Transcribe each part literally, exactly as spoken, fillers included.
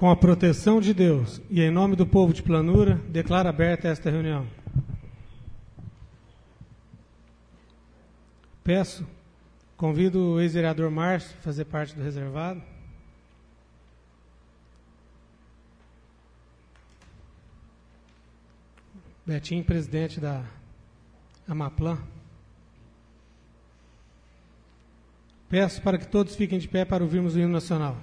Com a proteção de Deus e em nome do povo de Planura, declaro aberta esta reunião. Peço, convido o ex-vereador Márcio a fazer parte do reservado. Betinho, presidente da Amaplan. Peço para que todos fiquem de pé para ouvirmos o hino nacional.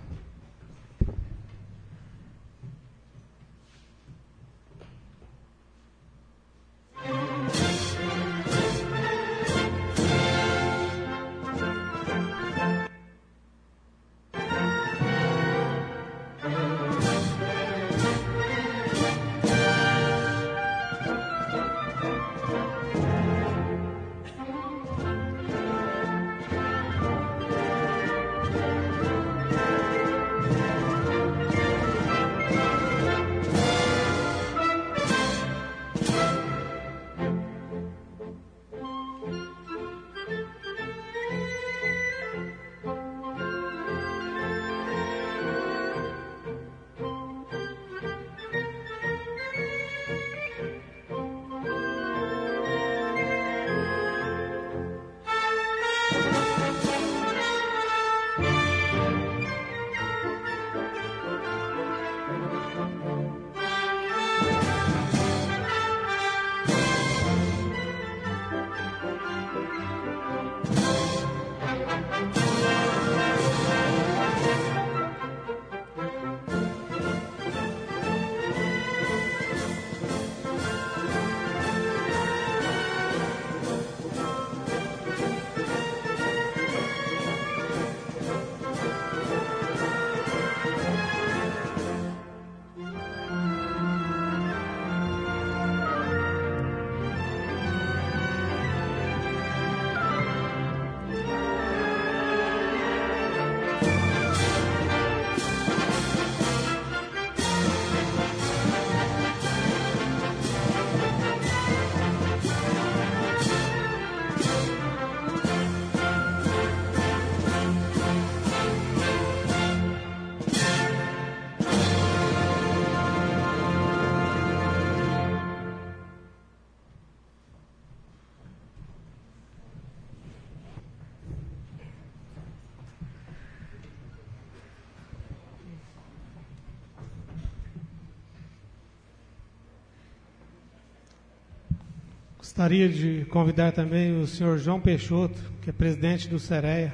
Gostaria de convidar também o senhor João Peixoto, que é presidente do SEREA,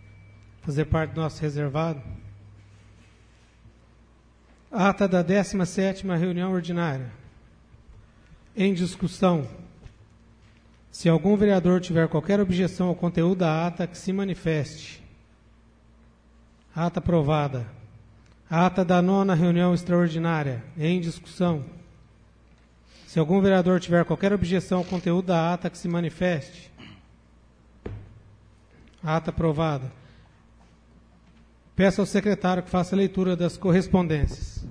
a fazer parte do nosso reservado. Ata da décima sétima reunião ordinária. Em discussão. Se algum vereador tiver qualquer objeção ao conteúdo da ata, que se manifeste. Ata aprovada. Ata da nona reunião extraordinária. Em discussão. Se algum vereador tiver qualquer objeção ao conteúdo da ata, que se manifeste. Ata aprovada. Peço ao secretário que faça a leitura das correspondências.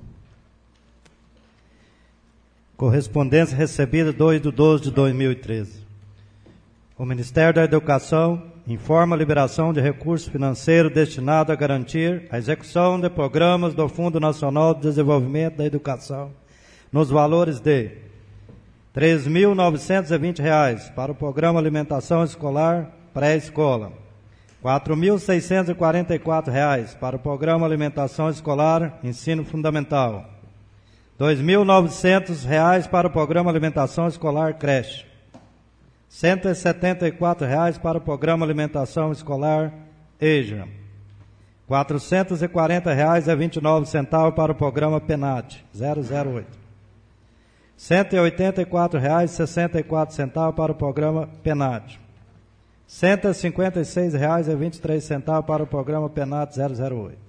Correspondência recebida dois de doze de dois mil e treze. O Ministério da Educação informa a liberação de recurso financeiro destinado a garantir a execução de programas do Fundo Nacional de Desenvolvimento da Educação nos valores de três mil novecentos e vinte reais para o Programa Alimentação Escolar Pré-Escola, quatro mil seiscentos e quarenta e quatro reais para o Programa Alimentação Escolar Ensino Fundamental, dois mil e novecentos reais para o Programa Alimentação Escolar Creche, cento e setenta e quatro reais para o Programa Alimentação Escolar EJA, quatrocentos e quarenta reais e vinte e nove centavos para o Programa PENAT zero zero oito. cento e oitenta e quatro reais e sessenta e quatro centavos para o Programa PENAT. cento e cinquenta e seis reais e vinte e três centavos para o Programa PENAT zero zero oito.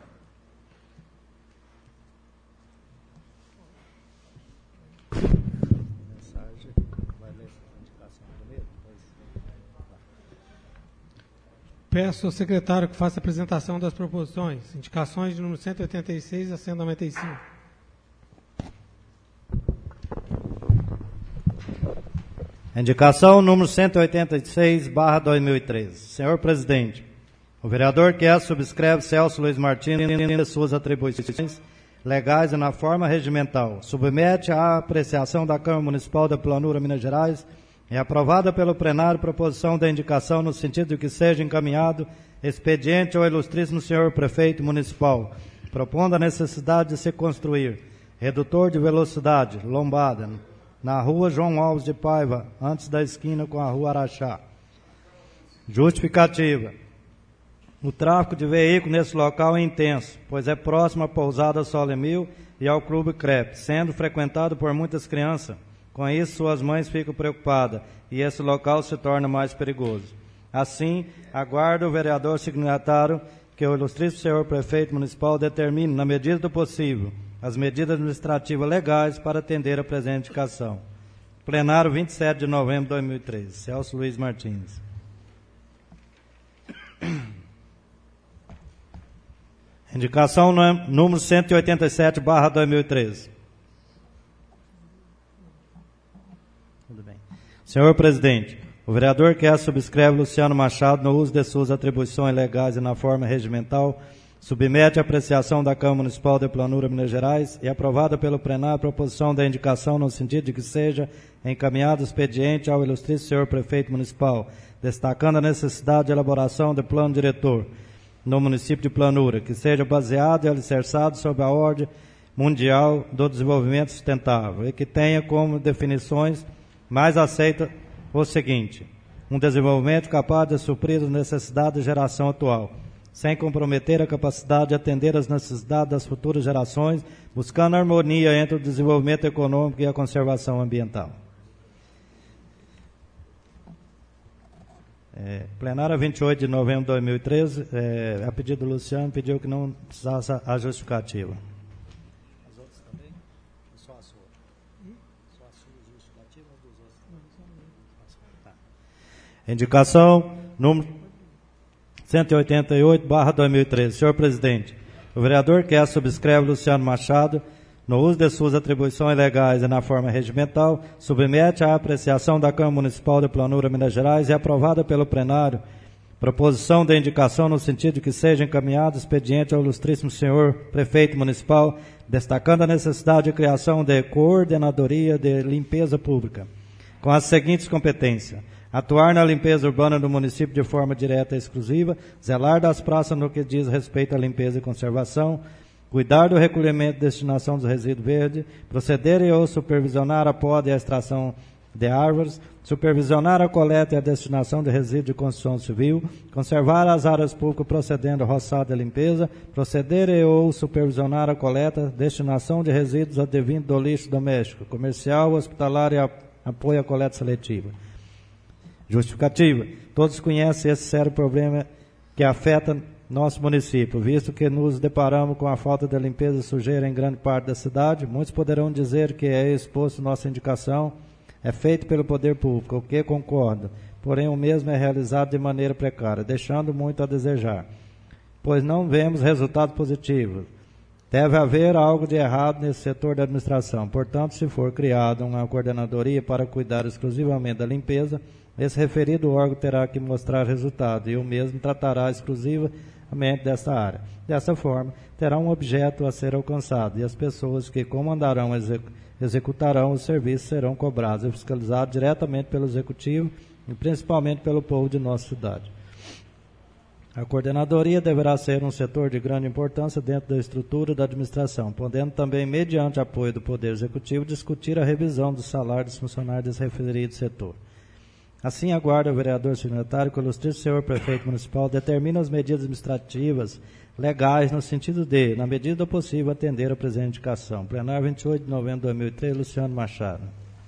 Peço ao secretário que faça a apresentação das proposições. Indicações de número cento e oitenta e seis a cento e noventa e cinco. Indicação número cento e oitenta e seis, barra dois mil e treze. Senhor Presidente, o vereador que é subscreve Celso Luiz Martins e suas atribuições legais e na forma regimental. Submete à apreciação da Câmara Municipal da Planura, Minas Gerais, e aprovada pelo plenário proposição da indicação no sentido de que seja encaminhado expediente ao ilustríssimo senhor prefeito municipal, propondo a necessidade de se construir redutor de velocidade, lombada, na rua João Alves de Paiva, antes da esquina com a rua Araxá. Justificativa. O tráfego de veículos nesse local é intenso, pois é próximo à pousada Solemil e ao Clube Crepe, sendo frequentado por muitas crianças. Com isso, suas mães ficam preocupadas e esse local se torna mais perigoso. Assim, aguardo o vereador signatário que o ilustríssimo senhor prefeito municipal determine, na medida do possível, as medidas administrativas legais para atender a presente indicação. Plenário, vinte e sete de novembro de dois mil e treze. Celso Luiz Martins. Indicação número cento e oitenta e sete, barra dois mil e treze. Tudo bem. Senhor presidente, o vereador que subscreve Luciano Machado, no uso de suas atribuições legais e na forma regimental, submete à apreciação da Câmara Municipal de Planura, Minas Gerais, e aprovada pelo plenário a proposição da indicação no sentido de que seja encaminhado expediente ao ilustríssimo senhor prefeito municipal, destacando a necessidade de elaboração de plano diretor no município de Planura, que seja baseado e alicerçado sobre a ordem mundial do desenvolvimento sustentável e que tenha como definições mais aceitas o seguinte: um desenvolvimento capaz de suprir as necessidades da geração atual, sem comprometer a capacidade de atender às necessidades das futuras gerações, buscando harmonia entre o desenvolvimento econômico e a conservação ambiental. É, plenária vinte e oito de novembro de dois mil e treze, é, a pedido do Luciano, pediu que não precisasse a justificativa. As outras também? Só a sua? Só a sua justificativa ou dos outros? Tá. Indicação número cento e oitenta e oito, barra dois mil e treze. Senhor presidente, o vereador que subscreve Luciano Machado, no uso de suas atribuições legais e na forma regimental, submete à apreciação da Câmara Municipal de Planura, Minas Gerais, e aprovada pelo plenário proposição de indicação no sentido de que seja encaminhado expediente ao ilustríssimo senhor prefeito municipal, destacando a necessidade de criação de coordenadoria de limpeza pública, com as seguintes competências: atuar na limpeza urbana do município de forma direta e exclusiva, zelar das praças no que diz respeito à limpeza e conservação, cuidar do recolhimento e destinação dos resíduos verdes, proceder e ou supervisionar a poda e a extração de árvores, supervisionar a coleta e a destinação de resíduos de construção civil, conservar as áreas públicas procedendo ao roçado e limpeza, proceder e ou supervisionar a coleta, destinação de resíduos advindo do lixo doméstico, comercial, hospitalar e apoio à coleta seletiva. Justificativa. Todos conhecem esse sério problema que afeta nosso município, visto que nos deparamos com a falta de limpeza e sujeira em grande parte da cidade. Muitos poderão dizer que é exposto nossa indicação, é feito pelo poder público, o que concordo, porém o mesmo é realizado de maneira precária, deixando muito a desejar, pois não vemos resultados positivos. Deve haver algo de errado nesse setor da administração. Portanto, se for criada uma coordenadoria para cuidar exclusivamente da limpeza, esse referido órgão terá que mostrar resultado e o mesmo tratará exclusivamente dessa área. Dessa forma, terá um objeto a ser alcançado e as pessoas que comandarão, exec executarão os serviços serão cobradas e fiscalizadas diretamente pelo Executivo e principalmente pelo povo de nossa cidade. A coordenadoria deverá ser um setor de grande importância dentro da estrutura da administração, podendo também, mediante apoio do Poder Executivo, discutir a revisão do salário dos funcionários desse referido setor. Assim, aguarda o vereador signatário que o ilustríssimo senhor prefeito municipal determine as medidas administrativas legais no sentido de, na medida do possível, atender a presente indicação. Plenário vinte e oito de novembro de dois mil e treze, Luciano Machado.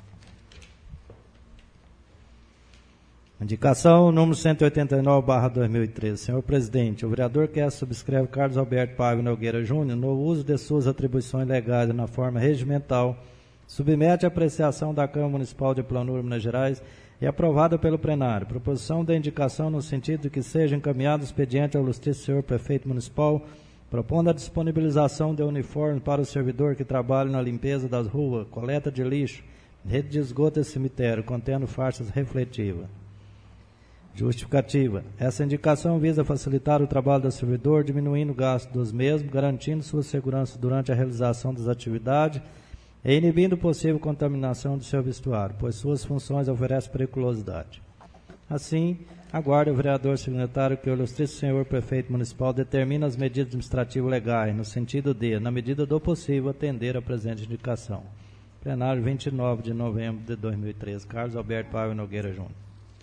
Indicação número cento e oitenta e nove, barra dois mil e treze. Senhor presidente, o vereador que subscreve Carlos Alberto Paiva Nogueira Júnior, no uso de suas atribuições legais na forma regimental, submete à apreciação da Câmara Municipal de Planura, Minas Gerais, e aprovada pelo plenário. Proposição da indicação no sentido de que seja encaminhado expediente ao ilustríssimo senhor prefeito municipal, propondo a disponibilização de uniformes para o servidor que trabalha na limpeza das ruas, coleta de lixo, rede de esgoto e cemitério, contendo faixas refletivas. Justificativa. Essa indicação visa facilitar o trabalho do servidor, diminuindo o gasto dos mesmos, garantindo sua segurança durante a realização das atividades e inibindo possível contaminação de seu vestuário, pois suas funções oferecem periculosidade. Assim, aguarda o vereador signatário que o ilustríssimo senhor prefeito municipal determine as medidas administrativas legais, no sentido de, na medida do possível, atender a presente indicação. Plenário, vinte e nove de novembro de dois mil e treze. Carlos Alberto Paiva Nogueira Júnior.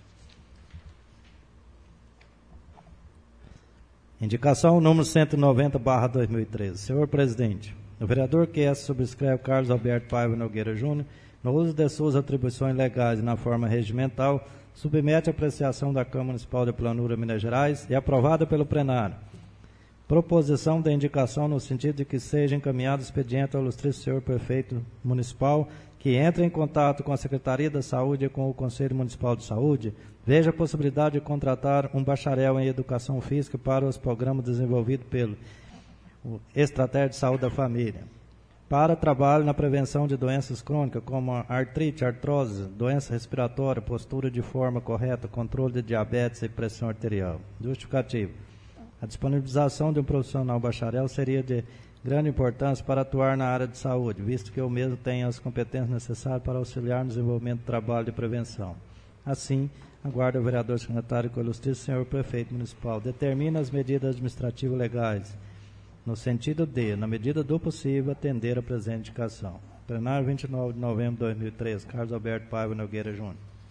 Indicação número cento e noventa barra dois mil e treze. Senhor presidente, o vereador que essa subscreve Carlos Alberto Paiva Nogueira Júnior, no uso de suas atribuições legais e na forma regimental, submete à apreciação da Câmara Municipal de Planura, Minas Gerais, e aprovada pelo plenário. Proposição da indicação no sentido de que seja encaminhado expediente ao ilustríssimo senhor prefeito municipal, que entre em contato com a Secretaria da Saúde e com o Conselho Municipal de Saúde, veja a possibilidade de contratar um bacharel em Educação Física para os programas desenvolvidos pelo Estratégia de Saúde da Família, para trabalho na prevenção de doenças crônicas como artrite, artrose, doença respiratória, postura de forma correta, controle de diabetes e pressão arterial. Justificativo. A disponibilização de um profissional bacharel seria de grande importância para atuar na área de saúde, visto que o mesmo tem as competências necessárias para auxiliar no desenvolvimento do trabalho de prevenção. Assim, aguarda o vereador signatário que o ilustríssimo senhor prefeito municipal determina as medidas administrativas legais, no sentido de, na medida do possível, atender a presente indicação. Plenário, vinte e nove de novembro de dois mil e treze. Carlos Alberto Paiva Nogueira Júnior.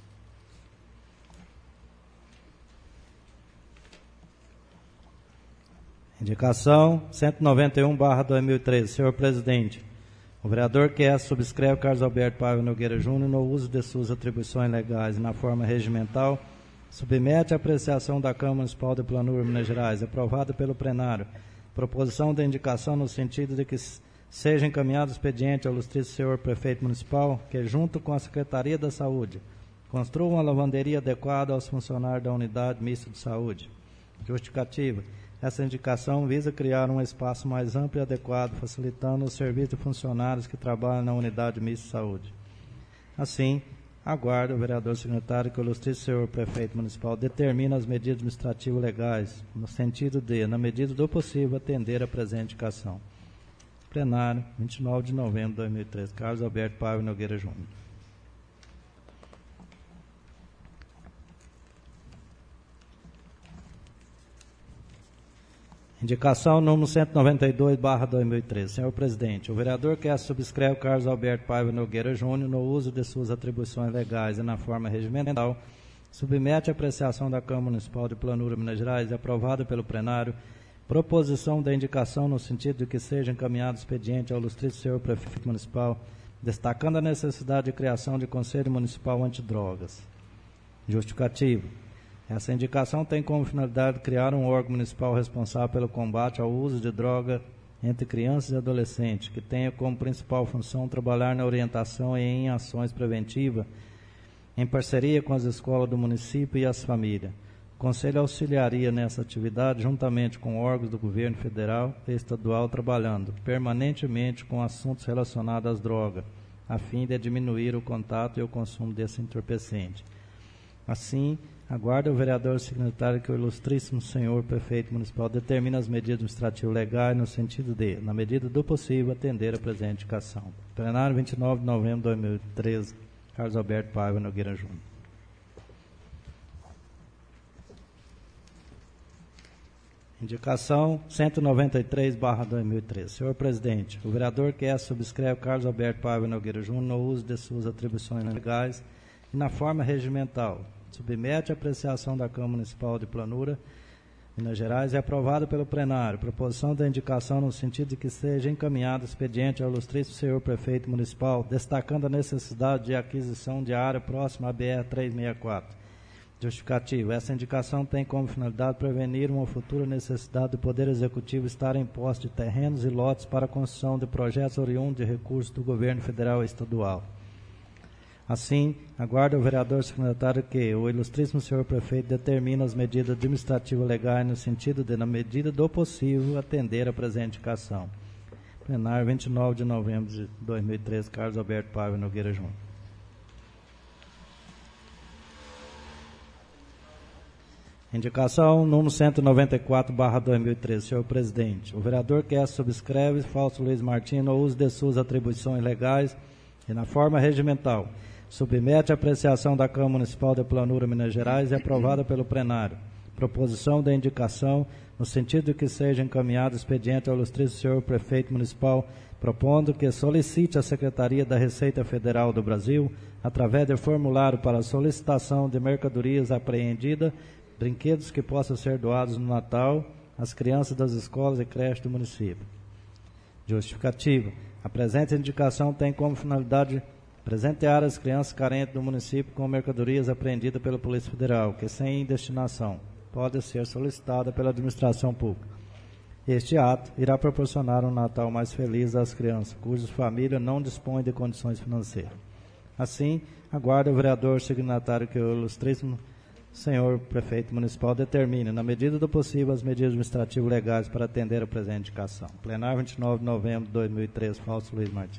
Indicação cento e noventa e um barra dois mil e treze. Senhor presidente, o vereador que é subscreve Carlos Alberto Paiva Nogueira Júnior, no uso de suas atribuições legais e na forma regimental, submete à apreciação da Câmara Municipal de Planura, Minas Gerais, aprovada pelo plenário, proposição da indicação no sentido de que seja encaminhado expediente ao ilustríssimo senhor prefeito municipal, que, junto com a Secretaria da Saúde, construa uma lavanderia adequada aos funcionários da unidade mista de saúde. Justificativa. Essa indicação visa criar um espaço mais amplo e adequado, facilitando o serviço de funcionários que trabalham na unidade mista de saúde. Assim, aguardo o vereador signatário que o ilustríssimo senhor prefeito municipal determine as medidas administrativas legais, no sentido de, na medida do possível, atender a presente indicação. Plenário, vinte e nove de novembro de dois mil e treze. Carlos Alberto Paiva Nogueira Júnior. Indicação número cento e noventa e dois barra dois mil e treze. Senhor presidente, o vereador que subscreve Carlos Alberto Paiva Nogueira Júnior, no uso de suas atribuições legais e na forma regimental, submete à apreciação da Câmara Municipal de Planura, Minas Gerais, e aprovada pelo plenário, proposição da indicação no sentido de que seja encaminhado expediente ao ilustríssimo senhor prefeito municipal, destacando a necessidade de criação de Conselho Municipal Antidrogas. Justificativo. Essa indicação tem como finalidade criar um órgão municipal responsável pelo combate ao uso de droga entre crianças e adolescentes, que tenha como principal função trabalhar na orientação e em ações preventivas, em parceria com as escolas do município e as famílias. O Conselho auxiliaria nessa atividade juntamente com órgãos do governo federal e estadual, trabalhando permanentemente com assuntos relacionados às drogas, a fim de diminuir o contato e o consumo desse entorpecente. Assim, aguarda o vereador signatário que o ilustríssimo senhor prefeito municipal determine as medidas administrativas legais no sentido de, na medida do possível, atender a presente indicação. Plenário, vinte e nove de novembro de dois mil e treze. Carlos Alberto Paiva Nogueira Júnior. Indicação cento e noventa e três barra dois mil e treze. Senhor presidente, o vereador que é subscreve Carlos Alberto Paiva Nogueira Júnior, no uso de suas atribuições legais e na forma regimental, submete à apreciação da Câmara Municipal de Planura, Minas Gerais, e aprovada pelo plenário. Proposição da indicação no sentido de que seja encaminhado expediente ao ilustríssimo senhor prefeito municipal, destacando a necessidade de aquisição de área próxima à B R trezentos e sessenta e quatro. Justificativo. Essa indicação tem como finalidade prevenir uma futura necessidade do Poder Executivo estar em posse de terrenos e lotes para a construção de projetos oriundos de recursos do governo federal e estadual. Assim, aguarda o vereador signatário que o ilustríssimo senhor prefeito determine as medidas administrativas legais no sentido de, na medida do possível, atender a presente indicação. Plenário, vinte e nove de novembro de dois mil e treze. Carlos Alberto Paiva Nogueira Júnior. Indicação número cento e noventa e quatro barra dois mil e treze. Senhor presidente, o vereador que essa subscreve, Fausto Luiz Martins, no uso de suas atribuições legais e na forma regimental, submete à apreciação da Câmara Municipal de Planura, Minas Gerais e aprovada pelo plenário. Proposição da indicação, no sentido de que seja encaminhado expediente ao ilustríssimo senhor prefeito municipal, propondo que solicite à Secretaria da Receita Federal do Brasil, através de formulário para solicitação de mercadorias apreendidas, brinquedos que possam ser doados no Natal às crianças das escolas e creches do município. Justificativa. A presente indicação tem como finalidade presentear as crianças carentes do município com mercadorias apreendidas pela Polícia Federal, que sem destinação pode ser solicitada pela administração pública. Este ato irá proporcionar um Natal mais feliz às crianças, cujas famílias não dispõem de condições financeiras. Assim, aguardo o vereador signatário que o ilustríssimo senhor prefeito municipal determine, na medida do possível, as medidas administrativas legais para atender a presente indicação. Plenário, vinte e nove de novembro de dois mil e treze, Fausto Luiz Martins.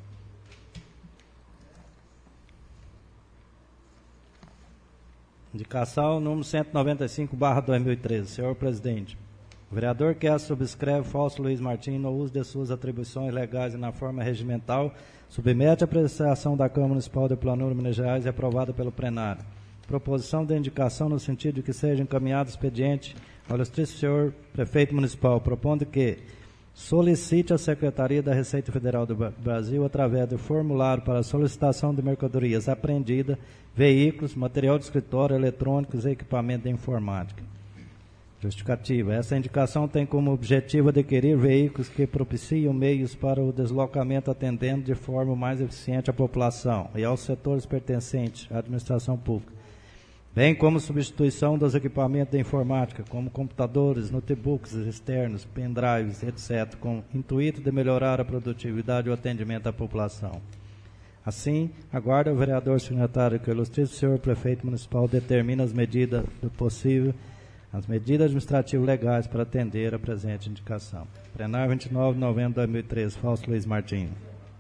Indicação número cento e noventa e cinco barra dois mil e treze. Senhor presidente, o vereador que a subscreve, Fausto Luiz Martins, no uso de suas atribuições legais e na forma regimental, submete à apreciação da Câmara Municipal de Planura, Minas Gerais e aprovada pelo plenário. Proposição de indicação no sentido de que seja encaminhado expediente ao ilustríssimo senhor prefeito municipal, propondo que solicite à Secretaria da Receita Federal do Brasil, através do formulário para solicitação de mercadorias apreendidas, veículos, material de escritório, eletrônicos e equipamento de informática. Justificativa. Essa indicação tem como objetivo adquirir veículos que propiciam meios para o deslocamento, atendendo de forma mais eficiente à população e aos setores pertencentes à administração pública, bem como substituição dos equipamentos de informática, como computadores, notebooks externos, pendrives, etcétera, com o intuito de melhorar a produtividade e o atendimento à população. Assim, aguarda o vereador signatário que o ilustríssimo senhor prefeito municipal determine as medidas do possível, as medidas administrativas legais para atender a presente indicação. Plenário, vinte e nove de novembro de dois mil e treze, Fausto Luiz Martins.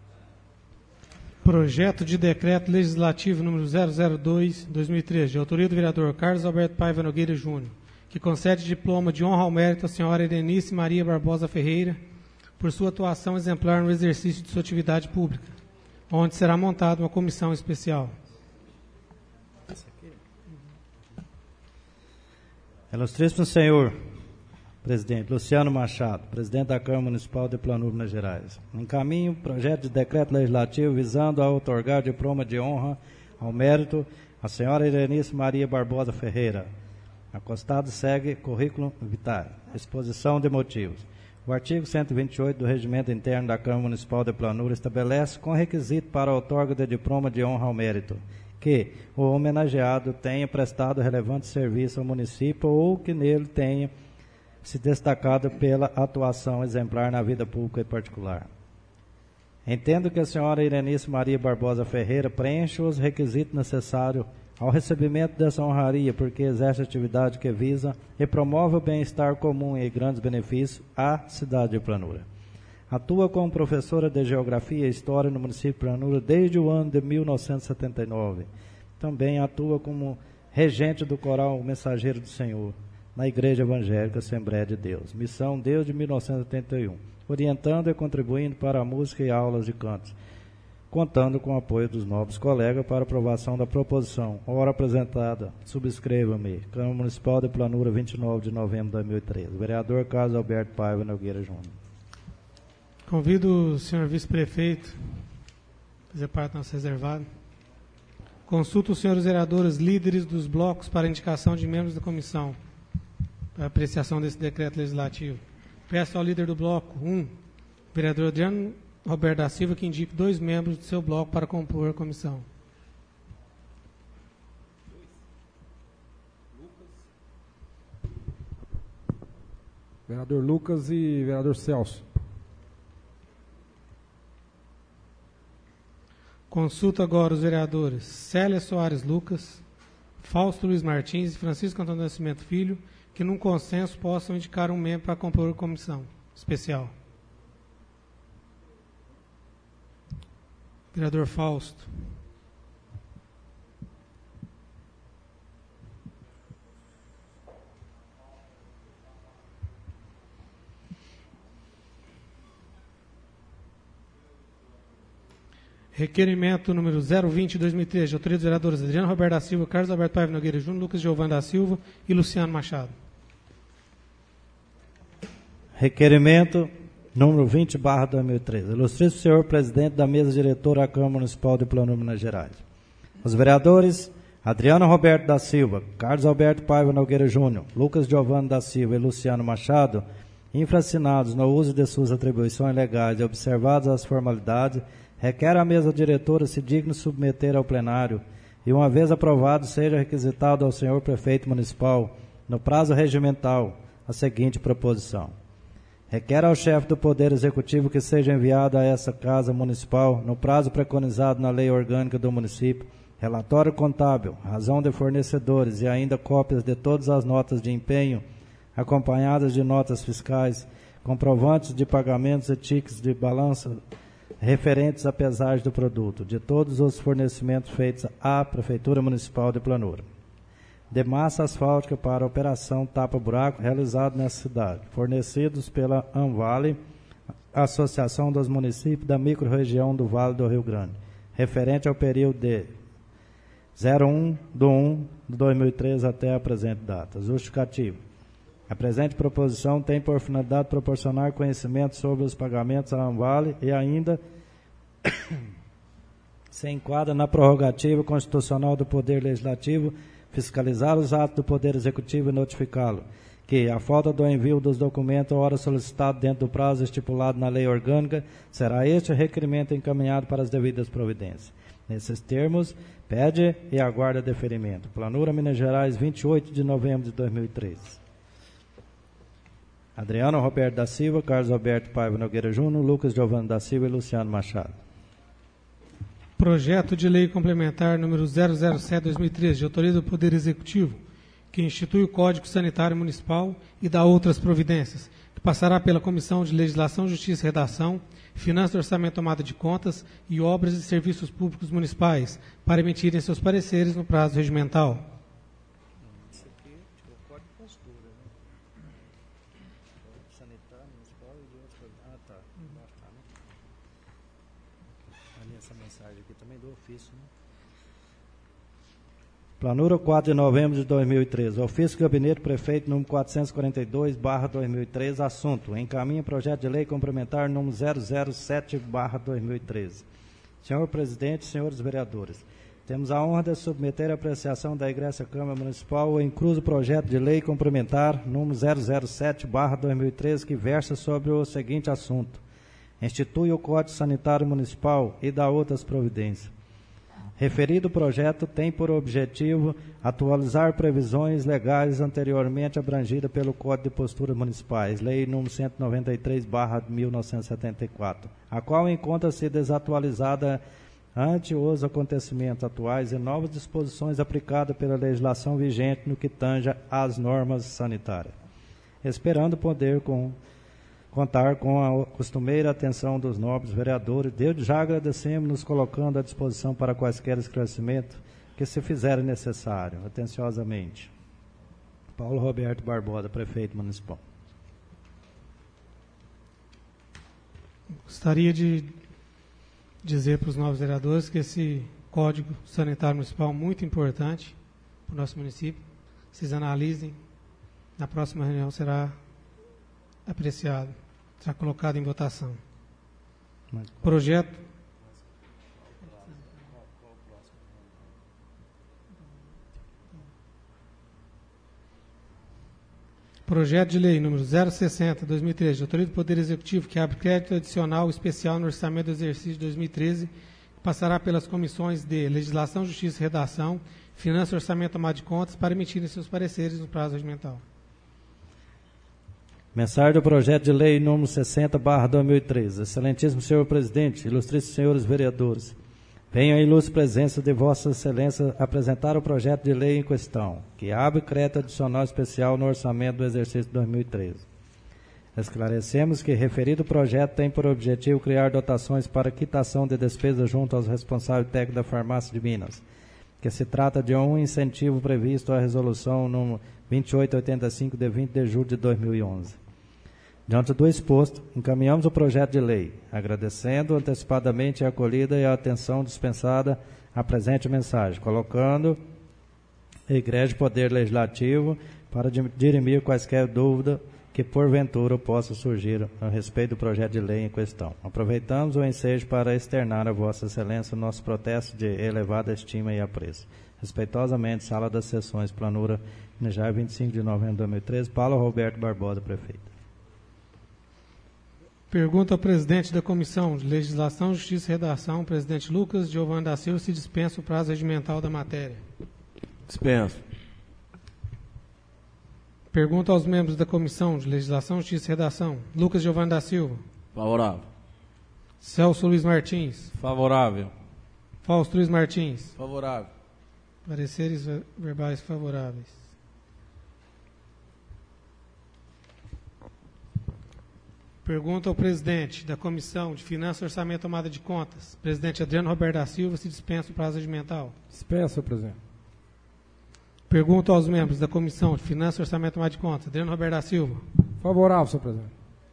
Projeto de Decreto Legislativo número zero zero dois, dois mil e treze, de autoria do vereador Carlos Alberto Paiva Nogueira Júnior, que concede diploma de honra ao mérito à senhora Irenice Maria Barbosa Ferreira por sua atuação exemplar no exercício de sua atividade pública, onde será montada uma comissão especial. Ilustríssimo senhor presidente Luciano Machado, presidente da Câmara Municipal de Planura, Minas Gerais, encaminho projeto de decreto legislativo visando a outorgar diploma de honra ao mérito à senhora Irenice Maria Barbosa Ferreira. Acostado segue currículo vitae. Exposição de motivos. O artigo cento e vinte e oito do Regimento Interno da Câmara Municipal de Planura estabelece com requisito para a outorga de diploma de honra ao mérito que o homenageado tenha prestado relevante serviço ao município ou que nele tenha se destacado pela atuação exemplar na vida pública e particular. Entendo que a senhora Irenice Maria Barbosa Ferreira preenche os requisitos necessários ao recebimento dessa honraria, porque exerce atividade que visa e promove o bem-estar comum e grandes benefícios à cidade de Planura. Atua como professora de Geografia e História no município de Planura desde o ano de mil novecentos e setenta e nove. Também atua como regente do coral Mensageiro do Senhor, na Igreja Evangélica Assembleia de Deus. Missão desde mil novecentos e oitenta e um, orientando e contribuindo para a música e aulas de cantos, contando com o apoio dos nobres colegas para aprovação da proposição. Ora apresentada, subscreva-me. Câmara Municipal de Planura, vinte e nove de novembro de dois mil e treze. Vereador Carlos Alberto Paiva Nogueira Júnior. Convido o senhor vice-prefeito a fazer parte do nosso reservado. Consulto os senhores vereadores líderes dos blocos para indicação de membros da comissão para apreciação desse decreto legislativo. Peço ao líder do bloco um, vereador Adriano Roberto da Silva, que indique dois membros do seu bloco para compor a comissão. Vereador Lucas e vereador Celso. Consulto agora os vereadores Célia Soares Lucas, Fausto Luiz Martins e Francisco Antônio Nascimento Filho, que num consenso possam indicar um membro para compor a comissão especial. Vereador Fausto. Requerimento número zero vinte de dois mil e treze, de autoria dos vereadores Adriano Roberto da Silva, Carlos Alberto Paiva Nogueira Júnior, Lucas Giovanni da Silva e Luciano Machado. Requerimento número vinte barra dois mil e treze. Ilustríssimo senhor presidente da mesa diretora da Câmara Municipal de Planura, Minas Gerais. Os vereadores Adriano Roberto da Silva, Carlos Alberto Paiva Nogueira Júnior, Lucas Giovanni da Silva e Luciano Machado, infracinados no uso de suas atribuições legais e observadas as formalidades, requer a mesa diretora se digne submeter ao plenário e, uma vez aprovado, seja requisitado ao senhor prefeito municipal, no prazo regimental, a seguinte proposição. Requer ao chefe do Poder Executivo que seja enviado a essa Casa Municipal, no prazo preconizado na Lei Orgânica do Município, relatório contábil, razão de fornecedores e ainda cópias de todas as notas de empenho, acompanhadas de notas fiscais, comprovantes de pagamentos e tickets de balança referentes à pesagem do produto, de todos os fornecimentos feitos à Prefeitura Municipal de Planura. De massa asfáltica para a operação tapa-buraco realizado nessa cidade, fornecidos pela Anvale, Associação dos Municípios da Microrregião do Vale do Rio Grande, referente ao período de zero um de um de dois mil e treze até a presente data. Justificativo. A presente proposição tem por finalidade proporcionar conhecimento sobre os pagamentos à Anvale e ainda se enquadra na prerrogativa constitucional do Poder Legislativo fiscalizar os atos do Poder Executivo e notificá-lo, que, a falta do envio dos documentos ou hora solicitado dentro do prazo estipulado na Lei Orgânica, será este requerimento encaminhado para as devidas providências. Nesses termos, pede e aguarda deferimento. Planura, Minas Gerais, vinte e oito de novembro de dois mil e treze. Adriano Roberto da Silva, Carlos Alberto Paiva Nogueira Júnior, Lucas Giovanni da Silva e Luciano Machado. Projeto de Lei Complementar número zero zero sete de dois mil e treze, de autoria do Poder Executivo, que institui o Código Sanitário Municipal e dá outras providências, que passará pela Comissão de Legislação, Justiça e Redação, Finanças, Orçamento, Tomada de Contas e Obras e Serviços Públicos Municipais, para emitirem seus pareceres no prazo regimental. Isso aqui é o Código de Postura, né? Sanitário Municipal e de outras coisas. Ah, tá. Ali essa mensagem aqui também do ofício, né? Planura, quatro de novembro de dois mil e treze. Ofício Gabinete Prefeito número quatrocentos e quarenta e dois, barra dois mil e treze. Assunto: encaminha projeto de lei complementar número zero zero sete, barra dois mil e treze. Senhor Presidente, senhores vereadores, temos a honra de submeter a apreciação da Egressa Câmara Municipal o incluso projeto de lei complementar número zero zero sete, barra dois mil e treze, que versa sobre o seguinte assunto: institui o Código Sanitário Municipal e dá outras providências. Referido projeto tem por objetivo atualizar previsões legais anteriormente abrangidas pelo Código de Posturas Municipais, Lei número cento e noventa e três, barra mil novecentos e setenta e quatro, a qual encontra-se desatualizada ante os acontecimentos atuais e novas disposições aplicadas pela legislação vigente no que tange às normas sanitárias. Esperando poder com contar com a costumeira atenção dos nobres vereadores, desde já agradecemos, nos colocando à disposição para quaisquer esclarecimentos que se fizerem necessário. Atenciosamente. Paulo Roberto Barbosa, Prefeito Municipal. Gostaria de dizer para os novos vereadores que esse Código Sanitário Municipal é muito importante para o nosso município. Vocês analisem, na próxima reunião será apreciado. Será colocado em votação. Projeto. Projeto de Lei número zero sessenta, dois mil e treze, de autoria do Poder Executivo, que abre crédito adicional especial no orçamento do exercício de dois mil e treze, que passará pelas comissões de Legislação, Justiça e Redação, Finanças, Orçamento e Tomada de Contas, para emitirem seus pareceres no prazo regimental. Mensagem do projeto de lei número sessenta, barra dois mil e treze. Excelentíssimo senhor presidente, ilustríssimos senhores vereadores, venho à ilustre presença de vossa excelência apresentar o projeto de lei em questão, que abre crédito adicional especial no orçamento do exercício de dois mil e treze. Esclarecemos que referido projeto tem por objetivo criar dotações para quitação de despesas junto aos responsáveis técnicos da Farmácia de Minas, que se trata de um incentivo previsto à resolução número vinte e oito oitenta e cinco, de vinte de julho de dois mil e onze. Diante do exposto, encaminhamos o projeto de lei, agradecendo antecipadamente a acolhida e a atenção dispensada à presente mensagem, colocando a Igreja e Poder Legislativo para dirimir quaisquer dúvida que porventura possa surgir a respeito do projeto de lei em questão. Aproveitamos o ensejo para externar a Vossa Excelência o nosso protesto de elevada estima e apreço. Respeitosamente, Sala das Sessões, Planura, Minejar, vinte e cinco de novembro de dois mil e treze, Paulo Roberto Barbosa, prefeito. Pergunta ao presidente da Comissão de Legislação, Justiça e Redação, presidente Lucas Giovanni da Silva, se dispensa o prazo regimental da matéria. Dispenso. Pergunta aos membros da Comissão de Legislação, Justiça e Redação, Lucas Giovanni da Silva. Favorável. Celso Luiz Martins. Favorável. Fausto Luiz Martins. Favorável. Pareceres verbais favoráveis. Pergunta ao presidente da Comissão de Finanças, Orçamento e Tomada de Contas, presidente Adriano Roberto da Silva, se dispensa o prazo regimental. Dispensa, senhor presidente. Pergunta aos membros da Comissão de Finanças, Orçamento e Tomada de Contas, Adriano Roberto da Silva. Favorável, senhor presidente.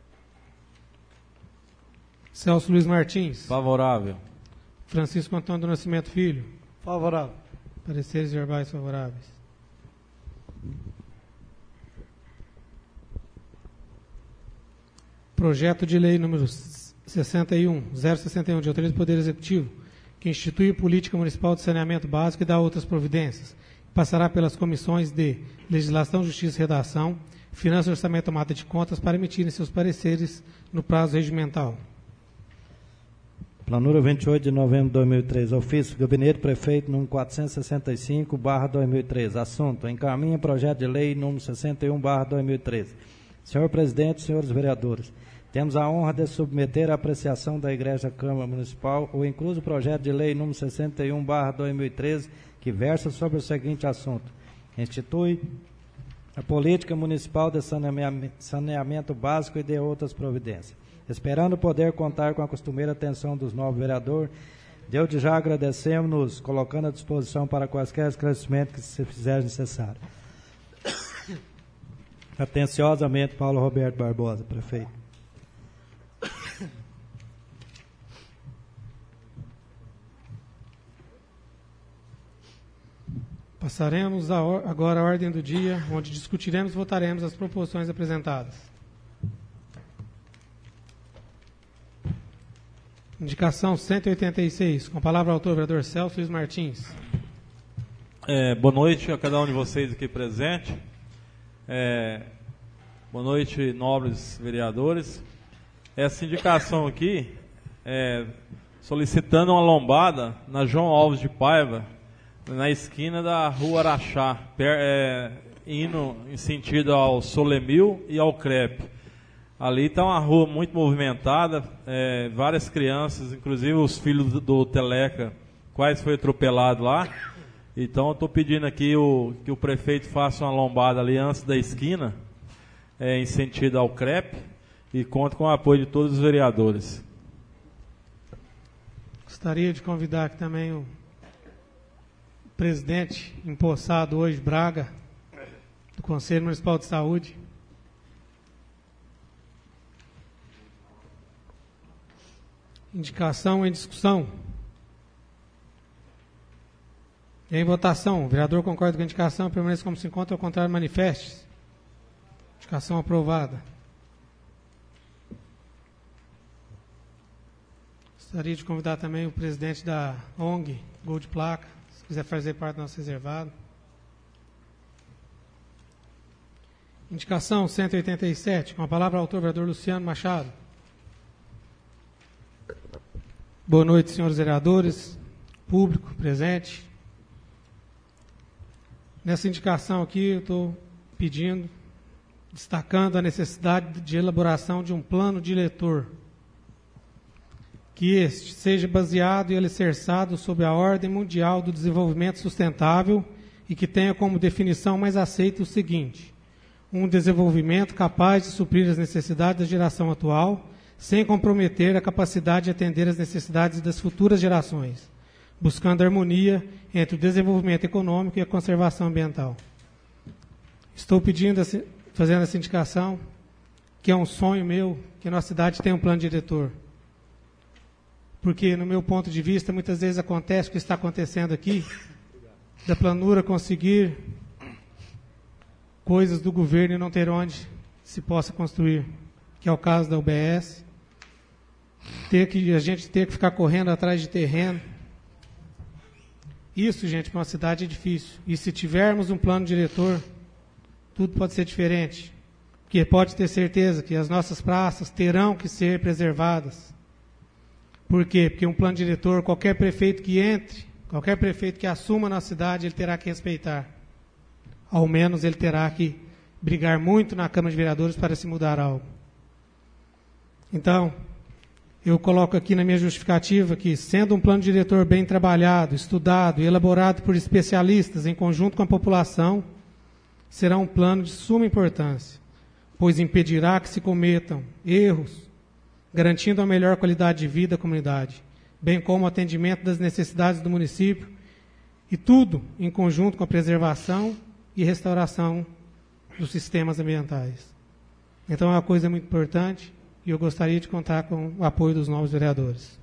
Celso Luiz Martins. Favorável. Francisco Antônio do Nascimento Filho. Favorável. Pareceres verbais favoráveis. Projeto de lei número sessenta e um, zero sessenta e um, de autoria do Poder Executivo, que institui política municipal de saneamento básico e dá outras providências. Passará pelas comissões de Legislação, Justiça e Redação, Finanças, Orçamento e Tomada de Contas para emitirem seus pareceres no prazo regimental. Planura vinte e oito de novembro de dois mil e treze. Ofício Gabinete Prefeito número quatrocentos e sessenta e cinco barra dois mil e treze. Assunto: encaminha projeto de lei número sessenta e um barra dois mil e treze. Senhor Presidente, senhores vereadores, temos a honra de submeter à apreciação da Igreja Câmara Municipal o incluso projeto de lei número sessenta e um barra dois mil e treze, que versa sobre o seguinte assunto: institui a política municipal de saneamento, saneamento básico e de outras providências. Esperando poder contar com a costumeira atenção dos novos vereadores, desde já agradecemos, nos colocando à disposição para quaisquer esclarecimentos que se fizer necessário. Atenciosamente, Paulo Roberto Barbosa, prefeito. Passaremos a or- agora a ordem do dia, onde discutiremos e votaremos as proposições apresentadas. Indicação cento e oitenta e seis, com a palavra ao autor, vereador Celso Luiz Martins. É, boa noite a cada um de vocês aqui presente. É, boa noite, nobres vereadores. Essa indicação aqui, é, solicitando uma lombada na João Alves de Paiva, na esquina da Rua Araxá, per, é, indo em sentido ao Solemil e ao Crepe. Ali está uma rua muito movimentada, é, várias crianças, inclusive os filhos do, do Teleca, quase foi atropelado lá. Então eu estou pedindo aqui o, que o prefeito faça uma lombada ali antes da esquina, é, em sentido ao Crepe, e conto com o apoio de todos os vereadores. Gostaria de convidar aqui também o presidente empossado hoje, Braga, do Conselho Municipal de Saúde. Indicação em discussão. Em votação, o vereador concorda com a indicação, permaneça como se encontra, ao contrário, manifeste-se. Indicação aprovada. Gostaria de convidar também o presidente da O N G, Gol de Placa, se quiser fazer parte do nosso reservado. Indicação cento e oitenta e sete, com a palavra ao autor, vereador Luciano Machado. Boa noite, senhores vereadores, público presente. Nessa indicação aqui, eu estou pedindo, destacando a necessidade de elaboração de um plano diretor, que este seja baseado e alicerçado sobre a ordem mundial do desenvolvimento sustentável e que tenha como definição mais aceita o seguinte: um desenvolvimento capaz de suprir as necessidades da geração atual, sem comprometer a capacidade de atender às necessidades das futuras gerações, buscando harmonia entre o desenvolvimento econômico e a conservação ambiental. Estou pedindo, fazendo essa indicação, que é um sonho meu, que a nossa cidade tenha um plano diretor. Porque, no meu ponto de vista, muitas vezes acontece o que está acontecendo aqui, da planura conseguir coisas do governo e não ter onde se possa construir, que é o caso da U B S, ter que, a gente ter que ficar correndo atrás de terreno. Isso, gente, para uma cidade é difícil. E se tivermos um plano diretor, tudo pode ser diferente. Porque pode ter certeza que as nossas praças terão que ser preservadas. Por quê? Porque um plano diretor, qualquer prefeito que entre, qualquer prefeito que assuma na cidade, ele terá que respeitar. Ao menos ele terá que brigar muito na Câmara de Vereadores para se mudar algo. Então, eu coloco aqui na minha justificativa que, sendo um plano diretor bem trabalhado, estudado e elaborado por especialistas em conjunto com a população, será um plano de suma importância, pois impedirá que se cometam erros, garantindo a melhor qualidade de vida da comunidade, bem como o atendimento das necessidades do município, e tudo em conjunto com a preservação e restauração dos sistemas ambientais. Então é uma coisa muito importante e eu gostaria de contar com o apoio dos novos vereadores.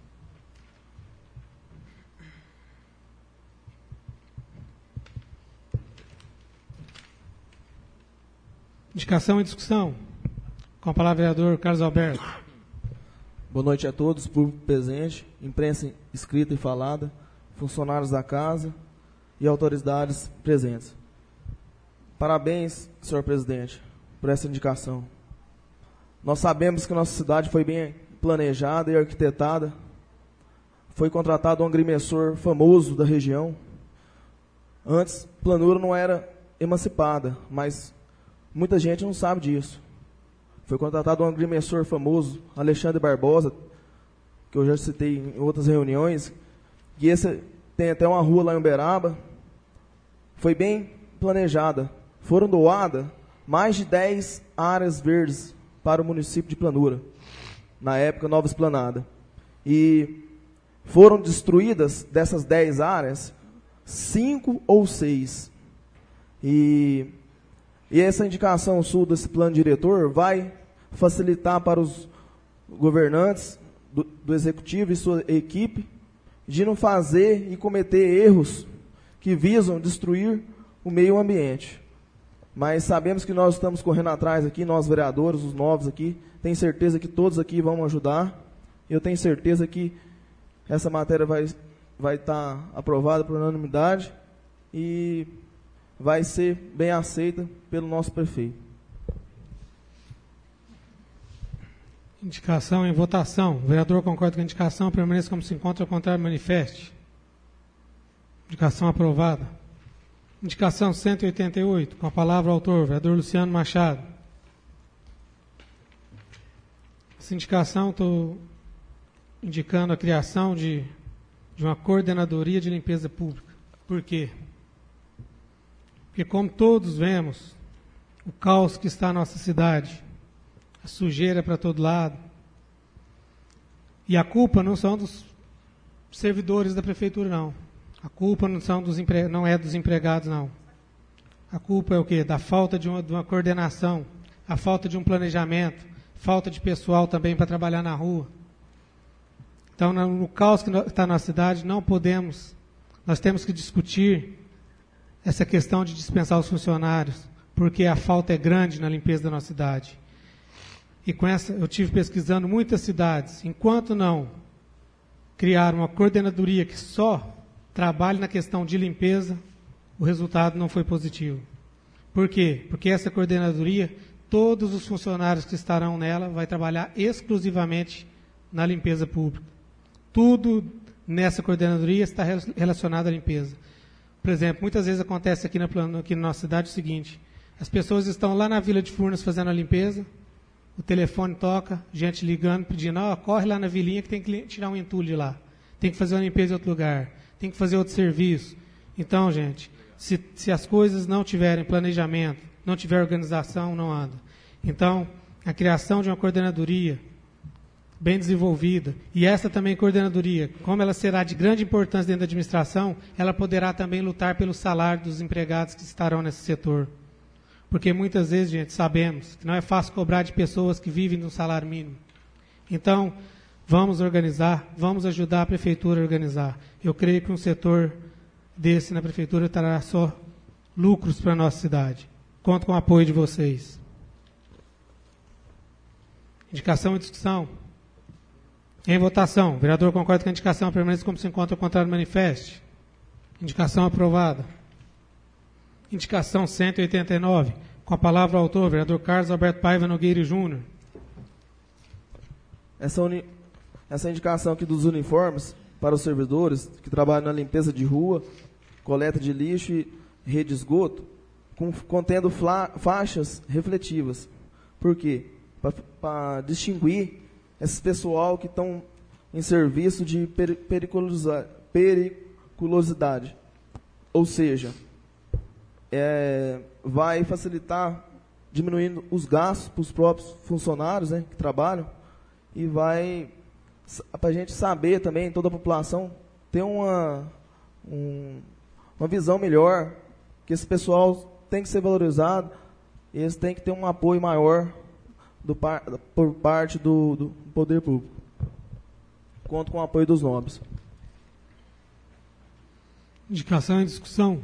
Indicação e discussão. Com a palavra, vereador Carlos Alberto. Boa noite a todos, público presente, imprensa escrita e falada, funcionários da casa e autoridades presentes. Parabéns, senhor presidente, por essa indicação. Nós sabemos que nossa cidade foi bem planejada e arquitetada. Foi contratado um agrimensor famoso da região. Antes, Planura não era emancipada, mas muita gente não sabe disso. Foi contratado um agrimensor famoso, Alexandre Barbosa, que eu já citei em outras reuniões, e esse tem até uma rua lá em Uberaba. Foi bem planejada. Foram doadas mais de dez áreas verdes para o município de Planura, na época Nova Esplanada. E foram destruídas dessas dez áreas, cinco ou seis. E, e essa indicação sul desse plano diretor vai facilitar para os governantes do, do executivo e sua equipe de não fazer e cometer erros que visam destruir o meio ambiente. Mas sabemos que nós estamos correndo atrás aqui, nós vereadores, os novos aqui, tenho certeza que todos aqui vão ajudar. Eu tenho certeza que essa matéria vai vai estar aprovada por unanimidade e vai ser bem aceita pelo nosso prefeito. Indicação em votação. O vereador concorda com a indicação, permaneça como se encontra, ao contrário, manifeste. Indicação aprovada. Indicação cento e oitenta e oito, com a palavra o autor, vereador Luciano Machado. Essa indicação, estou indicando a criação de, de uma coordenadoria de limpeza pública. Por quê? Porque, como todos vemos, o caos que está na nossa cidade, a sujeira para todo lado, e a culpa não são dos servidores da prefeitura, não. A culpa não, são dos empre... não é dos empregados, não. A culpa é o quê? Da falta de uma, de uma coordenação, a falta de um planejamento, falta de pessoal também para trabalhar na rua. Então, no, no caos que está na cidade, não podemos, nós temos que discutir essa questão de dispensar os funcionários, porque a falta é grande na limpeza da nossa cidade. E com essa, eu tive pesquisando muitas cidades, enquanto não criar uma coordenadoria que só trabalhe na questão de limpeza, o resultado não foi positivo. Por quê? Porque essa coordenadoria, todos os funcionários que estarão nela vai trabalhar exclusivamente na limpeza pública. Tudo nessa coordenadoria está relacionado à limpeza. Por exemplo, muitas vezes acontece aqui na, aqui na nossa cidade o seguinte: as pessoas estão lá na Vila de Furnas fazendo a limpeza, o telefone toca, gente ligando, pedindo, ó, corre lá na vilinha que tem que tirar um entulho de lá, tem que fazer uma limpeza em outro lugar, tem que fazer outro serviço. Então, gente, se, se as coisas não tiverem planejamento, não tiver organização, não anda. Então, a criação de uma coordenadoria bem desenvolvida, e essa também coordenadoria, como ela será de grande importância dentro da administração, ela poderá também lutar pelo salário dos empregados que estarão nesse setor. Porque muitas vezes, gente, sabemos que não é fácil cobrar de pessoas que vivem de um salário mínimo. Então, vamos organizar, vamos ajudar a prefeitura a organizar. Eu creio que um setor desse na prefeitura trará só lucros para a nossa cidade. Conto com o apoio de vocês. Indicação e discussão. Em votação. O vereador concorda com a indicação. Permaneça como se encontra o contrário do manifeste. Indicação aprovada. Indicação cento e oitenta e nove. Com a palavra o autor, vereador Carlos Alberto Paiva Nogueira Júnior. Essa, uni... Essa indicação aqui dos uniformes para os servidores que trabalham na limpeza de rua, coleta de lixo e rede de esgoto, com... contendo fla... faixas refletivas. Por quê? Para distinguir esse pessoal que estão em serviço de per... periculosa... periculosidade. Ou seja, é... vai facilitar diminuindo os gastos para os próprios funcionários, né, que trabalham, e vai, para a gente saber também, toda a população, ter uma, um, uma visão melhor, que esse pessoal tem que ser valorizado, e eles têm que ter um apoio maior do, por parte do, do poder público. Conto com o apoio dos nobres. Indicação em discussão.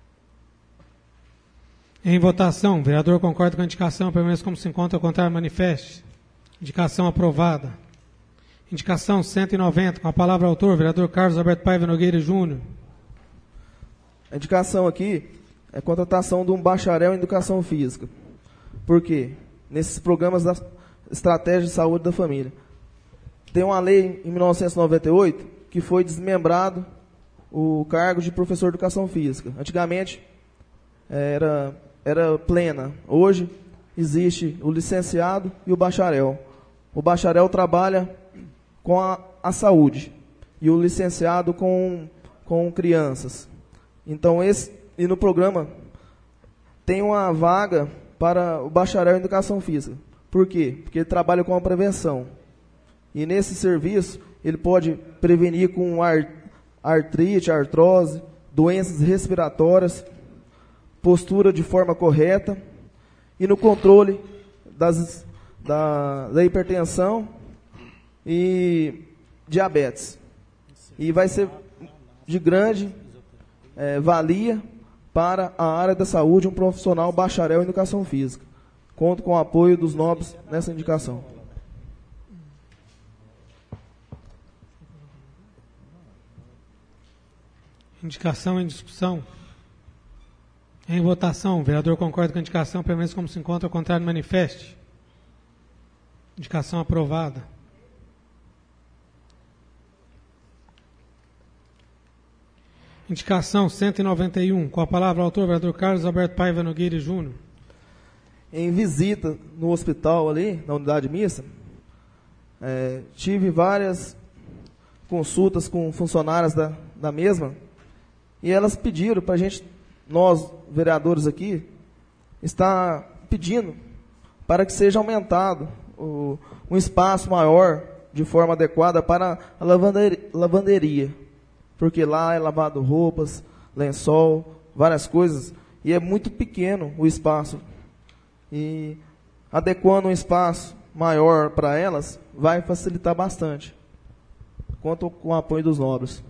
Em votação, o vereador concorda com a indicação, permaneça como se encontra, ao contrário, manifeste. Indicação aprovada. Indicação cento e noventa, com a palavra autor, vereador Carlos Alberto Paiva Nogueira Júnior. A indicação aqui é a contratação de um bacharel em educação física. Por quê? Nesses programas da estratégia de saúde da família. Tem uma lei em mil novecentos e noventa e oito que foi desmembrado o cargo de professor de educação física. Antigamente era, era plena. Hoje existe o licenciado e o bacharel. O bacharel trabalha com a, a saúde e o licenciado com, com crianças. Então, esse, e no programa tem uma vaga para o bacharel em educação física. Por quê? Porque ele trabalha com a prevenção. E nesse serviço, ele pode prevenir com ar, artrite, artrose, doenças respiratórias, postura de forma correta e no controle das, da, da hipertensão e diabetes. E vai ser de grande é, valia para a área da saúde um profissional bacharel em educação física. Conto com o apoio dos nobres nessa indicação. Indicação em discussão. Em votação, o vereador concorda com a indicação, permaneça como se encontra, ao contrário, manifeste. Indicação aprovada. Indicação cento e noventa e um, com a palavra o autor, vereador Carlos Alberto Paiva Nogueira Júnior. Em visita no hospital ali, na unidade mista, é, tive várias consultas com funcionárias da, da mesma, e elas pediram para a gente, nós, vereadores aqui, está pedindo para que seja aumentado o, um espaço maior, de forma adequada, para a lavanderia, lavanderia. Porque lá é lavado roupas, lençol, várias coisas, e é muito pequeno o espaço. E adequando um espaço maior para elas, vai facilitar bastante. Conto com o apoio dos nobres.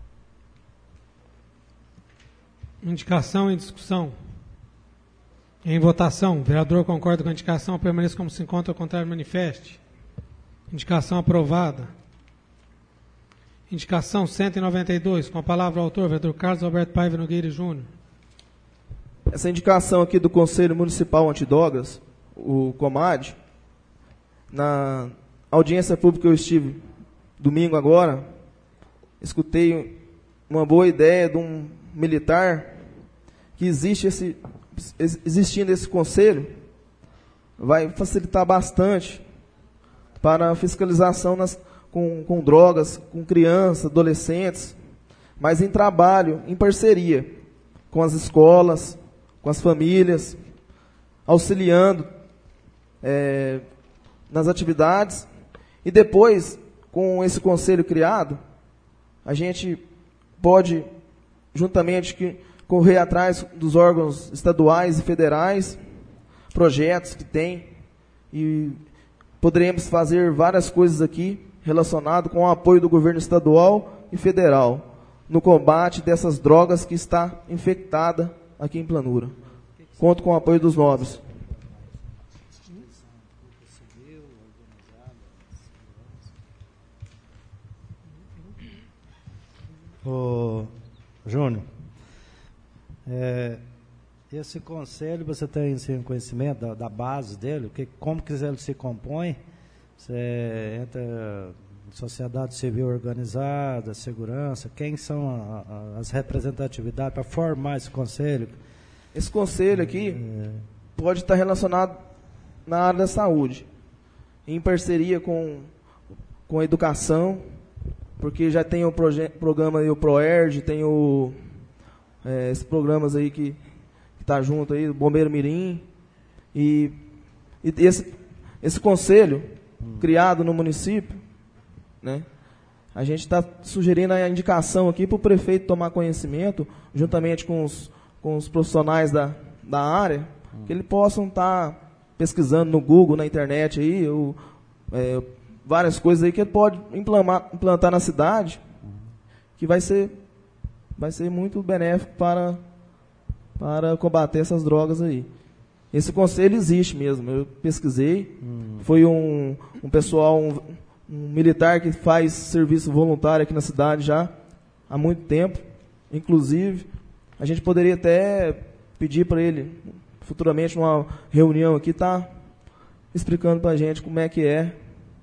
Indicação em discussão. Em votação, o vereador concorda com a indicação, permaneça como se encontra, ao contrário, manifeste. Indicação aprovada. Indicação cento e noventa e dois, com a palavra o autor, vereador Carlos Alberto Paiva Nogueira Júnior. Essa indicação aqui do Conselho Municipal Antidrogas, o COMAD, na audiência pública que eu estive domingo agora, escutei uma boa ideia de um militar que existe esse, existindo esse conselho, vai facilitar bastante para a fiscalização nas, com, com drogas, com crianças, adolescentes, mas em trabalho, em parceria com as escolas, com as famílias, auxiliando é, nas atividades. E depois, com esse conselho criado, a gente pode, juntamente, que, correr atrás dos órgãos estaduais e federais projetos que tem, e poderemos fazer várias coisas aqui relacionadas com o apoio do governo estadual e federal no combate dessas drogas que está infectada aqui em Planura. Conto com o apoio dos nobres. Ô, Júnior, é, esse conselho, você tem sim, conhecimento da, da base dele, que, como que ele se compõe? Você entra sociedade civil organizada, segurança, quem são a, a, as representatividades para formar esse conselho? Esse conselho aqui é, pode estar relacionado na área da saúde, em parceria com, com a educação, porque já tem o proje- programa aí, o ProERD, tem o, é, esses programas aí que está junto aí, o Bombeiro Mirim, e, e esse, esse conselho hum. criado no município, né, a gente está sugerindo a indicação aqui para o prefeito tomar conhecimento, juntamente com os, com os profissionais da, da área, hum. que eles possam estar tá pesquisando no Google, na internet aí, ou, é, várias coisas aí que ele pode implantar, implantar na cidade, que vai ser, vai ser muito benéfico para, para combater essas drogas aí. Esse conselho existe mesmo, eu pesquisei, hum. foi um, um pessoal, um, um militar que faz serviço voluntário aqui na cidade já há muito tempo, inclusive, a gente poderia até pedir para ele, futuramente, numa reunião aqui, tá explicando para a gente como é que é,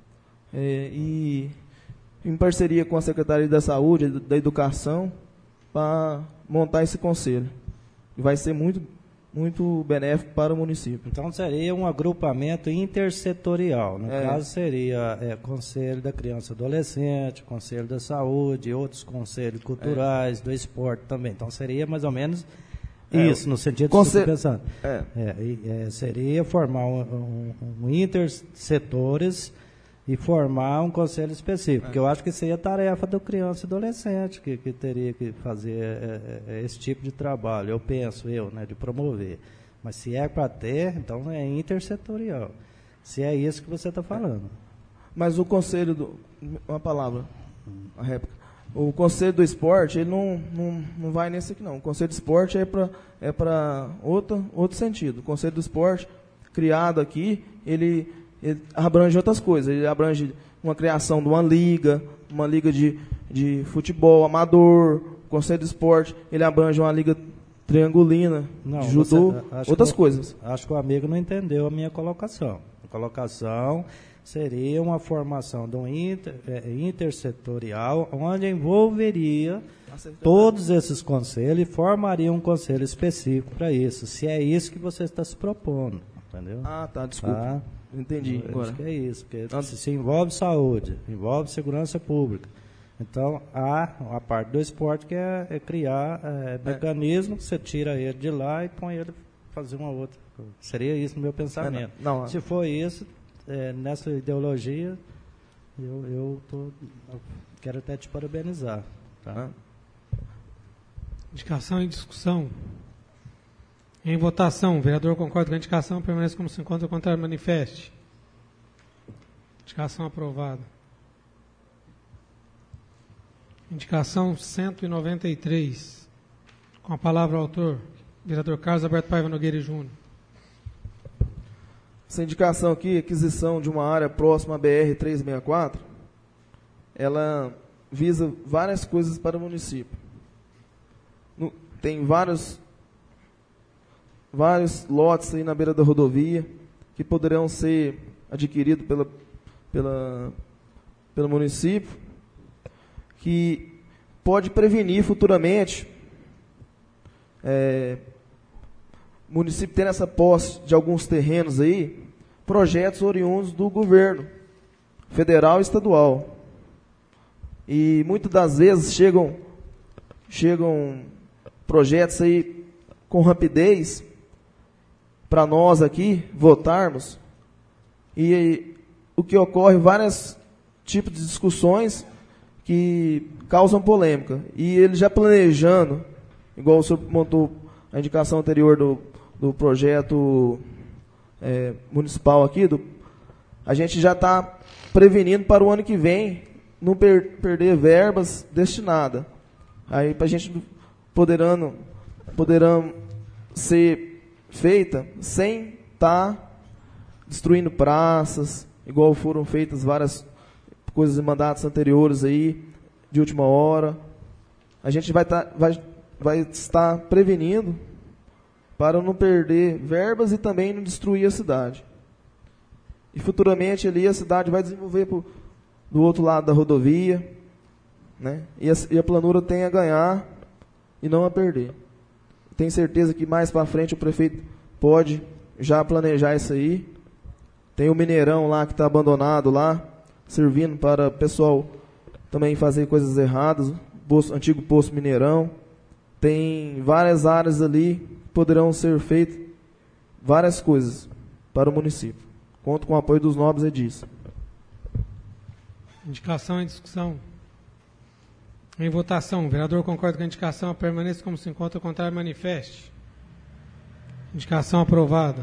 É, e em parceria com a Secretaria da Saúde, da Educação, para montar esse conselho. E vai ser muito, muito benéfico para o município. Então seria um agrupamento intersetorial. No é. caso seria é, Conselho da Criança e Adolescente, Conselho da Saúde, outros conselhos culturais, é. do esporte também. Então seria mais ou menos é, isso, no sentido de você pensando. É. É, é, seria formar um, um, um intersetores e formar um conselho específico, é. porque eu acho que seria tarefa do criança e adolescente que, que teria que fazer é, é, esse tipo de trabalho, eu penso, eu, né, de promover. Mas se é para ter, então é intersetorial. Se é isso que você está falando. É. Mas o conselho, do, uma palavra, a réplica, o conselho do esporte, ele não, não, não vai nesse aqui não. O conselho do esporte é para é para outro, outro sentido. O conselho do esporte, criado aqui, ele... ele abrange outras coisas, ele abrange uma criação de uma liga, uma liga de, de futebol amador, conselho de esporte, ele abrange uma liga triangulina, não, de judô, você, outras que, coisas. Acho que o amigo não entendeu a minha colocação. A colocação seria uma formação de um inter, é, intersetorial, onde envolveria todos esses conselhos e formaria um conselho específico para isso, se é isso que você está se propondo, entendeu? Ah, tá, desculpa. Tá? Entendi. Eu agora. Acho que é isso, porque se, se envolve saúde, envolve segurança pública. Então, há a parte do esporte que é, é criar é, mecanismo, que você tira ele de lá e põe ele fazer uma outra. Seria isso no meu pensamento. É, não, não. Se for isso, é, nessa ideologia, eu, eu, tô, eu quero até te parabenizar. Tá? Indicação e discussão. Em votação, o vereador concorda com a indicação, permanece como se encontra, o contrário, manifeste. Indicação aprovada. Indicação cento e noventa e três. Com a palavra o autor, vereador Carlos Alberto Paiva Nogueira Júnior. Essa indicação aqui, aquisição de uma área próxima à B R trezentos e sessenta e quatro, ela visa várias coisas para o município. No, tem vários... vários lotes aí na beira da rodovia que poderão ser adquiridos pela, pela, pelo município, que pode prevenir futuramente é, o município tendo essa posse de alguns terrenos aí, projetos oriundos do governo federal e estadual. E muitas das vezes chegam, chegam projetos aí com rapidez para nós aqui votarmos, e o que ocorre, vários tipos de discussões que causam polêmica, e ele já planejando, igual o senhor montou a indicação anterior do, do projeto é, municipal aqui, do, a gente já está prevenindo para o ano que vem não per, perder verbas destinadas. Aí para a gente poderão, poderão ser feita sem estar tá destruindo praças, igual foram feitas várias coisas em mandatos anteriores aí, de última hora. A gente vai, tá, vai, vai estar prevenindo para não perder verbas e também não destruir a cidade. E futuramente ali a cidade vai desenvolver pro, do outro lado da rodovia, né? E a, e a planura tem a ganhar e não a perder. Tenho certeza que mais para frente o prefeito pode já planejar isso aí. Tem o Mineirão lá que está abandonado lá, servindo para o pessoal também fazer coisas erradas, poço, antigo Poço Mineirão. Tem várias áreas ali que poderão ser feitas várias coisas para o município. Conto com o apoio dos nobres edis. Indicação em discussão. Em votação, o vereador concorda com a indicação, permaneça como se encontra, ao contrário, manifeste. Indicação aprovada.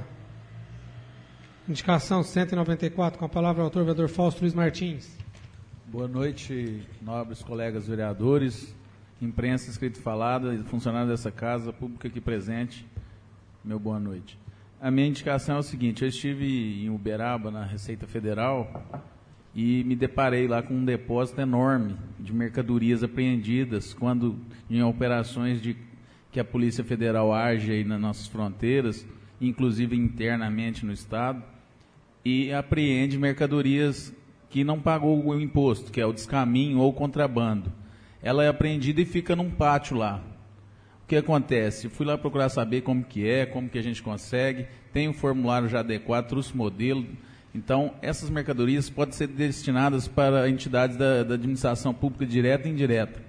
Indicação cento e noventa e quatro, com a palavra o autor, vereador Fausto Luiz Martins. Boa noite, nobres colegas vereadores, imprensa inscrita e falada, e funcionários dessa casa, público aqui presente, meu boa noite. A minha indicação é o seguinte: eu estive em Uberaba, na Receita Federal, e me deparei lá com um depósito enorme de mercadorias apreendidas quando em operações de, que a Polícia Federal age aí nas nossas fronteiras, inclusive internamente no Estado, e apreende mercadorias que não pagou o imposto, que é o descaminho ou contrabando. Ela é apreendida e fica num pátio lá. O que acontece? Fui lá procurar saber como que é, como que a gente consegue, tem um formulário já adequado, trouxe modelo. Então, essas mercadorias podem ser destinadas para entidades da, da administração pública direta e indireta.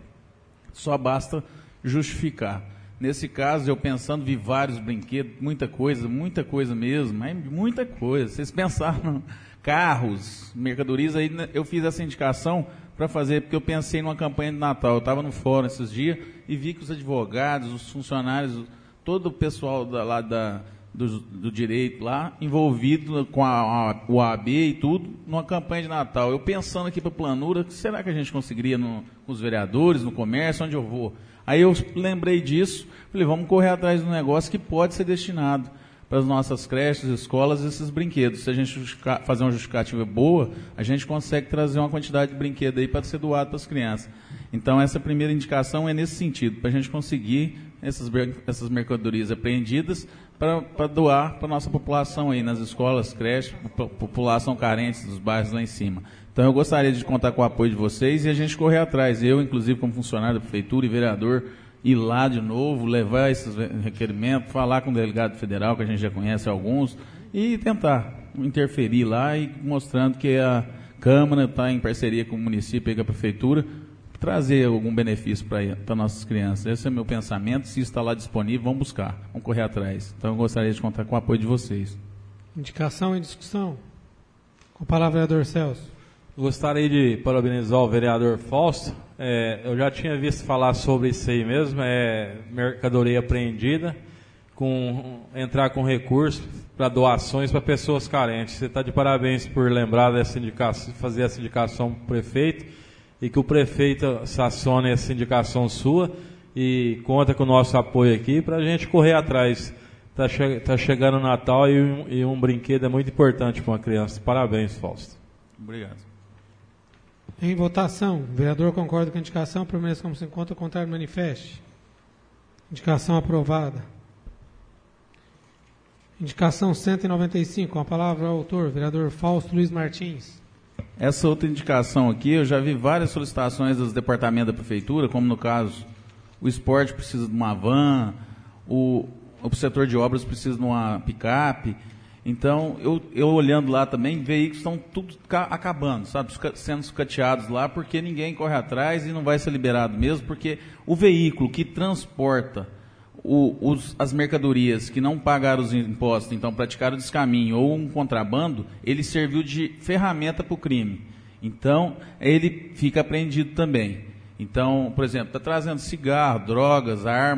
Só basta justificar. Nesse caso, eu pensando, vi vários brinquedos, muita coisa, muita coisa mesmo, mas muita coisa. Vocês pensaram, carros, mercadorias, aí eu fiz essa indicação para fazer, porque eu pensei numa campanha de Natal. Eu estava no fórum esses dias e vi que os advogados, os funcionários, todo o pessoal da, lá da, do, do direito lá, envolvido com a, a, o A B e tudo, numa campanha de Natal. Eu pensando aqui para a planura, será que a gente conseguiria no, com os vereadores, no comércio, onde eu vou? Aí eu lembrei disso, falei, vamos correr atrás de um negócio que pode ser destinado para as nossas creches, escolas, esses brinquedos. Se a gente fazer uma justificativa boa, a gente consegue trazer uma quantidade de brinquedos aí para ser doado para as crianças. Então, essa primeira indicação é nesse sentido, para a gente conseguir essas, essas mercadorias apreendidas para, para doar para a nossa população aí, nas escolas, creches, população carente dos bairros lá em cima. Então, eu gostaria de contar com o apoio de vocês e a gente correr atrás. Eu, inclusive, como funcionário da Prefeitura e vereador, ir lá de novo, levar esses requerimentos, falar com o delegado federal, que a gente já conhece alguns, e tentar interferir lá e mostrando que a Câmara está em parceria com o município e com a Prefeitura, trazer algum benefício para nossas crianças. Esse é o meu pensamento. Se está lá disponível, vamos buscar, vamos correr atrás. Então, eu gostaria de contar com o apoio de vocês. Indicação em discussão. Com a palavra, vereador Celso. Gostaria de parabenizar o vereador Fausto. É, eu já tinha visto falar sobre isso aí mesmo, é mercadoria apreendida, com, entrar com recursos para doações para pessoas carentes. Você está de parabéns por lembrar dessa indicação, fazer essa indicação para o prefeito, e que o prefeito sacione essa indicação sua e conta com o nosso apoio aqui para a gente correr atrás. Está che tá chegando o Natal e um, e um brinquedo é muito importante para uma criança. Parabéns, Fausto. Obrigado. Em votação, o vereador concorda com a indicação, permaneça como se encontra, ao contrário, manifeste. Indicação aprovada. Indicação cento e noventa e cinco, com a palavra ao autor, vereador Fausto Luiz Martins. Essa outra indicação aqui, eu já vi várias solicitações dos departamentos da Prefeitura, como no caso, o esporte precisa de uma van, o, o setor de obras precisa de uma picape. Então, eu, eu olhando lá também, veículos estão tudo acabando, sabe, sendo sucateados lá, porque ninguém corre atrás e não vai ser liberado mesmo, porque o veículo que transporta o, os, as mercadorias que não pagaram os impostos, então praticaram descaminho ou um contrabando, ele serviu de ferramenta para o crime. Então, ele fica apreendido também. Então, por exemplo, está trazendo cigarro, drogas, armas,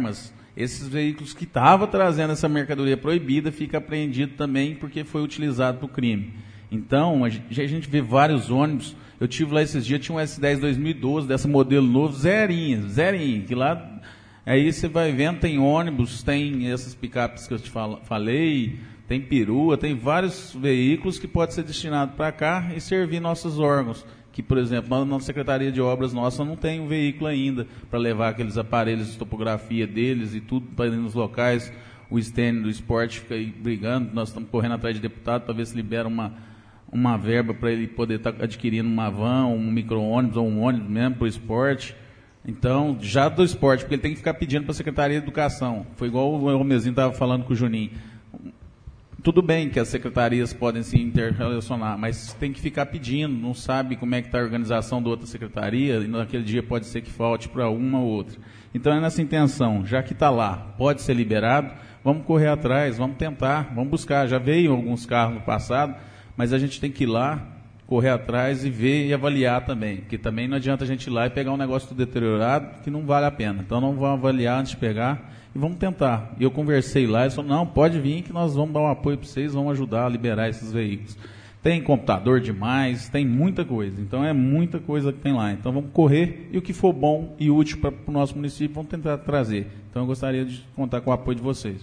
Esses veículos que estavam trazendo essa mercadoria proibida fica apreendido também porque foi utilizado para o crime. Então, a gente, a gente vê vários ônibus. Eu tive lá esses dias, tinha um S dez dois mil e doze, dessa modelo novo, zerinho, zerinho, que lá, aí você vai vendo, tem ônibus, tem essas picapes que eu te fal, falei, tem perua, tem vários veículos que podem ser destinados para cá e servir nossos órgãos. Que, por exemplo, na Secretaria de Obras nossa não tem um veículo ainda para levar aqueles aparelhos de topografia deles e tudo para ir nos locais. O Stênio do esporte fica aí brigando, nós estamos correndo atrás de deputado para ver se libera uma, uma verba para ele poder estar tá adquirindo uma van, um micro-ônibus ou um ônibus mesmo para o esporte. Então, já do esporte, porque ele tem que ficar pedindo para a Secretaria de Educação. Foi igual o Romezinho estava falando com o Juninho. Tudo bem que as secretarias podem se interrelacionar, mas tem que ficar pedindo, não sabe como é que está a organização da outra secretaria, e naquele dia pode ser que falte para uma ou outra. Então é nessa intenção, já que está lá, pode ser liberado, vamos correr atrás, vamos tentar, vamos buscar. Já veio alguns carros no passado, mas a gente tem que ir lá, correr atrás e ver e avaliar também, porque também não adianta a gente ir lá e pegar um negócio tudo deteriorado que não vale a pena. Então não vamos avaliar antes de pegar e vamos tentar. E eu conversei lá, eles falaram, não, pode vir que nós vamos dar um apoio para vocês, vamos ajudar a liberar esses veículos. Tem computador demais, tem muita coisa, então é muita coisa que tem lá. Então vamos correr e o que for bom e útil para o nosso município, vamos tentar trazer. Então eu gostaria de contar com o apoio de vocês.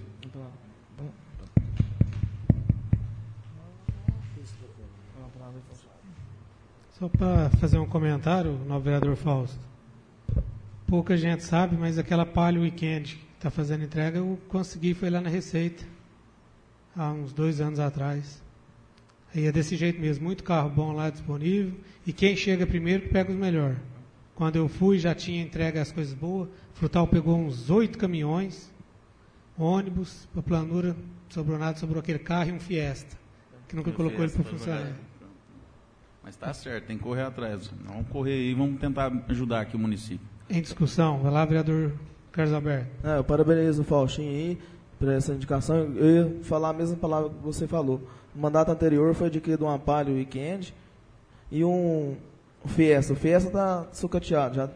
Só para fazer um comentário, novo vereador Fausto. Pouca gente sabe, mas aquela Palio Weekend que está fazendo entrega, eu consegui, foi lá na Receita, há uns dois anos atrás. Aí é desse jeito mesmo, muito carro bom lá disponível, e quem chega primeiro que pega os melhores. Quando eu fui, já tinha entregue as coisas boas, Frutal pegou uns oito caminhões, ônibus, para planura, sobrou nada, sobrou aquele carro e um Fiesta, que nunca colocou ele para funcionar. Mas está certo, tem que correr atrás. Vamos correr aí, vamos tentar ajudar aqui o município. Em discussão, vai lá, vereador Carlos Alberto. É, eu parabenizo o Faustinho aí por essa indicação. Eu ia falar a mesma palavra que você falou. O mandato anterior foi adquirido um Palio Weekend e um Fiesta. O Fiesta está sucateado já.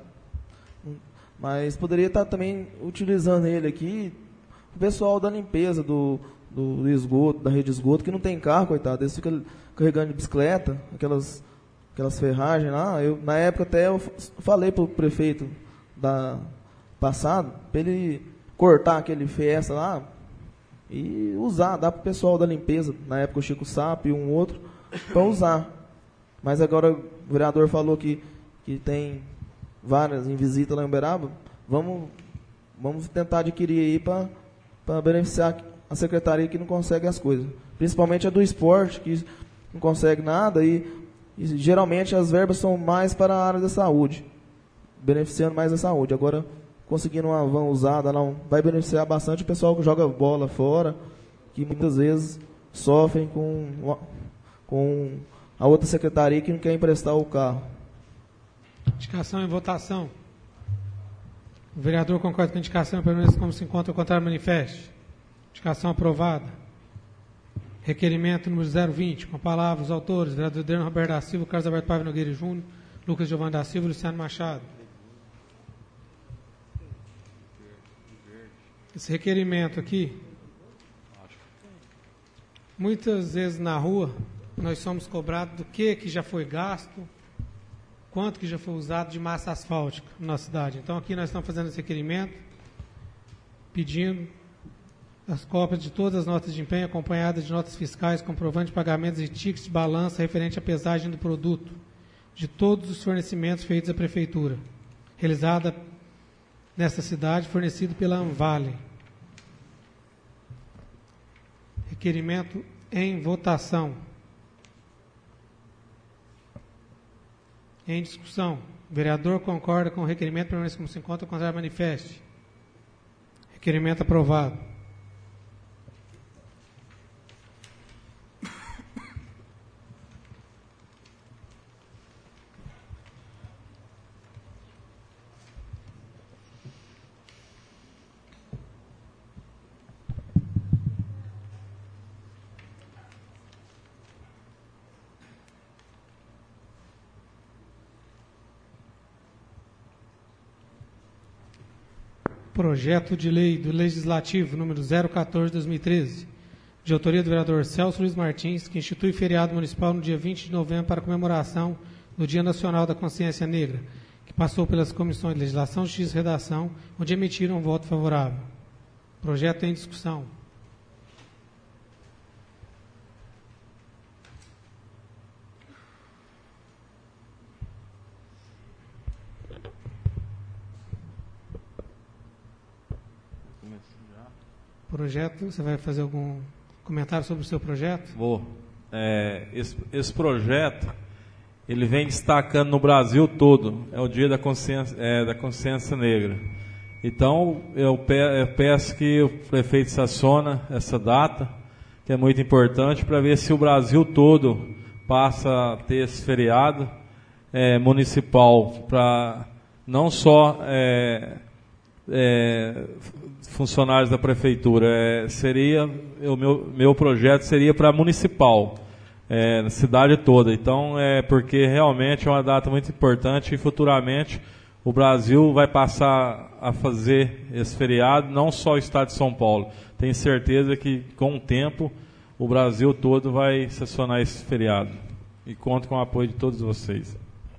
Mas poderia estar também utilizando ele aqui, o pessoal da limpeza do, do, do esgoto, da rede de esgoto, que não tem carro, coitado. Eles ficam carregando de bicicleta, aquelas, aquelas ferragens lá. Eu, na época até eu falei para o prefeito da passado, para ele cortar aquele Fiesta lá e usar, dar para o pessoal da limpeza, na época o Chico Sapo e um outro, para usar. Mas agora o vereador falou que, que tem várias em visita lá em Uberaba, vamos, vamos tentar adquirir aí para beneficiar a secretaria que não consegue as coisas. Principalmente a do esporte, que não consegue nada e, e geralmente as verbas são mais para a área da saúde, beneficiando mais a saúde. Agora, conseguindo uma van usada, não, vai beneficiar bastante o pessoal que joga bola fora, que muitas vezes sofrem com, com a outra secretaria que não quer emprestar o carro. Indicação em votação. O vereador concorda com a indicação, permanece como se encontra o contrário manifeste. Indicação aprovada. Requerimento número zero vinte, com a palavra os autores, vereador Adriano Roberto da Silva, Carlos Alberto Paiva Nogueira Júnior, Lucas Giovanni da Silva e Luciano Machado. Esse requerimento aqui, muitas vezes na rua, nós somos cobrados do que, que já foi gasto, quanto que já foi usado de massa asfáltica na nossa cidade. Então, aqui nós estamos fazendo esse requerimento, pedindo as cópias de todas as notas de empenho, acompanhadas de notas fiscais, comprovante de pagamentos e tickets de balança referente à pesagem do produto, de todos os fornecimentos feitos à Prefeitura, realizada nesta cidade, fornecido pela Anvale. Requerimento em votação. Em discussão. O vereador concorda com o requerimento, permanece como se encontra, o contrário manifeste. Requerimento aprovado. Projeto de lei do Legislativo número zero quatorze de dois mil e treze, de autoria do vereador Celso Luiz Martins, que institui feriado municipal no dia vinte de novembro para comemoração do Dia Nacional da Consciência Negra, que passou pelas comissões de Legislação, Justiça e Redação, onde emitiram um voto favorável. Projeto em discussão. Projeto, você vai fazer algum comentário sobre o seu projeto? Vou. É, esse, esse projeto, ele vem destacando no Brasil todo, é o Dia da Consciência, é, da Consciência Negra. Então, eu, pe eu peço que o prefeito sancione essa data, que é muito importante, para ver se o Brasil todo passa a ter esse feriado é, municipal, para não só é, é, funcionários da prefeitura, é, seria, o meu, meu projeto seria para municipal, é, na cidade toda. Então, é porque realmente é uma data muito importante e futuramente o Brasil vai passar a fazer esse feriado, não só o estado de São Paulo. Tenho certeza que com o tempo o Brasil todo vai sancionar esse feriado. E conto com o apoio de todos vocês.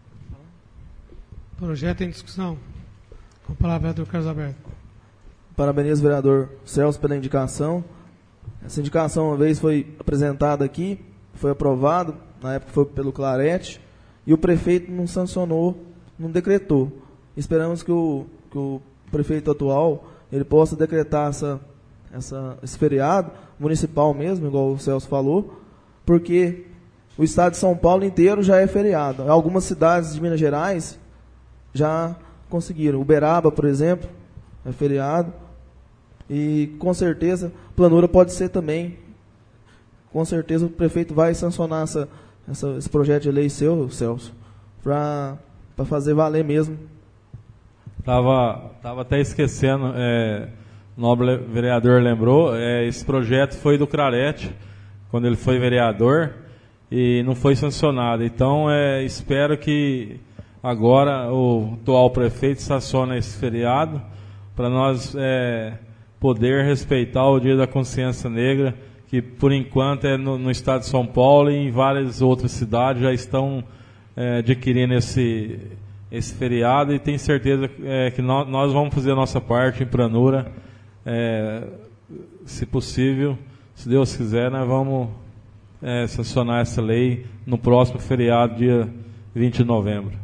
Projeto em discussão. Com a palavra, vereador Carlos Alberto. Parabenizo o vereador Celso pela indicação. Essa indicação uma vez foi apresentada aqui, foi aprovado, na época foi pelo Clarete, e o prefeito não sancionou, não decretou. Esperamos que o, que o prefeito atual ele possa decretar essa, essa, esse feriado municipal mesmo, igual o Celso falou, porque o estado de São Paulo inteiro já é feriado. Algumas cidades de Minas Gerais já conseguiram. Uberaba, por exemplo, é feriado. E com certeza, Planura pode ser também. Com certeza o prefeito vai sancionar essa, essa, esse projeto de lei seu, Celso, para fazer valer mesmo. Estava tava até esquecendo, é, o nobre vereador lembrou, é, esse projeto foi do Clarete, quando ele foi vereador, e não foi sancionado. Então, é, espero que agora o atual prefeito sancione esse feriado, para nós é, poder respeitar o Dia da Consciência Negra, que por enquanto é no, no estado de São Paulo e em várias outras cidades já estão é, adquirindo esse, esse feriado, e tenho certeza é, que nós, nós vamos fazer a nossa parte em Planura, é, se possível, se Deus quiser, nós vamos é, sancionar essa lei no próximo feriado, dia vinte de novembro.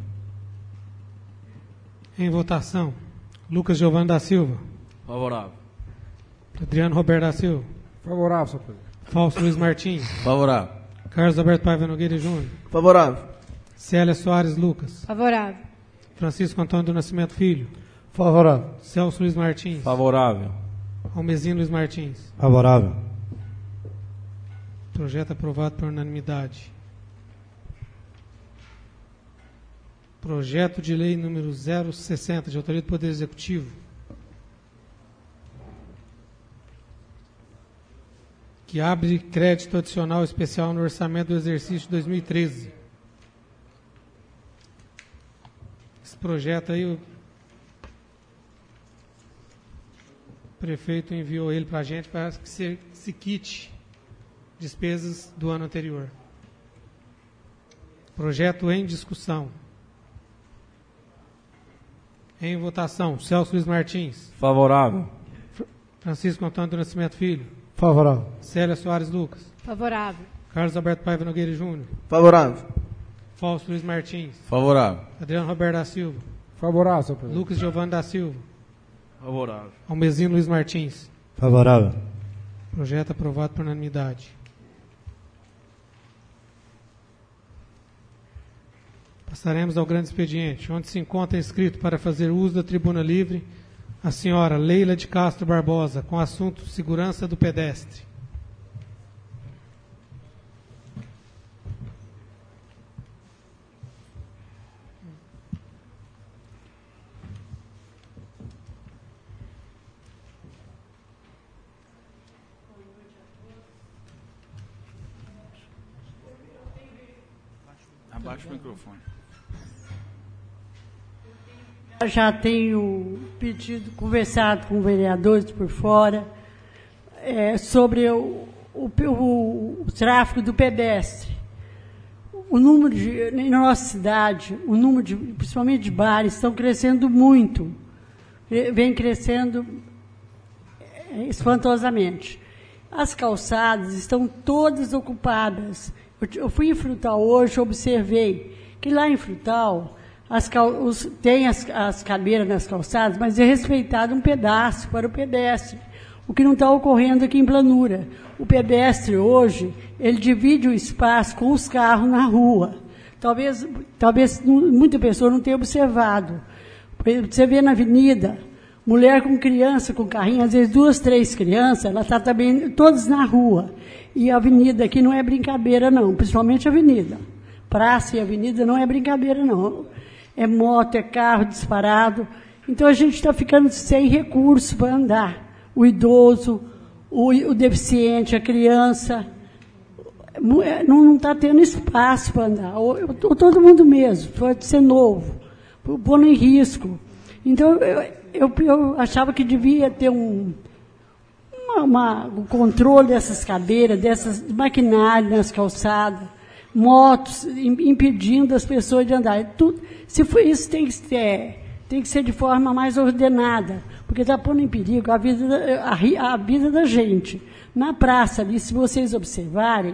Em votação. Lucas Giovanni da Silva. Favorável. Adriano Roberto da Silva. Favorável, senhor presidente. Fausto Luiz Martins. Favorável. Carlos Alberto Paiva Nogueira Júnior. Favorável. Célia Soares Lucas. Favorável. Francisco Antônio do Nascimento Filho. Favorável. Celso Luiz Martins. Favorável. Almezino Luiz Martins. Favorável. Projeto aprovado por unanimidade. Projeto de lei número zero sessenta, de autoria do Poder Executivo, que abre crédito adicional especial no orçamento do exercício de dois mil e treze. Esse projeto aí, o prefeito enviou ele para a gente para que se, se quite despesas do ano anterior. Projeto em discussão. Em votação, Celso Luiz Martins. Favorável. Francisco Antônio do Nascimento Filho. Favorável. Célia Soares Lucas. Favorável. Carlos Alberto Paiva Nogueira Júnior. Favorável. Fausto Luiz Martins. Favorável. Adriano Roberto da Silva. Favorável, senhor presidente. Lucas Giovanni da Silva. Favorável. Almezino Luiz Martins. Favorável. Projeto aprovado por unanimidade. Passaremos ao grande expediente, onde se encontra inscrito para fazer uso da tribuna livre a senhora Leila de Castro Barbosa, com assunto segurança do pedestre. Abaixa o microfone. Já tenho pedido, conversado com vereadores por fora, é, sobre o, o, o, o tráfego do pedestre. O número de, na nossa cidade, o número de, principalmente de bares, estão crescendo muito. Vem crescendo espantosamente. As calçadas estão todas ocupadas. Eu, eu fui em Frutal hoje, observei que lá em Frutal as cal, os, tem as, as cadeiras nas calçadas, mas é respeitado um pedaço para o pedestre, o que não está ocorrendo aqui em Planura. O pedestre hoje, ele divide o espaço com os carros na rua. Talvez, talvez muita pessoa não tenha observado. Você vê na avenida, mulher com criança, com carrinho, às vezes duas, três crianças, ela está também todas na rua. E a avenida aqui não é brincadeira, não, principalmente a avenida. Praça e avenida não é brincadeira, não. É moto, é carro disparado. Então a gente está ficando sem recurso para andar. O idoso, o, o deficiente, a criança, não está tendo espaço para andar. Ou, ou todo mundo mesmo, pode ser novo, pondo em risco. Então eu, eu, eu achava que devia ter um, uma, uma, um controle dessas cadeiras, dessas maquinários nas calçadas, motos impedindo as pessoas de andar. Tudo, se for isso, tem que ser, tem que ser de forma mais ordenada, porque está pondo em perigo a vida, a, a vida da gente. Na praça ali, se vocês observarem,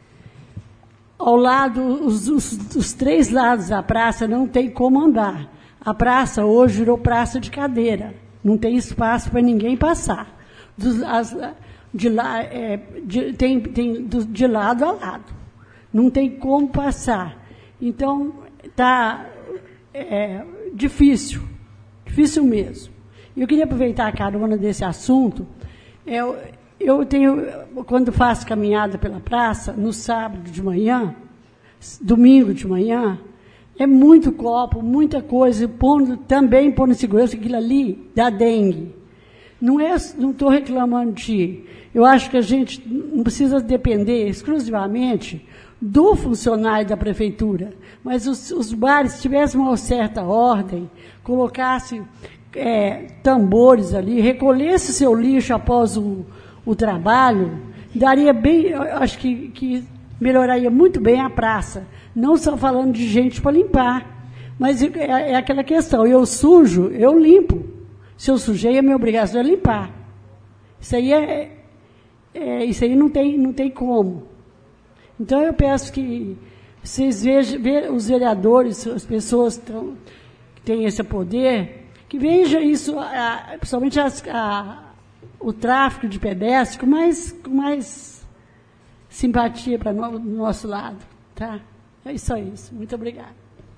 ao lado, os, os, os três lados da praça não tem como andar. A praça hoje virou praça de cadeira, não tem espaço para ninguém passar. Dos, as, de, lá, é, de, tem, tem do, de lado a lado. Não tem como passar. Então, está é, difícil, difícil mesmo. Eu queria aproveitar a carona desse assunto. Eu, eu tenho, quando faço caminhada pela praça, no sábado de manhã, domingo de manhã, é muito copo, muita coisa, pondo, também pondo em segurança aquilo ali da dengue. Não é, não estou reclamando de... Eu acho que a gente não precisa depender exclusivamente do funcionário da prefeitura, mas os, os bares, se tivessem uma certa ordem, colocassem é, tambores ali, recolhesse seu lixo após o, o trabalho, daria bem, eu acho que, que melhoraria muito bem a praça. Não só falando de gente para limpar, mas é, é aquela questão, eu sujo, eu limpo. Se eu sujei, a minha obrigação é limpar. Isso aí, é, é, isso aí não, tem, não tem como. Então, eu peço que vocês vejam, vejam os vereadores, as pessoas tão, que têm esse poder, que vejam isso, a, principalmente as, a, o tráfico de pedestres, com mais, com mais simpatia para no, do nosso lado. Tá? É só isso. Muito obrigada.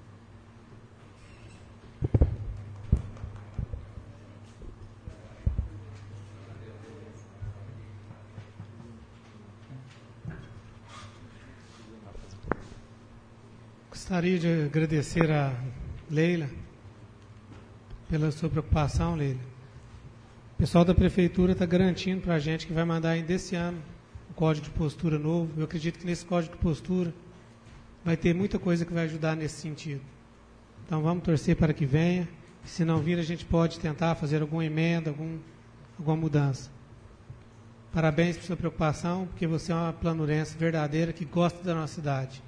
Gostaria de agradecer a Leila pela sua preocupação, Leila. O pessoal da prefeitura está garantindo para a gente que vai mandar ainda esse ano o código de postura novo. Eu acredito que nesse código de postura vai ter muita coisa que vai ajudar nesse sentido. Então vamos torcer para que venha. Se não vir, a gente pode tentar fazer alguma emenda, algum, alguma mudança. Parabéns por sua preocupação, porque você é uma planurense verdadeira que gosta da nossa cidade.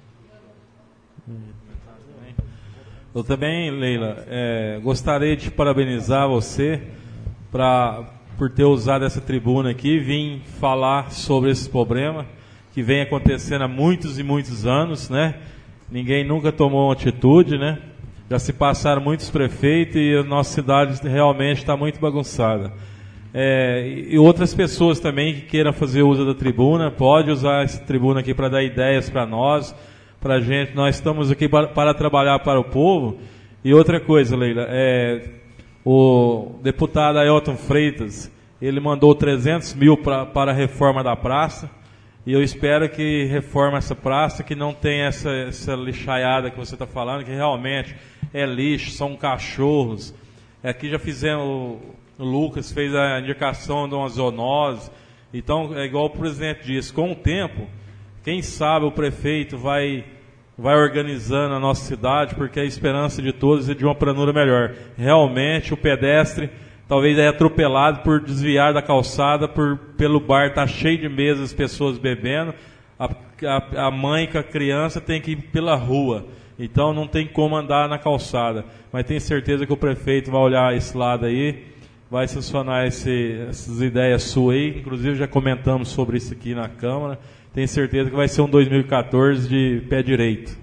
Eu também, Leila, é, gostaria de parabenizar você pra, por ter usado essa tribuna aqui e vir falar sobre esse problema que vem acontecendo há muitos e muitos anos, né? Ninguém nunca tomou uma atitude, né? Já se passaram muitos prefeitos e a nossa cidade realmente está muito bagunçada. É, e outras pessoas também que queiram fazer uso da tribuna, pode usar essa tribuna aqui para dar ideias para nós, para a gente. Nós estamos aqui para, para trabalhar para o povo. E outra coisa, Leila, é, o deputado Ailton Freitas, ele mandou trezentos mil pra, para a reforma da praça, e eu espero que reforme essa praça, que não tenha essa, essa lixaiada que você está falando, que realmente é lixo, são cachorros. Aqui já fizemos, o, o Lucas fez a indicação de uma zoonose. Então, é igual o presidente disse, com o tempo, quem sabe o prefeito vai, vai organizando a nossa cidade, porque é a esperança de todos é de uma planura melhor. Realmente, o pedestre talvez é atropelado por desviar da calçada, por, pelo bar estar tá cheio de mesas, pessoas bebendo. A, a, a mãe com a criança tem que ir pela rua. Então não tem como andar na calçada. Mas tenho certeza que o prefeito vai olhar esse lado aí, vai sancionar esse, essas ideias suas aí. Inclusive já comentamos sobre isso aqui na Câmara. Tenho certeza que vai ser um dois mil e quatorze de pé direito.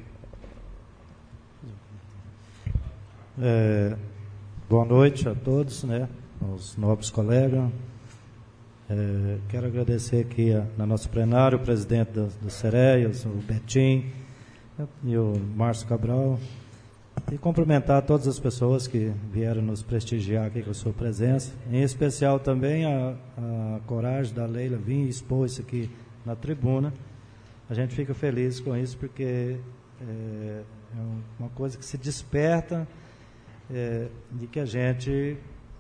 É, boa noite a todos, né, aos nobres colegas. É, quero agradecer aqui a, na nosso plenário o presidente do, do Cereias, o Betim e o Márcio Cabral, e cumprimentar todas as pessoas que vieram nos prestigiar aqui com a sua presença, em especial também a, a coragem da Leila vir expor isso aqui na tribuna. A gente fica feliz com isso, porque é, é uma coisa que se desperta é, de que a gente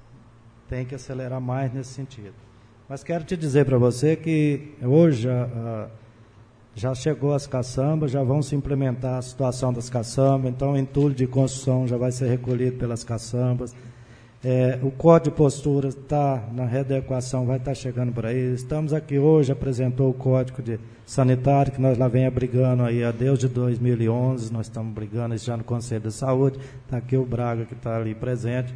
tem que acelerar mais nesse sentido. Mas quero te dizer para você que hoje a, a, já chegou as caçambas, já vão se implementar a situação das caçambas, então o entulho de construção já vai ser recolhido pelas caçambas. É, o código de postura está na readequação, vai estar tá chegando por aí. Estamos aqui hoje, apresentou o código de sanitário, que nós lá vem brigando aí, a desde dois mil e onze, nós estamos brigando isso já no Conselho de Saúde. Está aqui o Braga, que está ali presente.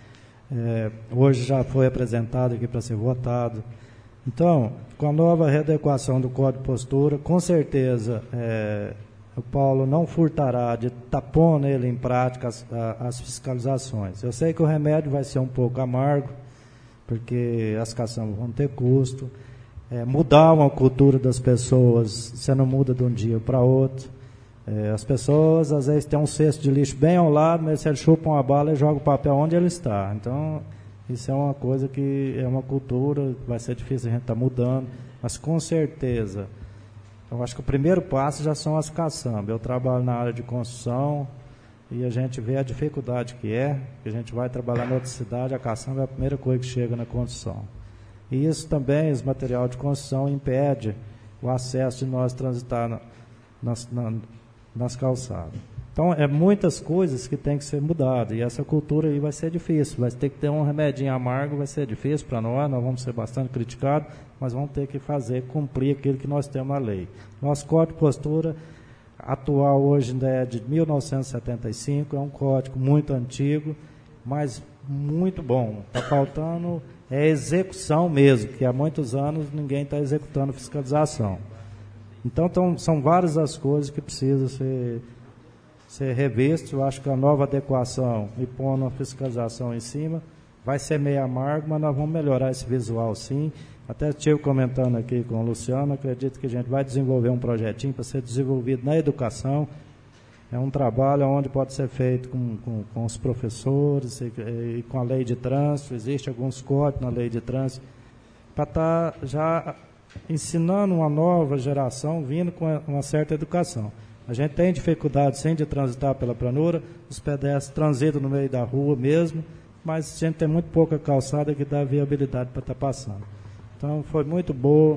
É, hoje já foi apresentado aqui para ser votado. Então, com a nova readequação do código de postura, com certeza é, o Paulo não furtará de estar pondo ele em prática as, as fiscalizações. Eu sei que o remédio vai ser um pouco amargo, porque as caçambas vão ter custo. É, mudar uma cultura das pessoas, você não muda de um dia para outro. É, as pessoas, às vezes, têm um cesto de lixo bem ao lado, mas se eles chupam a bala e jogam o papel onde ele está. Então, isso é uma coisa que é uma cultura, vai ser difícil a gente estar mudando, mas com certeza, eu acho que o primeiro passo já são as caçambas. Eu trabalho na área de construção e a gente vê a dificuldade que é, que a gente vai trabalhar em outra cidade, a caçamba é a primeira coisa que chega na construção. E isso também, os materiais de construção, impede o acesso de nós transitar na, nas, na, nas calçadas. Então, é muitas coisas que tem que ser mudadas, e essa cultura aí vai ser difícil, vai ter que ter um remedinho amargo, vai ser difícil para nós, nós vamos ser bastante criticados, mas vamos ter que fazer, cumprir aquilo que nós temos na lei. Nosso código de postura atual hoje ainda é de mil novecentos e setenta e cinco, é um código muito antigo, mas muito bom. Está faltando é execução mesmo, que há muitos anos ninguém está executando fiscalização. Então, tão, são várias as coisas que precisam ser... ser revisto. Eu acho que a nova adequação e pondo a fiscalização em cima vai ser meio amargo, mas nós vamos melhorar esse visual sim. Até estive comentando aqui com o Luciano, acredito que a gente vai desenvolver um projetinho para ser desenvolvido na educação. É um trabalho onde pode ser feito com, com, com os professores e, e com a lei de trânsito. Existem alguns códigos na lei de trânsito para estar tá já ensinando uma nova geração vindo com uma certa educação. A gente tem dificuldade sim de transitar pela planura, os pedestres transitam no meio da rua mesmo, mas a gente tem muito pouca calçada que dá viabilidade para estar passando. Então foi muito boa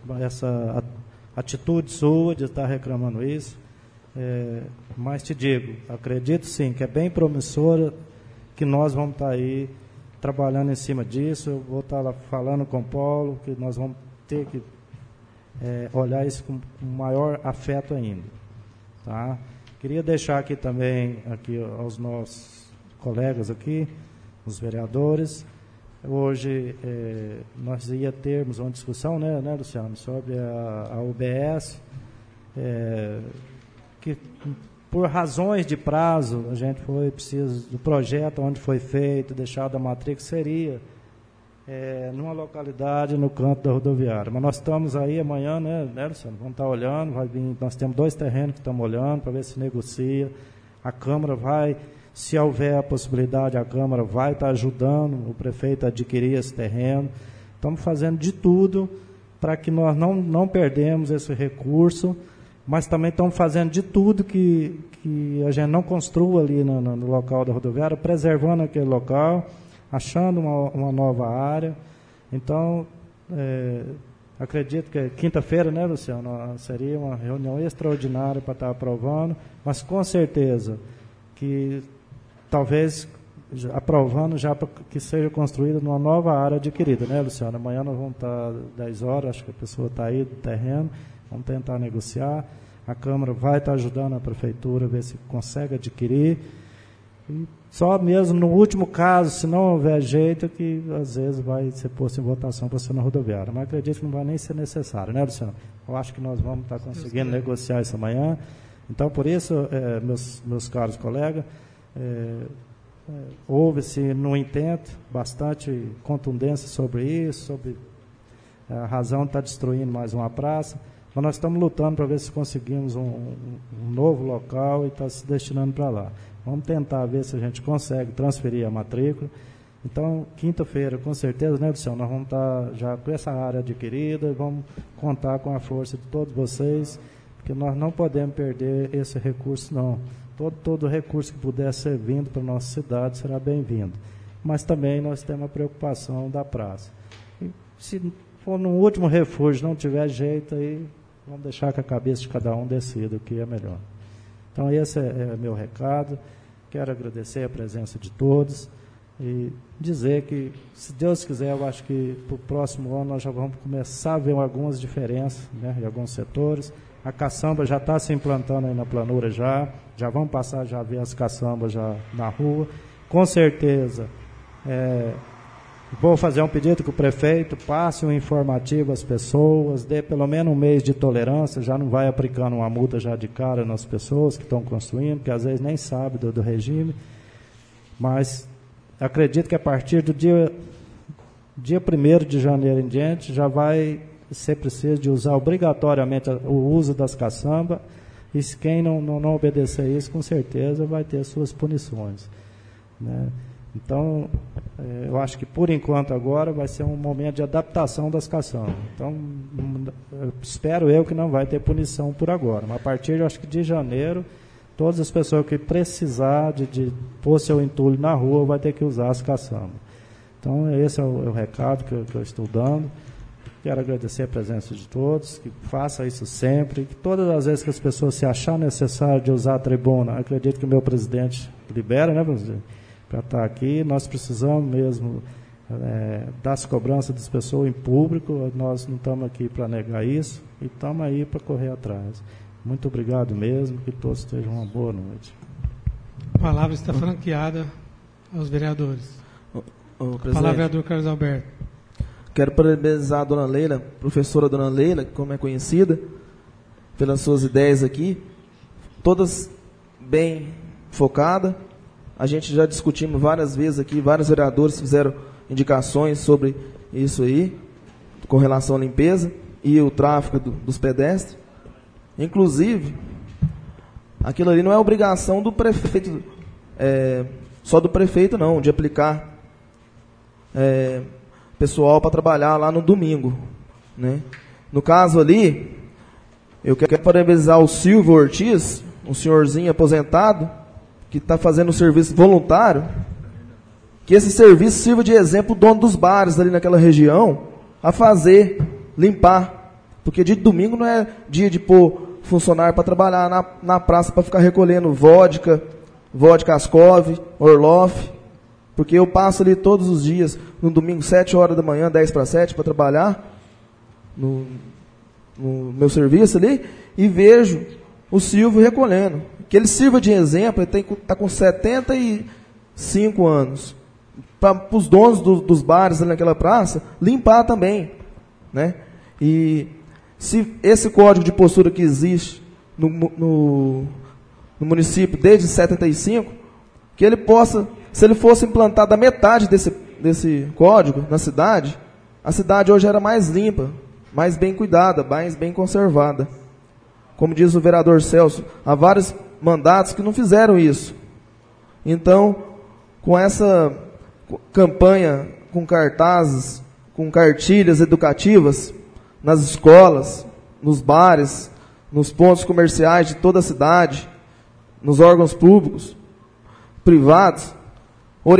essa atitude sua de estar reclamando isso, é, mas te digo, acredito sim que é bem promissora, que nós vamos estar aí trabalhando em cima disso. Eu vou estar lá falando com o Paulo, que nós vamos ter que é, olhar isso com maior afeto ainda. Tá? Queria deixar aqui também aqui aos nossos colegas aqui, os vereadores. Hoje eh, nós ia termos uma discussão, né, né Luciano, sobre a, a U B S, eh, que por razões de prazo a gente foi preciso do projeto onde foi feito, deixado a matrícula, seria É, numa localidade no canto da rodoviária. Mas nós estamos aí amanhã, né, né Luciano? Vamos estar olhando, vai vir, nós temos dois terrenos que estamos olhando para ver se negocia. A Câmara vai, se houver a possibilidade, a Câmara vai estar ajudando o prefeito a adquirir esse terreno. Estamos fazendo de tudo para que nós não, não perdemos esse recurso, mas também estamos fazendo de tudo que, que a gente não construa ali no, no, no local da rodoviária, preservando aquele local, achando uma, uma nova área. Então, é, acredito que quinta-feira, né, Luciano, seria uma reunião extraordinária para estar aprovando, mas com certeza que talvez aprovando já para que seja construída numa nova área adquirida, né, Luciano? Amanhã nós vamos estar dez horas, acho que a pessoa está aí do terreno, vamos tentar negociar. A Câmara vai estar ajudando a Prefeitura a ver se consegue adquirir. E só mesmo no último caso, se não houver jeito, que às vezes vai ser posto em votação para ser na rodoviária. Mas acredito que não vai nem ser necessário, né, Luciano? Eu acho que nós vamos estar conseguindo negociar isso amanhã. Então, por isso, é, meus, meus caros colegas, é, é, houve-se, no intento, bastante contundência sobre isso, sobre a razão de estar destruindo mais uma praça. Mas nós estamos lutando para ver se conseguimos um, um, um novo local e está se destinando para lá. Vamos tentar ver se a gente consegue transferir a matrícula. Então, quinta-feira, com certeza, né, Luciano, nós vamos estar já com essa área adquirida e vamos contar com a força de todos vocês, porque nós não podemos perder esse recurso, não. Todo, todo recurso que puder ser vindo para a nossa cidade será bem-vindo. Mas também nós temos a preocupação da praça. E se for no último refúgio não tiver jeito, aí vamos deixar que a cabeça de cada um decida o que é melhor. Então, esse é, é meu recado. Quero agradecer a presença de todos e dizer que, se Deus quiser, eu acho que para o próximo ano nós já vamos começar a ver algumas diferenças, né, em alguns setores. A caçamba já está se implantando aí na planura já, já vamos passar já a ver as caçambas já na rua. Com certeza, é, vou fazer um pedido que o prefeito passe um informativo às pessoas, dê pelo menos um mês de tolerância, já não vai aplicando uma multa já de cara nas pessoas que estão construindo, que às vezes nem sabe do, do regime, mas acredito que a partir do dia, dia primeiro de janeiro em diante, já vai ser preciso de usar obrigatoriamente o uso das caçambas, e se quem não, não, não obedecer isso, com certeza vai ter suas punições, né? Então, eu acho que, por enquanto, agora vai ser um momento de adaptação das caçambas. Então, eu espero eu que não vai ter punição por agora. Mas, a partir, eu acho que de janeiro, todas as pessoas que precisar de, de pôr seu entulho na rua, vai ter que usar as caçambas. Então, esse é o, é o recado que eu, que eu estou dando. Quero agradecer a presença de todos, que faça isso sempre, que todas as vezes que as pessoas se achar necessário de usar a tribuna, acredito que o meu presidente libera, né, presidente? Para estar aqui, nós precisamos mesmo é, das cobranças das pessoas em público, nós não estamos aqui para negar isso, e estamos aí para correr atrás. Muito obrigado mesmo, que todos tenham uma boa noite. A palavra está franqueada aos vereadores. Ô, ô, a palavra é vereador Carlos Alberto. Quero parabenizar a dona Leila, professora dona Leila, como é conhecida, pelas suas ideias aqui, todas bem focadas. A gente já discutimos várias vezes aqui, vários vereadores fizeram indicações sobre isso aí, com relação à limpeza e o tráfego do, dos pedestres. Inclusive, aquilo ali não é obrigação do prefeito, é, só do prefeito não, de aplicar é, pessoal para trabalhar lá no domingo, né? No caso ali, eu quero parabenizar o Silvio Ortiz, um senhorzinho aposentado, que está fazendo um serviço voluntário, que esse serviço sirva de exemplo o dono dos bares ali naquela região a fazer, limpar, porque dia de domingo não é dia de pôr funcionário para trabalhar na, na praça para ficar recolhendo vodka, vodka Ascov, Orloff, porque eu passo ali todos os dias, no domingo, sete horas da manhã, dez para sete, para trabalhar no, no meu serviço ali, e vejo o Silvio recolhendo. Que ele sirva de exemplo, ele está com setenta e cinco anos. Para os donos do, dos bares ali naquela praça, limpar também, né? E se esse código de postura que existe no, no, no município desde setenta e cinco, que ele possa, se ele fosse implantado a metade desse, desse código na cidade, a cidade hoje era mais limpa, mais bem cuidada, mais bem conservada. Como diz o vereador Celso, há vários mandatos que não fizeram isso. Então, com essa campanha, com cartazes, com cartilhas educativas, nas escolas, nos bares, nos pontos comerciais de toda a cidade, nos órgãos públicos, privados,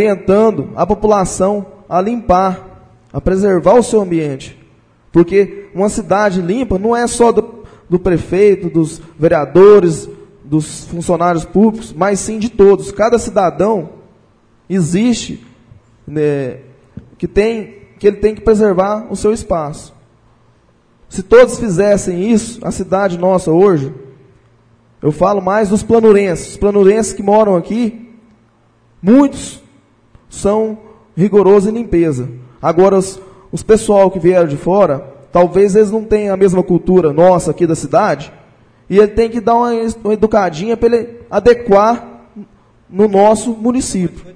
orientando a população a limpar, a preservar o seu ambiente. Porque uma cidade limpa não é só do, do prefeito, dos vereadores, dos funcionários públicos, mas sim de todos. Cada cidadão existe, né, que, tem, que ele tem que preservar o seu espaço. Se todos fizessem isso, a cidade nossa hoje, eu falo mais dos planurenses. Os planurenses que moram aqui, muitos são rigorosos em limpeza. Agora, os, os pessoal que vieram de fora, talvez eles não tenham a mesma cultura nossa aqui da cidade, e ele tem que dar uma, uma educadinha para ele adequar no nosso município.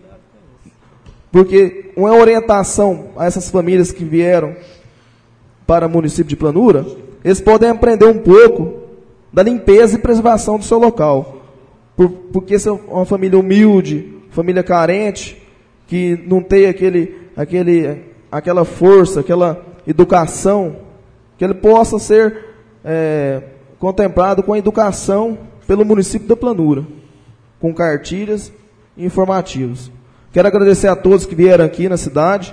Porque uma orientação a essas famílias que vieram para o município de Planura, eles podem aprender um pouco da limpeza e preservação do seu local. Por, porque se é uma família humilde, família carente, que não tem aquele, aquele, aquela força, aquela educação, que ele possa ser é, contemplado com a educação pelo município da Planura, com cartilhas e informativos. Quero agradecer a todos que vieram aqui na cidade,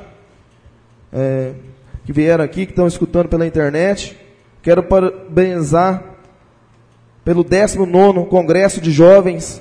é, que vieram aqui, que estão escutando pela internet. Quero parabenizar pelo décimo nono Congresso de Jovens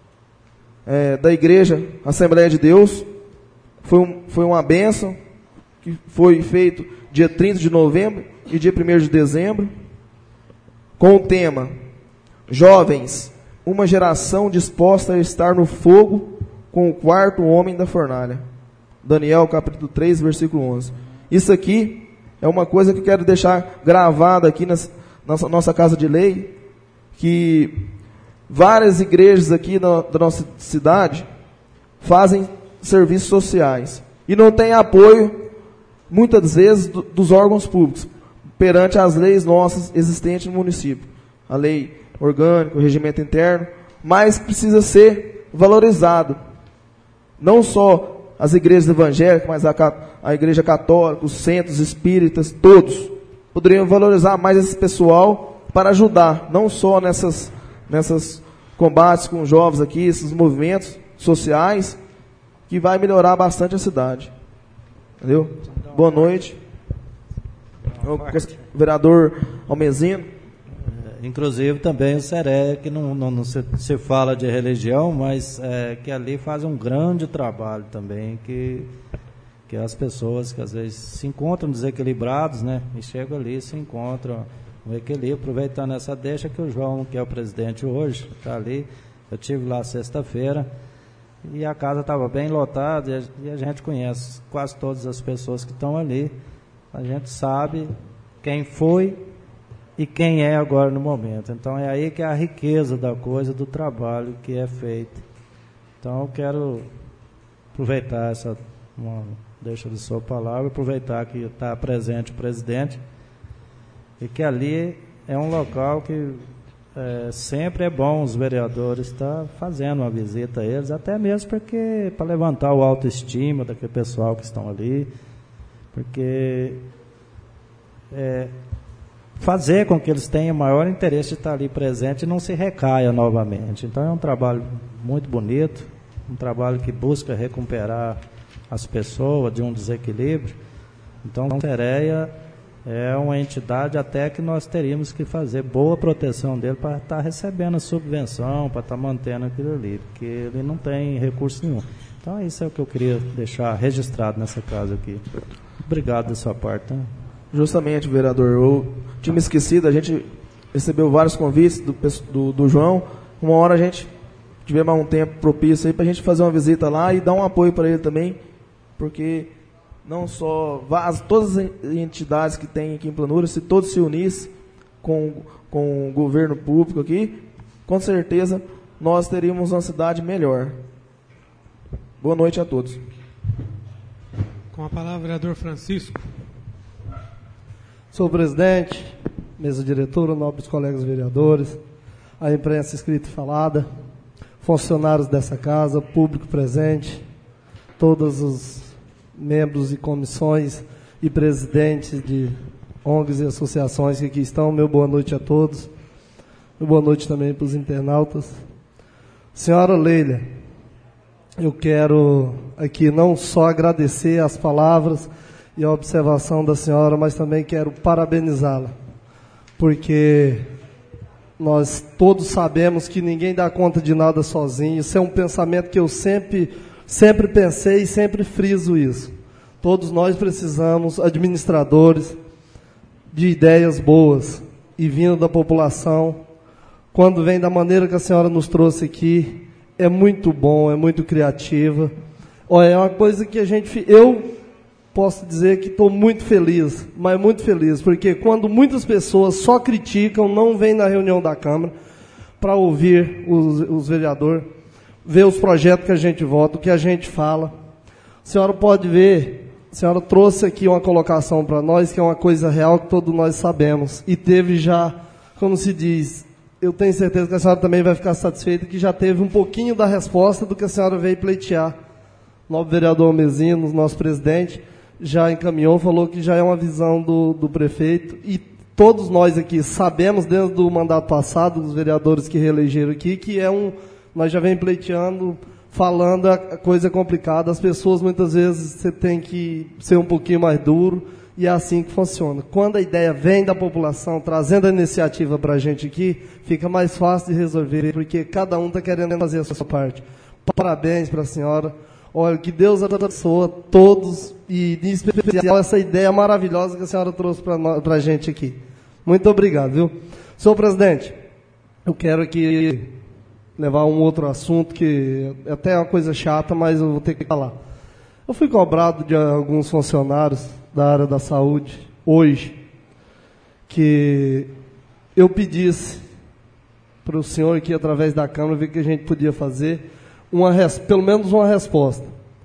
é, da Igreja Assembleia de Deus. Foi, um, foi uma bênção, que foi feito dia trinta de novembro e dia primeiro de dezembro, com o tema Jovens, uma geração disposta a estar no fogo com o quarto homem da fornalha. Daniel, capítulo três, versículo onze. Isso aqui é uma coisa que eu quero deixar gravada aqui na nossa, nossa Casa de Lei, que várias igrejas aqui na, da nossa cidade fazem serviços sociais e não tem apoio, muitas vezes, do, dos órgãos públicos, perante as leis nossas existentes no município. A lei orgânica, o regimento interno, mas precisa ser valorizado. Não só as igrejas evangélicas, mas a, a igreja católica, os centros espíritas, todos poderiam valorizar mais esse pessoal para ajudar, não só nessas, nessas combates com os jovens aqui, esses movimentos sociais, que vai melhorar bastante a cidade. Entendeu? Boa noite. O vereador Almezino. Inclusive também o Sereia, que não, não, não se, se fala de religião, mas é, que ali faz um grande trabalho também, que, que as pessoas que às vezes se encontram desequilibrados, né, e chegam ali e se encontram um equilíbrio, aproveitando essa deixa que o João, que é o presidente hoje, está ali. Eu estive lá sexta-feira e a casa estava bem lotada, e a, e a gente conhece quase todas as pessoas que estão ali. A gente sabe quem foi e quem é agora no momento. Então é aí que é a riqueza da coisa, do trabalho que é feito. Então eu quero aproveitar essa uma, deixa de sua palavra, aproveitar que está presente o presidente, e que ali é um local que é, sempre é bom os vereadores estar fazendo uma visita a eles, até mesmo porque para levantar o autoestima daquele pessoal que estão ali, porque é, fazer com que eles tenham maior interesse de estar ali presente e não se recaia novamente. Então é um trabalho muito bonito, um trabalho que busca recuperar as pessoas de um desequilíbrio. Então a Sereia é uma entidade até que nós teríamos que fazer boa proteção dele para estar recebendo a subvenção, para estar mantendo aquilo ali, porque ele não tem recurso nenhum. Então isso é o que eu queria deixar registrado nessa casa aqui. Obrigado da sua parte. Né? Justamente, vereador, eu tinha me esquecido, a gente recebeu vários convites do, do, do João. Uma hora a gente tiver mais um tempo propício aí para a gente fazer uma visita lá e dar um apoio para ele também, porque não só as, todas as entidades que tem aqui em Planura, se todos se unissem com, com o governo público aqui, com certeza nós teríamos uma cidade melhor. Boa noite a todos. Com a palavra, vereador Francisco. Senhor presidente, mesa diretora, nobres colegas vereadores, a imprensa escrita e falada, funcionários dessa casa, público presente, todos os membros e comissões e presidentes de O N Gs e associações que aqui estão, meu boa noite a todos. Meu boa noite também para os internautas. Senhora Leila, eu quero aqui não só agradecer as palavras e a observação da senhora, mas também quero parabenizá-la, porque nós todos sabemos que ninguém dá conta de nada sozinho. Isso é um pensamento que eu sempre, sempre pensei e sempre friso isso. Todos nós precisamos, administradores, de ideias boas e vindo da população. Quando vem da maneira que a senhora nos trouxe aqui, é muito bom, é muito criativa. Olha, é uma coisa que a gente... Eu posso dizer que estou muito feliz, mas muito feliz, porque quando muitas pessoas só criticam, não vêm na reunião da Câmara para ouvir os, os vereadores, ver os projetos que a gente vota, o que a gente fala. A senhora pode ver, a senhora trouxe aqui uma colocação para nós, que é uma coisa real que todos nós sabemos, e teve já, como se diz... Eu tenho certeza que a senhora também vai ficar satisfeita que já teve um pouquinho da resposta do que a senhora veio pleitear. O novo vereador Mezino, nosso presidente, já encaminhou, falou que já é uma visão do, do prefeito. E todos nós aqui sabemos, desde o mandato passado, os vereadores que reelegeram aqui, que é um... Nós já vem pleiteando, falando a coisa complicada. As pessoas, muitas vezes, você tem que ser um pouquinho mais duro. E é assim que funciona. Quando a ideia vem da população, trazendo a iniciativa para a gente aqui, fica mais fácil de resolver, porque cada um está querendo fazer a sua parte. Parabéns para a senhora. Olha, que Deus abençoe todos, e em especial essa ideia maravilhosa que a senhora trouxe para a gente aqui. Muito obrigado, viu? Senhor presidente, eu quero aqui levar um outro assunto, que é até uma coisa chata, mas eu vou ter que falar. Eu fui cobrado de alguns funcionários da área da saúde, hoje, que eu pedisse para o senhor aqui, através da Câmara, ver o que a gente podia fazer, uma, pelo menos uma resposta.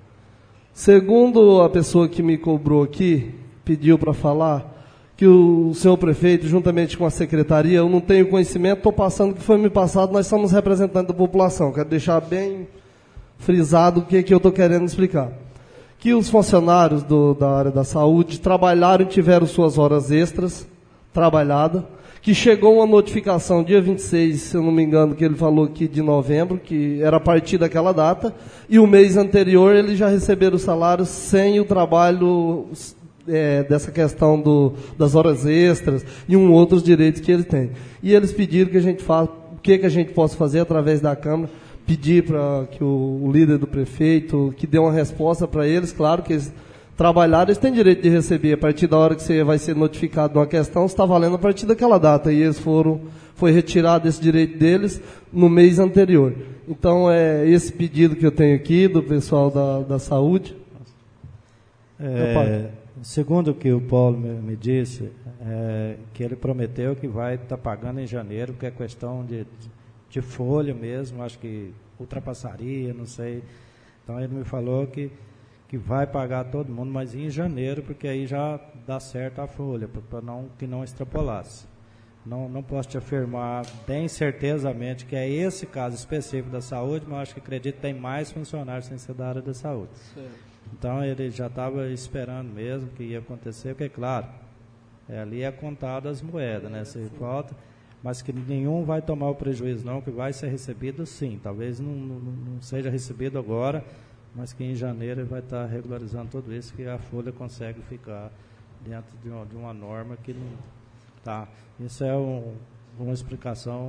Segundo a pessoa que me cobrou aqui, pediu para falar, que o senhor prefeito, juntamente com a secretaria, eu não tenho conhecimento, estou passando o que foi me passado, nós somos representantes da população. Quero deixar bem frisado o que, que eu estou querendo explicar. Que os funcionários do, da área da saúde trabalharam e tiveram suas horas extras trabalhadas, que chegou uma notificação dia vinte e seis, se eu não me engano, que ele falou aqui de novembro, que era a partir daquela data, e o mês anterior eles já receberam o salário sem o trabalho é, dessa questão do, das horas extras e um outros direitos que eles têm. E eles pediram que a gente faça, o que, que a gente possa fazer através da Câmara, pedir para que o, o líder do prefeito, que dê uma resposta para eles, claro que eles trabalharam, eles têm direito de receber, a partir da hora que você vai ser notificado de uma questão, está valendo a partir daquela data, e eles foram, foi retirado esse direito deles no mês anterior. Então, é esse pedido que eu tenho aqui, do pessoal da, da saúde. É, segundo o que o Paulo me, me disse, é, que ele prometeu que vai estar tá pagando em janeiro, que é questão de... de folha mesmo, acho que ultrapassaria, não sei. Então ele me falou que, que vai pagar todo mundo, mas em janeiro, porque aí já dá certo a folha, para não, que não extrapolasse. Não, não posso te afirmar bem certezamente que é esse caso específico da saúde, mas acho que acredito que tem mais funcionários sem ser da área da saúde. Certo. Então ele já estava esperando mesmo que ia acontecer, porque claro, é, ali é contado as moedas, né? Se falta... mas que nenhum vai tomar o prejuízo não, que vai ser recebido sim, talvez não, não, não seja recebido agora, mas que em janeiro ele vai estar regularizando tudo isso, que a folha consegue ficar dentro de uma, de uma norma que não está. Isso é um, uma explicação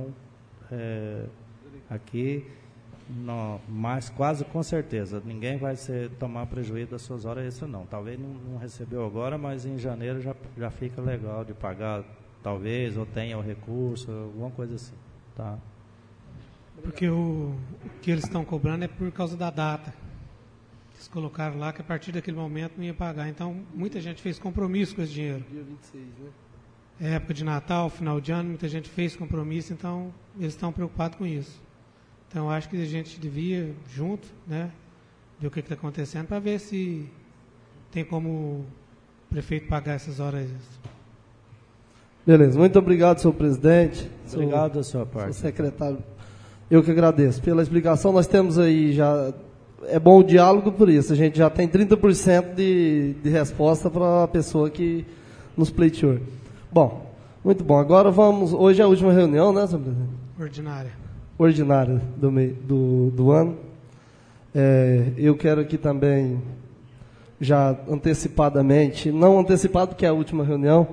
é, aqui, não, mas quase com certeza, ninguém vai ser, tomar prejuízo das suas horas, isso não, talvez não, não recebeu agora, mas em janeiro já, já fica legal de pagar, talvez, ou tenha o recurso, alguma coisa assim, tá? Porque o, o que eles estão cobrando é por causa da data. Eles colocaram lá que a partir daquele momento não ia pagar. Então, muita gente fez compromisso com esse dinheiro. Dia vinte e seis, né? É época de Natal, final de ano, muita gente fez compromisso, então eles estão preocupados com isso. Então, eu acho que a gente devia, junto, né, ver o que está acontecendo, para ver se tem como o prefeito pagar essas horas extras. Beleza, muito obrigado, senhor presidente. Obrigado da sua parte. Senhor secretário, eu que agradeço pela explicação. Nós temos aí já, é bom o diálogo por isso, a gente já tem trinta por cento de, de resposta para a pessoa que nos pleiteou. Bom, muito bom. Agora vamos, hoje é a última reunião, né, senhor presidente? Ordinária. Ordinária do, do, do ano. É, eu quero aqui também já antecipadamente, não antecipado porque é a última reunião,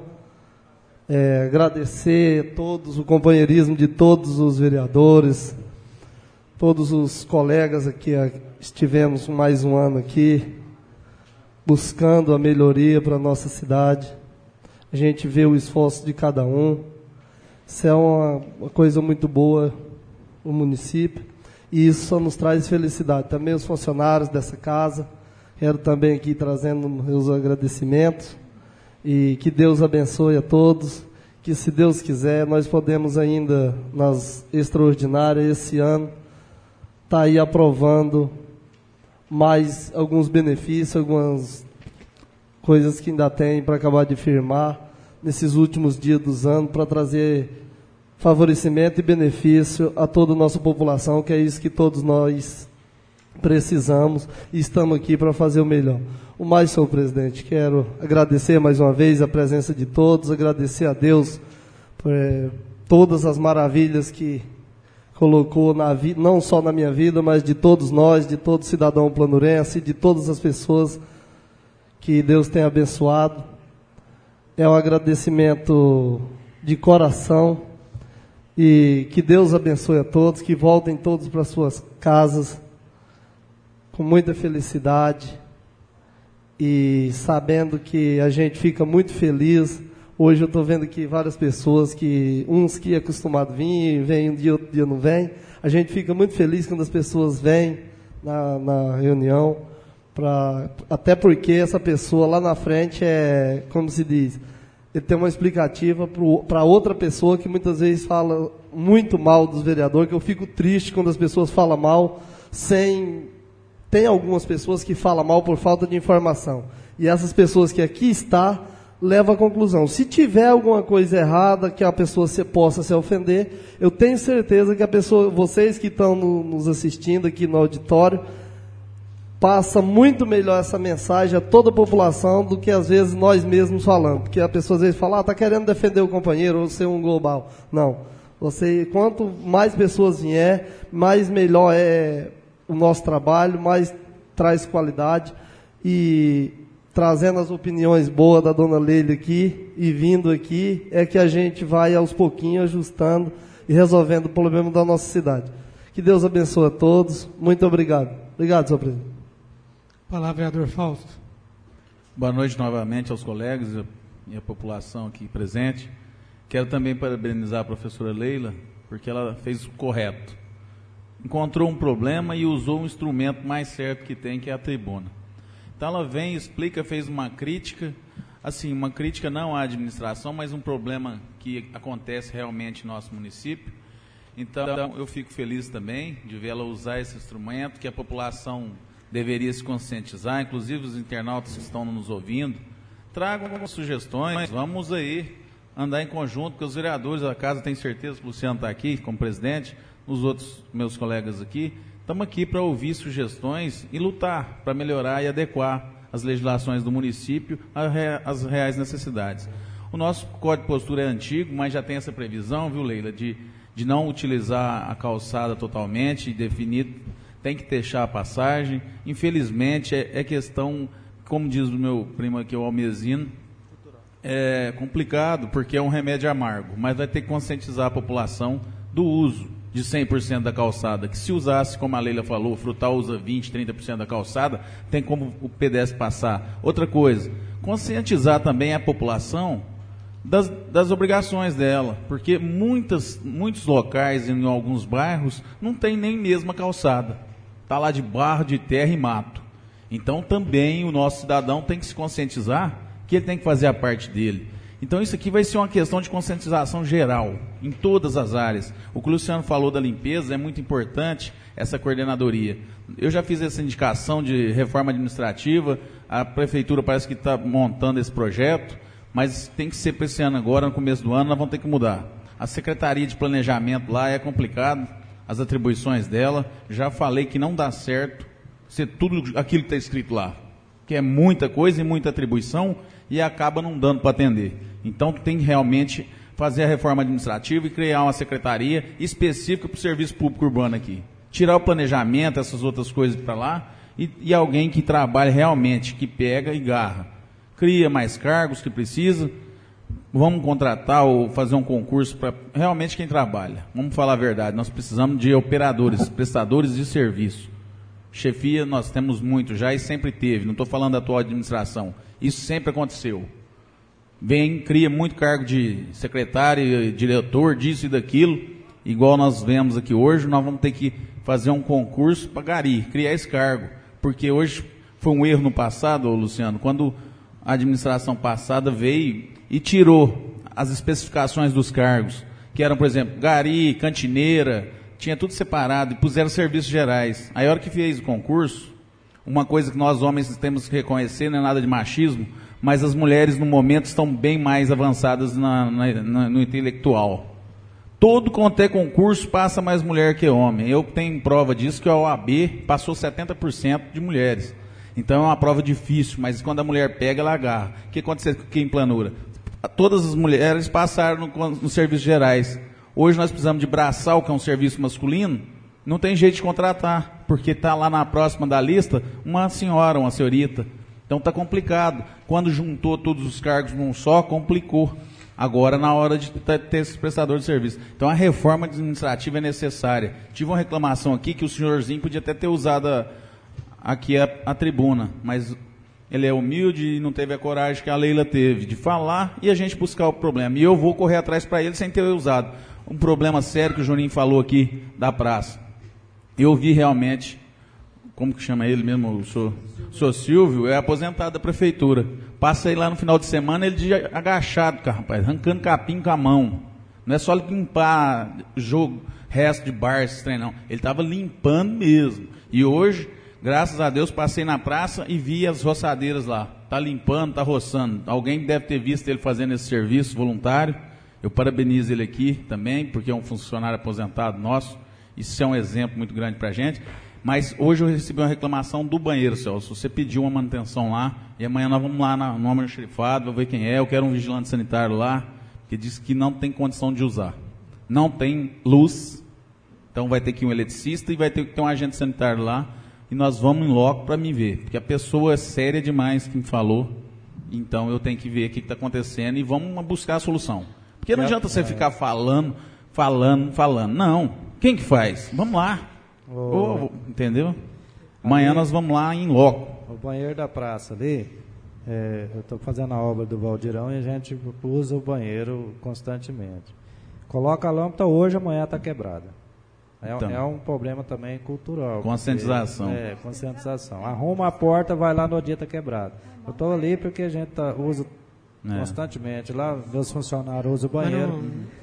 é, agradecer todos, o companheirismo de todos os vereadores, todos os colegas aqui, estivemos mais um ano aqui, buscando a melhoria para a nossa cidade. A gente vê o esforço de cada um. Isso é uma, uma coisa muito boa no município, e isso só nos traz felicidade. Também os funcionários dessa casa, quero também aqui trazendo meus agradecimentos, e que Deus abençoe a todos, que se Deus quiser, nós podemos ainda, nas extraordinárias, esse ano, estar aí aprovando mais alguns benefícios, algumas coisas que ainda tem para acabar de firmar nesses últimos dias dos anos, para trazer favorecimento e benefício a toda a nossa população, que é isso que todos nós precisamos e estamos aqui para fazer o melhor. O mais, senhor presidente, quero agradecer mais uma vez a presença de todos, agradecer a Deus por é, todas as maravilhas que colocou na vida, não só na minha vida, mas de todos nós, de todo cidadão planurense, de todas as pessoas que Deus tem abençoado. É um agradecimento de coração, e que Deus abençoe a todos, que voltem todos para suas casas com muita felicidade, e sabendo que a gente fica muito feliz. Hoje eu estou vendo aqui várias pessoas, que uns que é acostumado a vir, vem um dia, outro dia não vem. A gente fica muito feliz quando as pessoas vêm na, na reunião, pra, até porque essa pessoa lá na frente é, como se diz, ele tem uma explicativa para outra pessoa que muitas vezes fala muito mal dos vereadores, que eu fico triste quando as pessoas falam mal sem... Tem algumas pessoas que falam mal por falta de informação. E essas pessoas que aqui estão, levam à conclusão. Se tiver alguma coisa errada, que a pessoa se, possa se ofender, eu tenho certeza que a pessoa, vocês que estão no, nos assistindo aqui no auditório, passa muito melhor essa mensagem a toda a população do que às vezes nós mesmos falamos. Porque a pessoa às vezes fala, ah, está querendo defender o companheiro ou ser um global. Não. Você, quanto mais pessoas vier, mais melhor é o nosso trabalho, mais traz qualidade. E trazendo as opiniões boas da dona Leila aqui e vindo aqui, é que a gente vai aos pouquinhos ajustando e resolvendo o problema da nossa cidade. Que Deus abençoe a todos. Muito obrigado. Obrigado, senhor presidente. Palavra, vereador Fausto. Boa noite novamente aos colegas e à população aqui presente. Quero também parabenizar a professora Leila, porque ela fez o correto. Encontrou um problema e usou um instrumento mais certo que tem, que é a tribuna. Então ela vem, explica, fez uma crítica, assim, uma crítica não à administração, mas um problema que acontece realmente no nosso município. Então eu fico feliz também de ver ela usar esse instrumento, que a população deveria se conscientizar, inclusive os internautas que estão nos ouvindo, tragam algumas sugestões, vamos aí andar em conjunto, porque os vereadores da casa, tenho certeza que o Luciano está aqui como presidente, os outros meus colegas aqui, estamos aqui para ouvir sugestões e lutar para melhorar e adequar as legislações do município às reais necessidades. O nosso Código de Postura é antigo, mas já tem essa previsão, viu, Leila, de, de não utilizar a calçada totalmente, definir, tem que deixar a passagem. Infelizmente, é, é questão, como diz o meu primo aqui, o Almezino, é complicado, porque é um remédio amargo, mas vai ter que conscientizar a população do uso de cem por cento da calçada, que se usasse, como a Leila falou, o Frutal usa vinte, trinta por cento da calçada, tem como o pedestre passar. Outra coisa, conscientizar também a população das, das obrigações dela, porque muitas, muitos locais, em alguns bairros, não tem nem mesmo a calçada. Está lá de barro, de terra e mato. Então também o nosso cidadão tem que se conscientizar que ele tem que fazer a parte dele. Então isso aqui vai ser uma questão de conscientização geral, em todas as áreas. O que o Luciano falou da limpeza, é muito importante essa coordenadoria. Eu já fiz essa indicação de reforma administrativa, a prefeitura parece que está montando esse projeto, mas tem que ser para esse ano agora, no começo do ano, nós vamos ter que mudar. A Secretaria de Planejamento lá é complicado, as atribuições dela, já falei que não dá certo ser tudo aquilo que está escrito lá, que é muita coisa e muita atribuição, e acaba não dando para atender. Então, tem que realmente fazer a reforma administrativa e criar uma secretaria específica para o serviço público urbano aqui. Tirar o planejamento, essas outras coisas para lá, e, e alguém que trabalha realmente, que pega e garra. Cria mais cargos que precisa, vamos contratar ou fazer um concurso para realmente quem trabalha. Vamos falar a verdade, nós precisamos de operadores, prestadores de serviço. Chefia nós temos muito já e sempre teve, não estou falando da atual administração, isso sempre aconteceu. Vem, cria muito cargo de secretário, diretor, disso e daquilo, igual nós vemos aqui hoje, nós vamos ter que fazer um concurso para gari, criar esse cargo, porque hoje foi um erro no passado, Luciano, quando a administração passada veio e tirou as especificações dos cargos, que eram, por exemplo, gari, cantineira, tinha tudo separado e puseram serviços gerais. Aí a hora que fez o concurso, uma coisa que nós homens temos que reconhecer, não é nada de machismo, mas as mulheres no momento estão bem mais avançadas na, na, na, no intelectual. Todo quanto é concurso passa mais mulher que homem. Eu tenho prova disso que a O A B passou setenta por cento de mulheres. Então é uma prova difícil, mas quando a mulher pega, ela agarra. O que aconteceu aqui em Planura? Todas as mulheres passaram nos no serviços gerais. Hoje nós precisamos de braçal, que é um serviço masculino, não tem jeito de contratar, porque está lá na próxima da lista uma senhora, uma senhorita. Então está complicado. Quando juntou todos os cargos num só, complicou. Agora, na hora de ter esse prestador de serviço. Então a reforma administrativa é necessária. Tive uma reclamação aqui que o senhorzinho podia até ter usado a, aqui a, a tribuna, mas ele é humilde e não teve a coragem que a Leila teve de falar e a gente buscar o problema. E eu vou correr atrás para ele sem ter usado. Um problema sério que o Juninho falou aqui da praça. Eu vi realmente, como que chama ele mesmo, o senhor, senhor Silvio, é aposentado da prefeitura. Passei lá no final de semana, ele de agachado, rapaz, arrancando capim com a mão. Não é só limpar jogo, resto de bar, esse trem, não. Ele estava limpando mesmo. E hoje, graças a Deus, passei na praça e vi as roçadeiras lá. Está limpando, está roçando. Alguém deve ter visto ele fazendo esse serviço voluntário. Eu parabenizo ele aqui também, porque é um funcionário aposentado nosso. Isso é um exemplo muito grande para a gente. Mas hoje eu recebi uma reclamação do banheiro, Celso. Você pediu uma manutenção lá, e amanhã nós vamos lá na, no almoxarifado, vou ver quem é. Eu quero um vigilante sanitário lá, que disse que não tem condição de usar. Não tem luz, então vai ter que ir um eletricista e vai ter que ter um agente sanitário lá. E nós vamos em loco para me ver, porque a pessoa é séria demais que me falou. Então eu tenho que ver o que está acontecendo e vamos buscar a solução. Porque não adianta você ficar falando, falando, falando. Não. Quem que faz? Vamos lá. Oh, entendeu? Amanhã ali, nós vamos lá em loco. O banheiro da praça ali, é, eu estou fazendo a obra do Valdirão e a gente usa o banheiro constantemente. Coloca a lâmpada hoje, amanhã está quebrada. É, então, é um problema também cultural. Conscientização. Porque, é, conscientização. Arruma a porta, vai lá no dia está quebrado. Eu estou ali porque a gente tá, usa é. constantemente. Lá, meus funcionários usam o banheiro.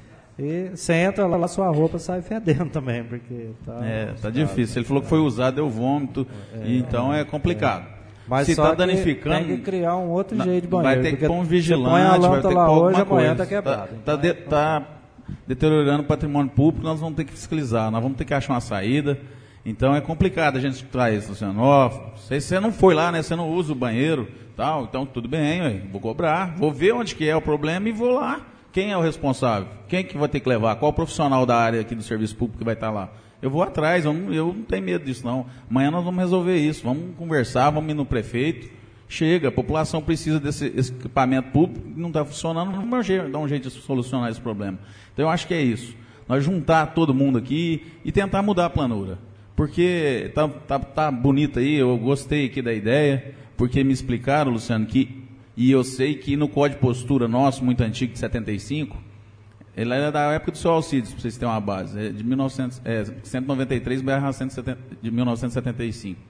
E você entra lá, sua roupa sai fedendo também, porque tá... É, tá difícil. Ele falou que foi usado, deu vômito, é, e então é complicado. É. Mas se está danificando... tem que criar um outro não, jeito de banheiro. Vai ter que pôr um vigilante, põe a vai ter que lá pôr hoje, alguma amanhã coisa. Está quebrado. Tá, então, tá, de, tá deteriorando o patrimônio público, nós vamos ter que fiscalizar, nós vamos ter que achar uma saída. Então é complicado a gente traz isso, Luciano. Ó, você, você não foi lá, né? Você não usa o banheiro, tal, então tudo bem, ué, vou cobrar, vou ver onde que é o problema e vou lá. Quem é o responsável? Quem que vai ter que levar? Qual profissional da área aqui do serviço público que vai estar lá? Eu vou atrás, eu não, eu não tenho medo disso não. Amanhã nós vamos resolver isso, vamos conversar, vamos ir no prefeito. Chega, a população precisa desse equipamento público, não está funcionando, vamos dar um jeito de solucionar esse problema. Então eu acho que é isso. Nós juntar todo mundo aqui e tentar mudar a planura. Porque tá, tá, tá bonito aí, eu gostei aqui da ideia, porque me explicaram, Luciano, que e eu sei que no Código de Postura nosso, muito antigo, de setenta e cinco, ele era da época do seu Alcides, para vocês terem uma base, é de mil e novecentos, é, cento e noventa e três barra cento e setenta, de mil novecentos e setenta e cinco.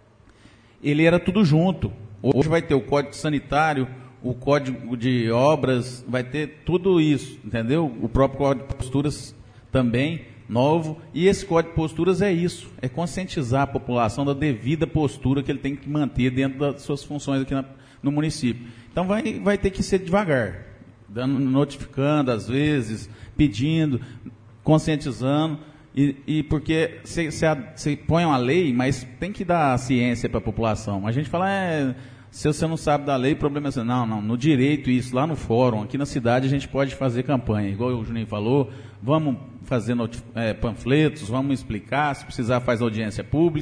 Ele era tudo junto. Hoje vai ter o Código Sanitário, o Código de Obras, vai ter tudo isso, entendeu? O próprio Código de Posturas também, novo, e esse Código de Posturas é isso, é conscientizar a população da devida postura que ele tem que manter dentro das suas funções aqui na no município. Então vai, vai ter que ser devagar, dando, notificando às vezes, pedindo, conscientizando, e, e porque você põe uma lei, mas tem que dar ciência para a população. A gente fala, é, se você não sabe da lei, o problema é assim, não, não, no direito isso, lá no fórum, aqui na cidade a gente pode fazer campanha, igual o Juninho falou, vamos fazer é, panfletos, vamos explicar, se precisar faz audiência pública,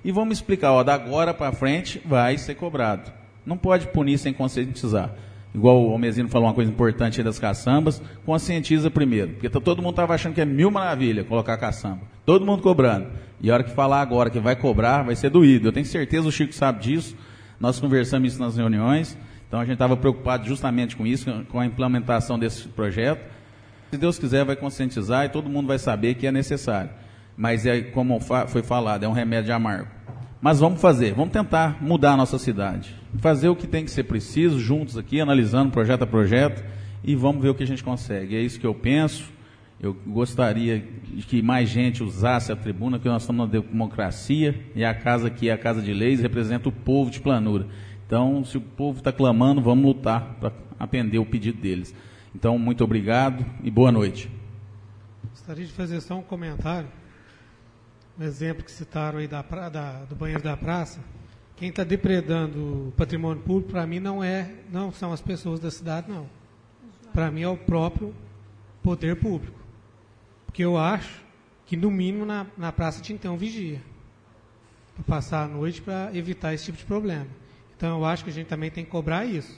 e vamos explicar, ó, da agora para frente vai ser cobrado. Não pode punir sem conscientizar. Igual o Almezino falou uma coisa importante aí das caçambas, conscientiza primeiro, porque tá, todo mundo estava achando que é mil maravilha colocar caçamba, todo mundo cobrando, e a hora que falar agora que vai cobrar, vai ser doído. Eu tenho certeza, o Chico sabe disso, nós conversamos isso nas reuniões, então a gente estava preocupado justamente com isso, com a implementação desse projeto. Se Deus quiser, vai conscientizar e todo mundo vai saber que é necessário, mas é, como foi falado, é um remédio amargo. Mas vamos fazer, vamos tentar mudar a nossa cidade, fazer o que tem que ser preciso, juntos aqui, analisando projeto a projeto, e vamos ver o que a gente consegue. É isso que eu penso. Eu gostaria de que mais gente usasse a tribuna, porque nós estamos na democracia, e a casa aqui é a Casa de Leis, representa o povo de Planura. Então, se o povo está clamando, vamos lutar para atender o pedido deles. Então, muito obrigado e boa noite. Gostaria de fazer só um comentário. Um exemplo que citaram aí da, da, do banheiro da praça. Quem está depredando o patrimônio público, para mim, não, é, não são as pessoas da cidade, não. Para mim, é o próprio poder público. Porque eu acho que, no mínimo, na, na praça tinha que ter um vigia. Para passar a noite, para evitar esse tipo de problema. Então, eu acho que a gente também tem que cobrar isso.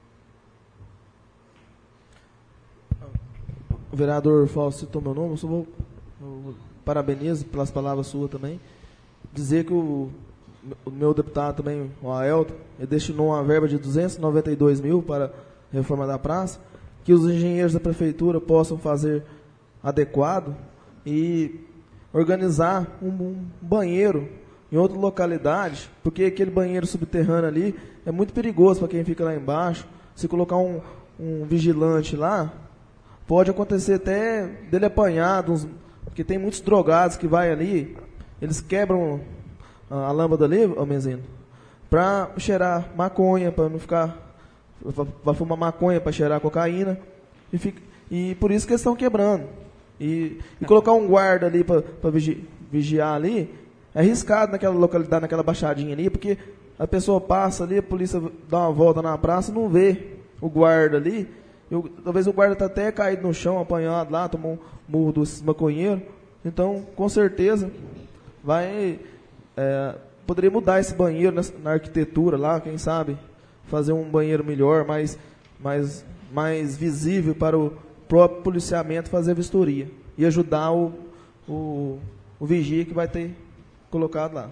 O vereador Fausto citou meu nome, eu só vou... Eu parabenizo pelas palavras suas também. Dizer que o, o meu deputado também, o Aelton, ele destinou uma verba de duzentos e noventa e dois mil para a reforma da praça, que os engenheiros da prefeitura possam fazer adequado e organizar um, um banheiro em outra localidade, porque aquele banheiro subterrâneo ali é muito perigoso para quem fica lá embaixo. Se colocar um, um vigilante lá, pode acontecer até dele apanhar uns... Porque tem muitos drogados que vai ali, eles quebram a, a lâmpada ali, Almezino, para cheirar maconha, para não ficar... Para fumar maconha, para cheirar cocaína. E, fica, e por isso que eles estão quebrando. E, e colocar um guarda ali para vigi, vigiar ali, é arriscado naquela localidade, naquela baixadinha ali, porque a pessoa passa ali, a polícia dá uma volta na praça e não vê o guarda ali. Eu, talvez o guarda está até caído no chão, apanhado lá, tomou um murro dos maconheiros. Então, com certeza, vai é, poderia mudar esse banheiro na, na arquitetura lá, quem sabe, fazer um banheiro melhor, mais, mais, mais visível para o próprio policiamento fazer a vistoria e ajudar o, o, o vigia que vai ter colocado lá.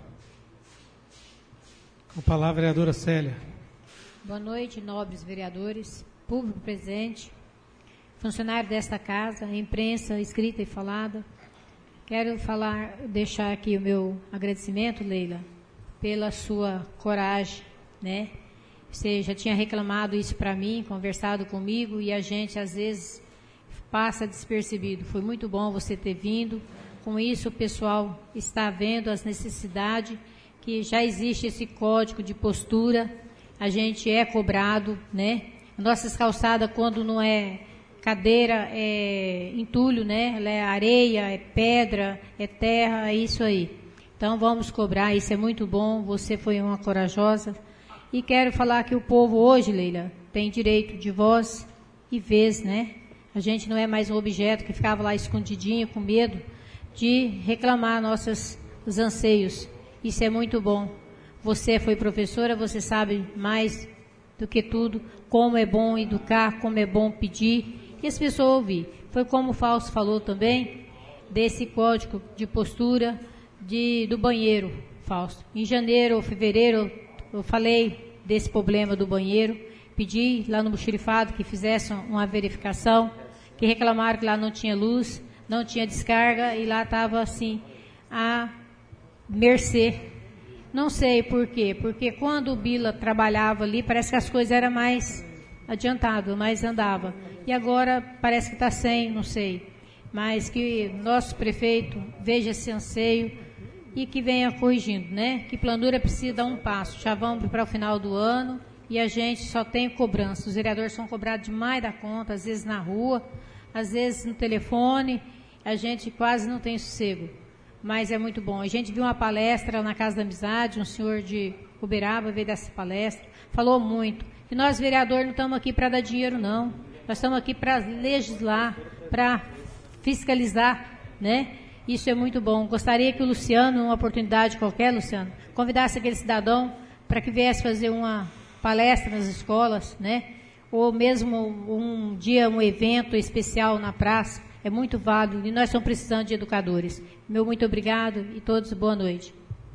Com a palavra, vereadora Célia. Boa noite, nobres vereadores, público presente, funcionário desta casa, imprensa escrita e falada. Quero falar, deixar aqui o meu agradecimento, Leila, pela sua coragem, né? Você já tinha reclamado isso para mim, conversado comigo, e a gente às vezes passa despercebido. Foi muito bom você ter vindo. Com isso, o pessoal está vendo as necessidades, que já existe esse código de postura, a gente é cobrado, né? Nossas calçadas, quando não é cadeira, é entulho, né? Ela é areia, é pedra, é terra, é isso aí. Então, vamos cobrar, isso é muito bom, você foi uma corajosa. E quero falar que o povo hoje, Leila, tem direito de voz e vez, né? A gente não é mais um objeto que ficava lá escondidinho, com medo de reclamar nossos os anseios. Isso é muito bom. Você foi professora, você sabe mais do que tudo como é bom educar, como é bom pedir, e as pessoas ouvir. Foi como o Fausto falou também, desse código de postura de, do banheiro, Fausto. Em janeiro ou fevereiro, eu falei desse problema do banheiro, pedi lá no Buxerifado que fizessem uma verificação, que reclamaram que lá não tinha luz, não tinha descarga, e lá estava assim, a mercê. Não sei por quê, porque quando o Bila trabalhava ali, parece que as coisas eram mais adiantadas, mais andava. E agora parece que está sem, não sei. Mas que nosso prefeito veja esse anseio e que venha corrigindo, né? Que Planura precisa dar um passo. Já vamos para o final do ano e a gente só tem cobrança. Os vereadores são cobrados demais da conta, às vezes na rua, às vezes no telefone. A gente quase não tem sossego. Mas é muito bom. A gente viu uma palestra na Casa da Amizade, um senhor de Uberaba veio dessa palestra, falou muito. E nós, vereadores, não estamos aqui para dar dinheiro, não. Nós estamos aqui para legislar, para fiscalizar, né? Isso é muito bom. Gostaria que o Luciano, numa oportunidade qualquer, Luciano, convidasse aquele cidadão para que viesse fazer uma palestra nas escolas, né? Ou mesmo um dia, um evento especial na praça. É muito válido e nós estamos precisando de educadores. Meu muito obrigado e todos boa noite.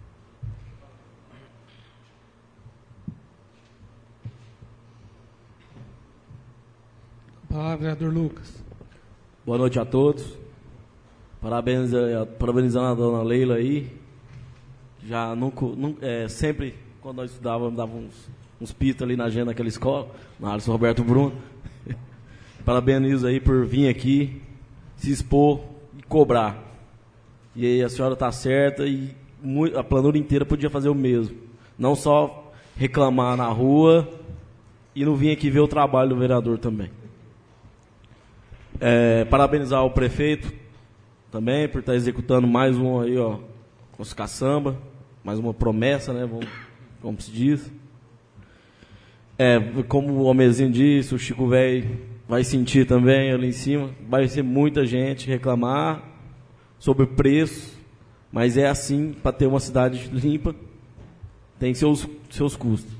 Palavra, vereador Lucas. Boa noite a todos. Parabéns, parabenizando a dona Leila aí. Já nunca, nunca é, sempre, quando nós estudávamos, dava uns, uns pitos ali na agenda daquela escola, na Alisson Roberto Bruno. Parabenizo aí por vir aqui, se expor e cobrar. E aí a senhora está certa e muito, a planura inteira podia fazer o mesmo. Não só reclamar na rua e não vir aqui ver o trabalho do vereador também. É, parabenizar o prefeito também por estar executando mais um aí, ó, com os caçamba, mais uma promessa, né, vamos, como se diz. É, como o Homenzinho disse, o Chico Velho vai sentir também ali em cima, vai ser muita gente reclamar sobre preço, mas é assim, para ter uma cidade limpa, tem seus, seus custos.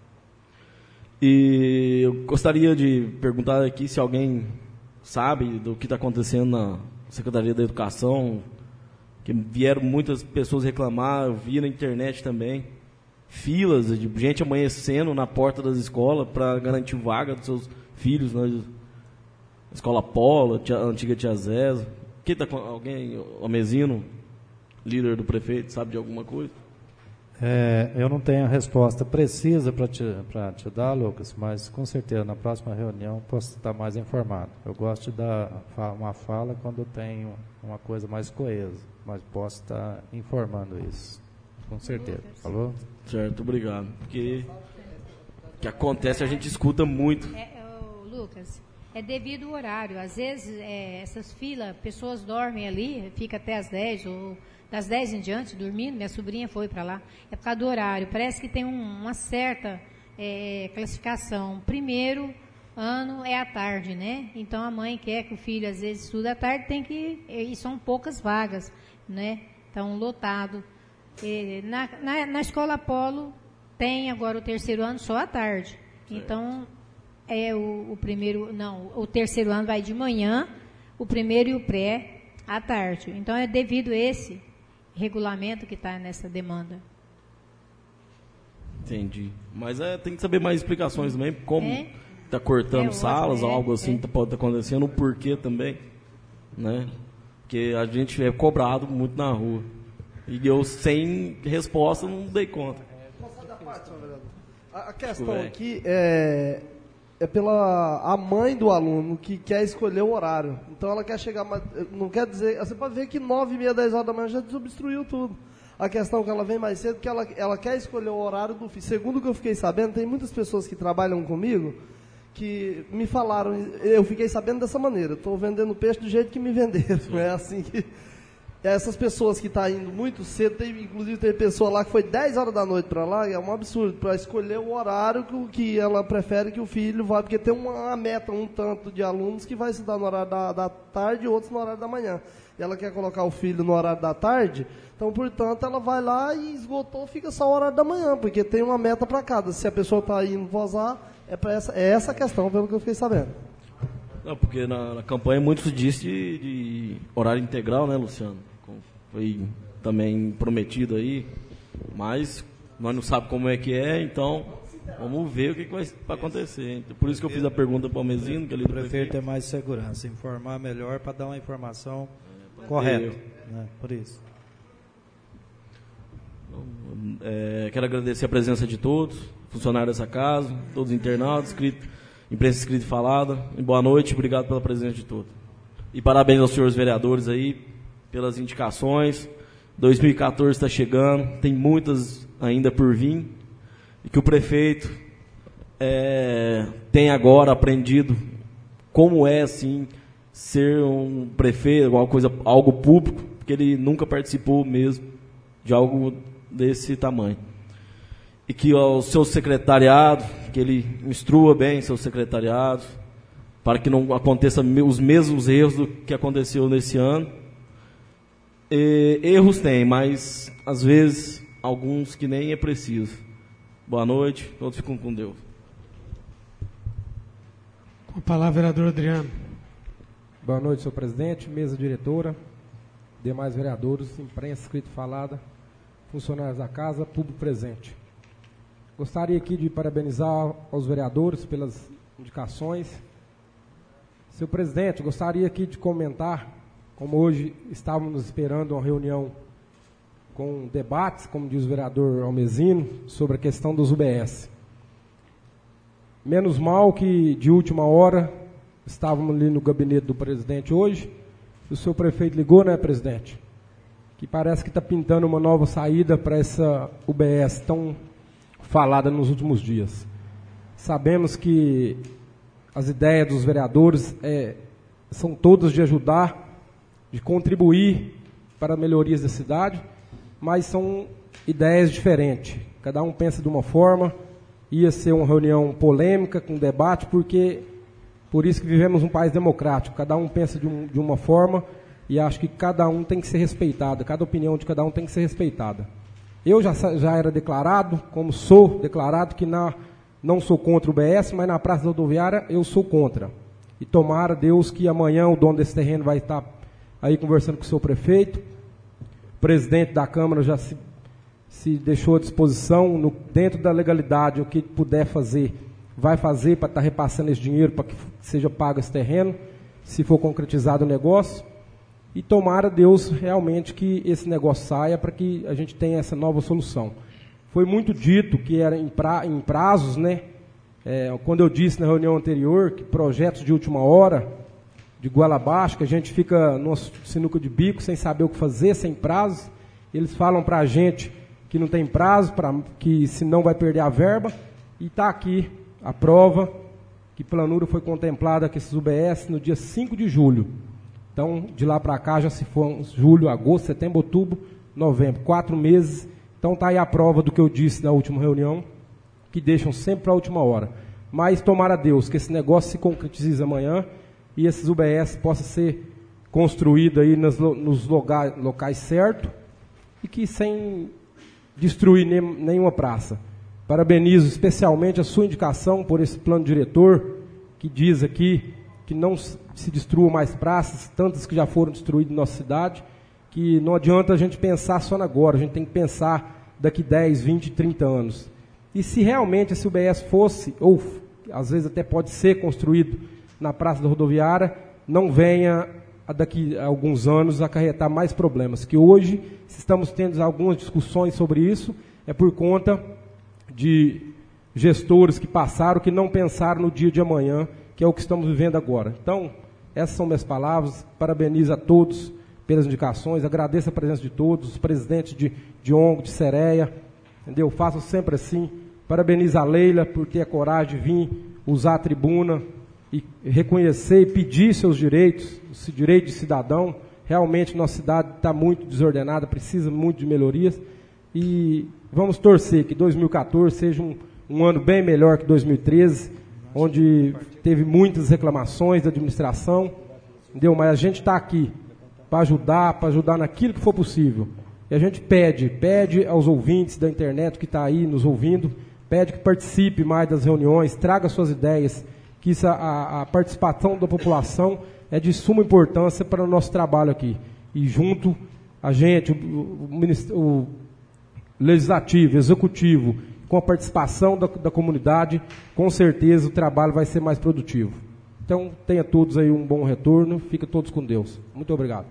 E eu gostaria de perguntar aqui se alguém sabe do que está acontecendo na Secretaria da Educação, que vieram muitas pessoas reclamar, eu vi na internet também, filas de gente amanhecendo na porta das escolas para garantir vaga dos seus filhos, né? Escola Polo, tia, antiga Tia Zéza. Quem tá com alguém, o Mesino, líder do prefeito, sabe de alguma coisa? É, eu não tenho a resposta precisa para te, para te dar, Lucas, mas com certeza na próxima reunião posso estar mais informado. Eu gosto de dar uma fala quando tenho uma coisa mais coesa, mas posso estar informando isso, com certeza. Falou? Certo, obrigado. Porque o que acontece, a gente escuta muito. É, ô, Lucas, é devido ao horário. Às vezes, é, essas filas, pessoas dormem ali, fica até as dez, ou das dez em diante, dormindo. Minha sobrinha foi para lá. É por causa do horário. Parece que tem um, uma certa é, classificação. Primeiro ano é à tarde, né? Então, a mãe quer que o filho, às vezes, estude à tarde, tem que... E são poucas vagas, né? Então, lotado. E, na, na, na Escola Polo, tem agora o terceiro ano só à tarde. Então... É o, o primeiro, não, o terceiro ano vai de manhã, o primeiro e o pré à tarde. Então é devido a esse regulamento que está nessa demanda. Entendi. Mas é, tem que saber mais explicações também, como está é? cortando é, salas, é, ou algo assim é. que pode estar acontecendo, o porquê também, né? Porque a gente é cobrado muito na rua. E eu, sem resposta, não dei conta. A questão aqui é... é pela a mãe do aluno que quer escolher o horário. Então ela quer chegar, não quer dizer, você pode ver que nove e meia, dez horas da manhã já desobstruiu tudo. A questão é que ela vem mais cedo, que ela, ela quer escolher o horário do filho. Segundo o que eu fiquei sabendo, tem muitas pessoas que trabalham comigo que me falaram, eu fiquei sabendo dessa maneira, estou vendendo peixe do jeito que me venderam. É assim que... Essas pessoas que estão tá indo muito cedo, tem, inclusive tem pessoa lá que foi dez horas da noite para lá, é um absurdo, para escolher o horário que, que ela prefere que o filho vá, porque tem uma, uma meta, um tanto de alunos que vai estudar no horário da, da tarde e outros no horário da manhã. E ela quer colocar o filho no horário da tarde, então, portanto, ela vai lá e esgotou, fica só o horário da manhã, porque tem uma meta para cada. Se a pessoa está indo vozar, é, pra essa, é essa a questão, pelo que eu fiquei sabendo. Não, porque na, na campanha muitos disse de, de horário integral, né, Luciano? Foi também prometido aí, mas nós não sabemos como é que é, então vamos ver o que, que vai acontecer. Por isso que eu fiz a pergunta para o Mesino, que ele o prefeito tem mais segurança, informar melhor para dar uma informação é, correta, né? Por isso. É, quero agradecer a presença de todos, funcionários dessa casa, todos os internautas, inscritos, imprensa escrita e falada. E boa noite, obrigado pela presença de todos. E parabéns aos senhores vereadores aí pelas indicações. dois mil e quatorze está chegando, tem muitas ainda por vir, e que o prefeito é, tem agora aprendido como é assim ser um prefeito, alguma coisa, algo público, porque ele nunca participou mesmo de algo desse tamanho. E que o seu secretariado, que ele instrua bem seu secretariado, para que não aconteça os mesmos erros do que aconteceu nesse ano. E, erros tem, mas às vezes alguns que nem é preciso. Boa noite, todos ficam com Deus. Com a palavra, vereador Adriano. Boa noite, senhor presidente, mesa diretora, demais vereadores, imprensa, escrita e falada, funcionários da casa, público presente. Gostaria aqui de parabenizar aos vereadores pelas indicações. Senhor presidente, gostaria aqui de comentar, como hoje estávamos esperando uma reunião com debates, como diz o vereador Almezino, sobre a questão dos U B S. Menos mal que, de última hora, estávamos ali no gabinete do presidente hoje, e o senhor prefeito ligou, né, presidente? Que parece que está pintando uma nova saída para essa U B S tão falada nos últimos dias. Sabemos que as ideias dos vereadores é, são todas de ajudar, de contribuir para melhorias da cidade, mas são ideias diferentes. Cada um pensa de uma forma. Ia ser uma reunião polêmica, com debate, porque por isso que vivemos um país democrático. Cada um pensa de, um, de uma forma e acho que cada um tem que ser respeitado, cada opinião de cada um tem que ser respeitada. Eu já, já era declarado, como sou declarado, que na, não sou contra o U B S, mas na Praça da Rodoviária eu sou contra. E tomara Deus que amanhã o dono desse terreno vai estar aí conversando com o seu prefeito. O presidente da Câmara já se, se deixou à disposição, no, dentro da legalidade, o que puder fazer, vai fazer para estar repassando esse dinheiro para que seja pago esse terreno, se for concretizado o negócio. E tomara Deus realmente que esse negócio saia para que a gente tenha essa nova solução. Foi muito dito que era em, pra, em prazos, né? É, quando eu disse na reunião anterior que projetos de última hora, de goela abaixo, que a gente fica numa sinuca de bico sem saber o que fazer, sem prazos, eles falam para a gente que não tem prazo, pra, que senão vai perder a verba, e está aqui a prova que planura foi contemplada com esses U B S no dia cinco de julho. Então, de lá para cá já se foram julho, agosto, setembro, outubro, novembro, quatro meses. Então está aí a prova do que eu disse na última reunião, que deixam sempre para a última hora. Mas tomara a Deus que esse negócio se concretize amanhã e esses U B S possam ser construídos aí nos, nos locais, locais certos e que sem destruir nem, nenhuma praça. Parabenizo especialmente a sua indicação por esse plano diretor, que diz aqui que não se destruam mais praças, tantas que já foram destruídas em nossa cidade, que não adianta a gente pensar só no agora, a gente tem que pensar daqui dez, vinte, trinta anos. E se realmente esse U B S fosse, ou às vezes até pode ser construído na Praça da Rodoviária, não venha daqui a alguns anos acarretar mais problemas, que hoje, se estamos tendo algumas discussões sobre isso, é por conta de gestores que passaram, que não pensaram no dia de amanhã, que é o que estamos vivendo agora. Então, essas são minhas palavras, parabenizo a todos pelas indicações, agradeço a presença de todos, os presidentes de, de O N G, de Sereia, entendeu? Faço sempre assim, parabenizo a Leila por ter a coragem de vir usar a tribuna e reconhecer e pedir seus direitos, esse direito de cidadão. Realmente, nossa cidade está muito desordenada, precisa muito de melhorias, e vamos torcer que dois mil e quatorze seja um, um ano bem melhor que dois mil e treze, onde teve muitas reclamações da administração, entendeu? Mas a gente está aqui para ajudar, para ajudar naquilo que for possível. E a gente pede, pede aos ouvintes da internet que está aí nos ouvindo, pede que participe mais das reuniões, traga suas ideias, que isso, a, a participação da população é de suma importância para o nosso trabalho aqui. E junto a gente, o, o, o legislativo, executivo, com a participação da, da comunidade, com certeza o trabalho vai ser mais produtivo. Então, tenha todos aí um bom retorno, fiquem todos com Deus. Muito obrigado.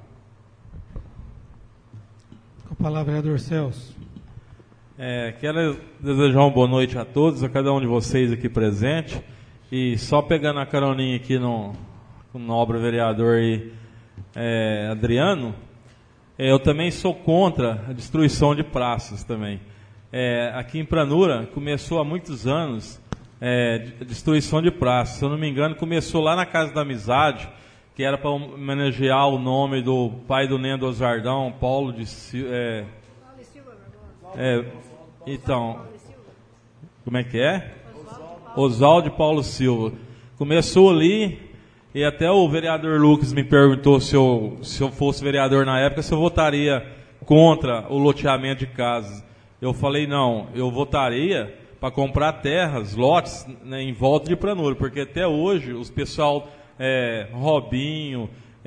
Com a palavra, vereador Celso. É, quero desejar uma boa noite a todos, a cada um de vocês aqui presente, e só pegando a caroninha aqui no, no nobre vereador aí, é, Adriano, é, eu também sou contra a destruição de praças também. É, aqui em Pranura, começou há muitos anos é, a destruição de praças. Se eu não me engano, começou lá na Casa da Amizade, que era para homenagear o nome do pai do Nendo Osardão, Paulo de Silva. É, é, então, como é que é? Oswaldo de Paulo Silva. Começou ali E até o vereador Lucas me perguntou se eu, se eu fosse vereador na época, se eu votaria contra o loteamento de casas. Eu falei, não, eu votaria para comprar terras, lotes, né, em volta de Pranura, porque até hoje os pessoal, é, Robinho,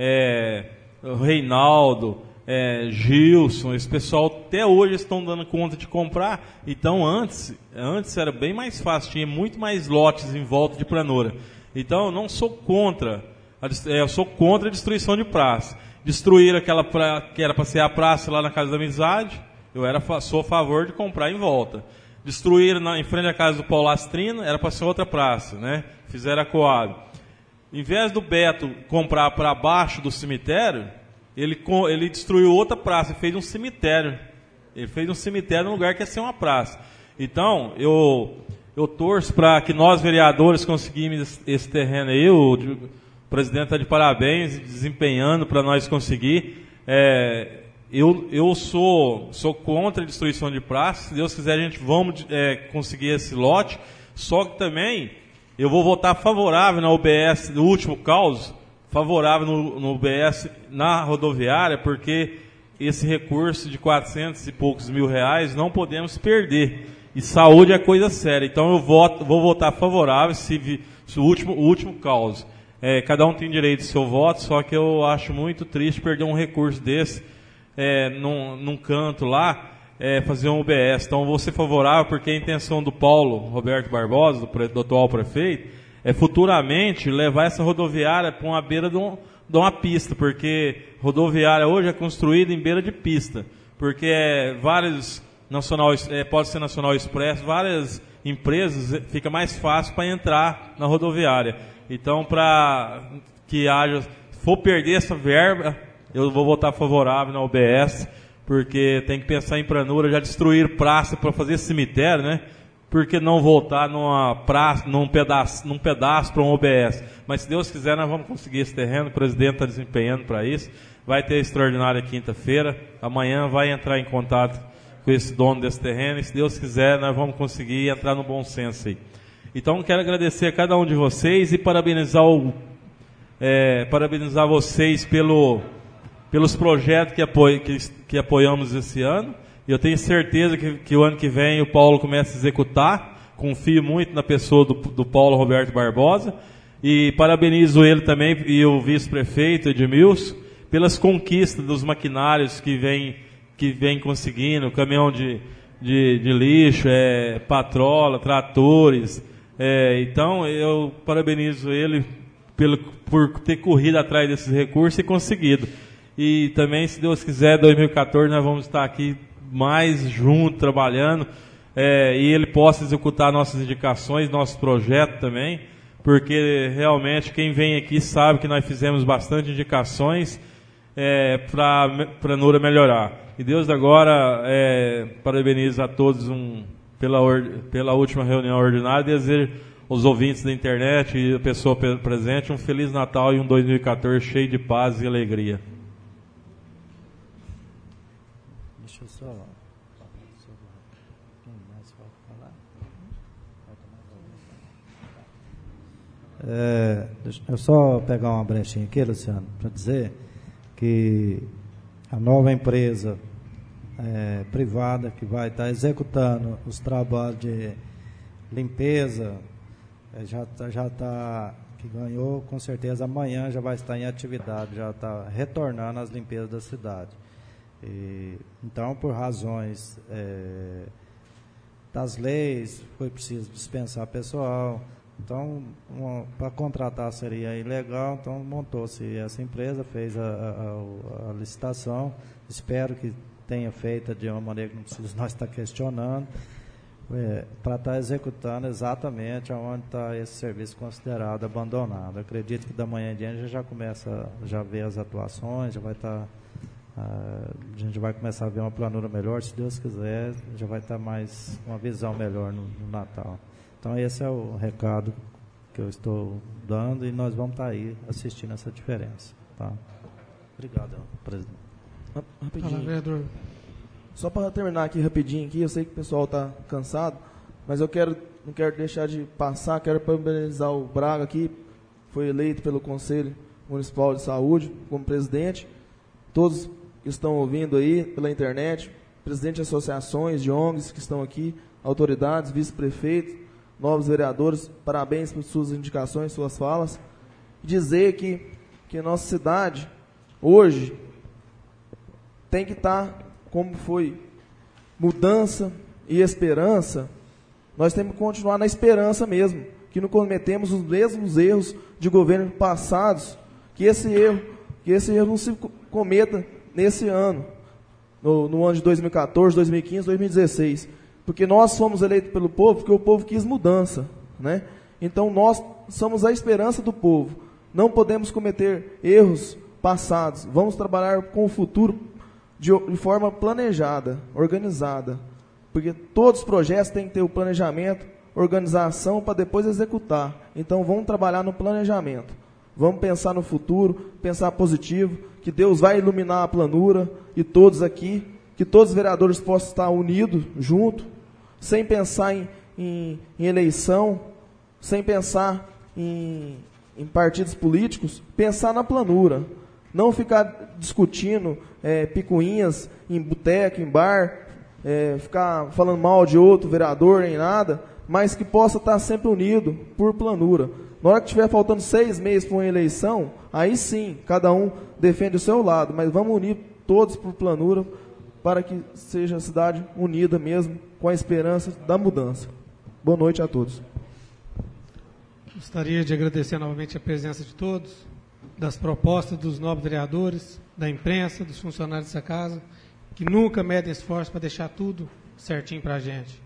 é, Reinaldo, é, Gilson, esse pessoal até hoje estão dando conta de comprar. Então antes, antes era bem mais fácil, tinha muito mais lotes em volta de Pranura. Então eu não sou contra, a, eu sou contra a destruição de praça. Destruir aquela pra, que era para ser a praça lá na Casa da Amizade, eu era, sou a favor de comprar em volta. Destruíram na, em frente à casa do Paulo Astrino, era para ser outra praça, né? Fizeram a Coab. Em vez do Beto comprar para baixo do cemitério, ele, ele destruiu outra praça e fez um cemitério. Ele fez um cemitério no lugar que ia ser uma praça. Então, eu, eu torço para que nós, vereadores, conseguimos esse terreno aí. O, o presidente está de parabéns, desempenhando para nós conseguir. É, Eu, eu sou, sou contra a destruição de praças. Se Deus quiser, a gente vamos é, conseguir esse lote. Só que também eu vou votar favorável na U B S, no último caos, favorável no, no U B S na rodoviária, porque esse recurso de quatrocentos e poucos mil reais não podemos perder. E saúde é coisa séria. Então eu voto, vou votar favorável se, se o último, o último caos. É, cada um tem direito ao seu voto, só que eu acho muito triste perder um recurso desse. É, num, num canto lá, é, fazer um U B S. Então, vou ser favorável, porque a intenção do Paulo Roberto Barbosa, do, pre, do atual prefeito, é futuramente levar essa rodoviária para uma beira de, um, de uma pista, porque rodoviária hoje é construída em beira de pista, porque é, vários nacional, é, pode ser Nacional Expresso, várias empresas, fica mais fácil para entrar na rodoviária. Então, para que haja, se for perder essa verba, eu vou votar favorável na U B S, porque tem que pensar em Pranura, já destruir praça para fazer cemitério, né? Por que não voltar numa praça, num pedaço, num pedaço para um U B S? Mas se Deus quiser, nós vamos conseguir esse terreno, o presidente está desempenhando para isso. Vai ter extraordinária quinta-feira, amanhã vai entrar em contato com esse dono desse terreno, e se Deus quiser, nós vamos conseguir entrar no bom senso aí. Então, quero agradecer a cada um de vocês e parabenizar, o, é, parabenizar vocês pelo... pelos projetos que, apoio, que, que apoiamos esse ano. E eu tenho certeza que, que o ano que vem o Paulo começa a executar. Confio muito na pessoa do, do Paulo Roberto Barbosa. E parabenizo ele também e o vice-prefeito Edmilson pelas conquistas dos maquinários que vem, que vem conseguindo. Caminhão de, de, de lixo, é, patrola, tratores. É, então eu parabenizo ele pelo, por ter corrido atrás desses recursos e conseguido. E também, se Deus quiser, em dois mil e quatorze nós vamos estar aqui mais juntos, trabalhando, é, e ele possa executar nossas indicações, nossos projetos também, porque realmente quem vem aqui sabe que nós fizemos bastante indicações é, para a Nura melhorar. E Deus agora é, parabeniza a todos um, pela, pela última reunião ordinária, e desejo aos ouvintes da internet e a pessoa presente um Feliz Natal e um dois mil e quatorze cheio de paz e alegria. Deixa eu só... Quem mais vai falar? É, deixa eu só pegar uma brechinha aqui, Luciano, para dizer que a nova empresa é, privada que vai estar executando os trabalhos de limpeza, é, já está, já tá, que ganhou, com certeza amanhã já vai estar em atividade, já está retornando às limpezas da cidade. E, então, por razões é, das leis, foi preciso dispensar pessoal. Então, para contratar seria ilegal, então montou-se essa empresa, fez a, a, a licitação. Espero que tenha feita de uma maneira que não precisa nós estar questionando, é, para estar executando exatamente onde está esse serviço considerado abandonado. Acredito que da manhã em diante já começa já ver as atuações, já vai estar... Uh, a gente vai começar a ver uma planura melhor, se Deus quiser, já vai estar mais uma visão melhor no, no Natal. Então esse é o recado que eu estou dando e nós vamos estar aí assistindo essa diferença. Tá? Obrigado, presidente. Rapidinho. Fala, vereador. Só para terminar aqui rapidinho, aqui, eu sei que o pessoal está cansado, mas eu quero, não quero deixar de passar, quero parabenizar o Braga aqui, foi eleito pelo Conselho Municipal de Saúde como presidente. Todos que estão ouvindo aí pela internet, presidente de associações, de O N Gs que estão aqui, autoridades, vice-prefeitos, novos vereadores, parabéns por suas indicações, suas falas. Dizer que, que nossa cidade, hoje, tem que estar, como foi, mudança e esperança, nós temos que continuar na esperança mesmo, que não cometemos os mesmos erros de governos passados, que esse erro, que esse erro não se cometa nesse ano, no, no ano de dois mil e quatorze, dois mil e quinze, dois mil e dezesseis, porque nós fomos eleitos pelo povo, porque o povo quis mudança, né? Então nós somos a esperança do povo, não podemos cometer erros passados, vamos trabalhar com o futuro de, de forma planejada, organizada, porque todos os projetos têm que ter o planejamento, organização para depois executar. Então vamos trabalhar no planejamento, vamos pensar no futuro, pensar positivo, que Deus vai iluminar a planura e todos aqui, que todos os vereadores possam estar unidos, juntos, sem pensar em, em, em eleição, sem pensar em, em partidos políticos, pensar na planura, não ficar discutindo é, picuinhas em boteco, em bar, é, ficar falando mal de outro vereador, nem nada, mas que possa estar sempre unido por planura. Na hora que estiver faltando seis meses para uma eleição, aí sim, cada um defende o seu lado, mas vamos unir todos por planura para que seja a cidade unida mesmo, com a esperança da mudança. Boa noite a todos. Gostaria de agradecer novamente a presença de todos, das propostas dos nobres vereadores, da imprensa, dos funcionários dessa casa, que nunca medem esforço para deixar tudo certinho para a gente.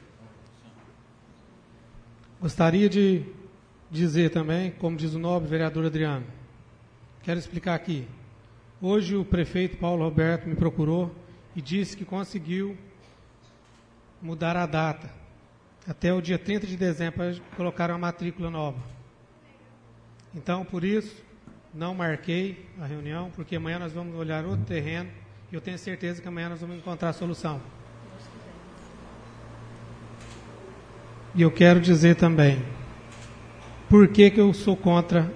Gostaria de dizer também, como diz o nobre vereador Adriano, quero explicar aqui. Hoje o prefeito Paulo Roberto me procurou e disse que conseguiu mudar a data até o dia trinta de dezembro para colocar uma matrícula nova. Então, por isso, não marquei a reunião, porque amanhã nós vamos olhar outro terreno e eu tenho certeza que amanhã nós vamos encontrar a solução. E eu quero dizer também, por que que eu sou contra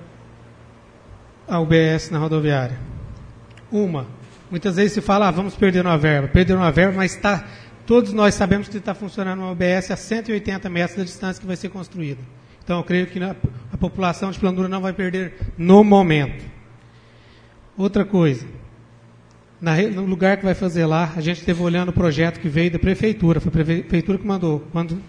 a U B S na rodoviária? Uma, muitas vezes se fala, ah, vamos perder uma verba, perder uma verba, mas tá, todos nós sabemos que está funcionando uma U B S a cento e oitenta metros da distância que vai ser construída. Então, eu creio que na, a população de Planura não vai perder no momento. Outra coisa, na, no lugar que vai fazer lá, a gente esteve olhando o projeto que veio da prefeitura, foi a prefeitura que mandou, quando,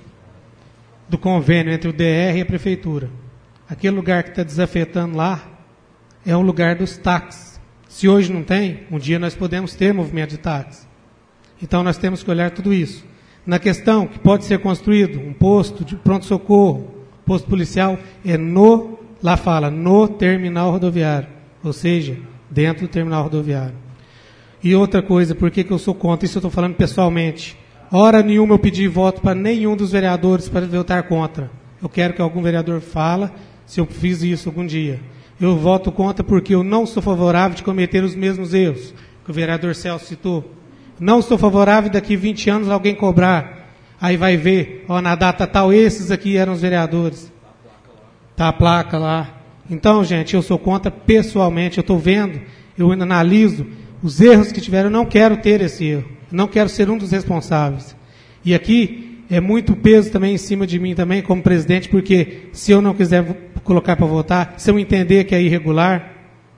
do convênio entre o D R e a prefeitura. Aquele lugar que está desafetando lá é o lugar dos táxis. Se hoje não tem, um dia nós podemos ter movimento de táxi. Então nós temos que olhar tudo isso. Na questão que pode ser construído um posto de pronto-socorro, posto policial, é no, lá fala, no terminal rodoviário. Ou seja, dentro do terminal rodoviário. E outra coisa, por que que eu sou contra? Isso eu estou falando pessoalmente. Hora nenhuma eu pedi voto para nenhum dos vereadores para votar contra. Eu quero que algum vereador fala se eu fiz isso algum dia. Eu voto contra porque eu não sou favorável de cometer os mesmos erros que o vereador Celso citou. Não sou favorável daqui vinte anos alguém cobrar. Aí vai ver, ó, na data tal, esses aqui eram os vereadores. Tá a placa lá. Então, gente, eu sou contra pessoalmente. Eu estou vendo, eu analiso os erros que tiveram. Eu não quero ter esse erro. Eu não quero ser um dos responsáveis. E aqui é muito peso também em cima de mim também como presidente, porque se eu não quiser colocar para votar, se eu entender que é irregular,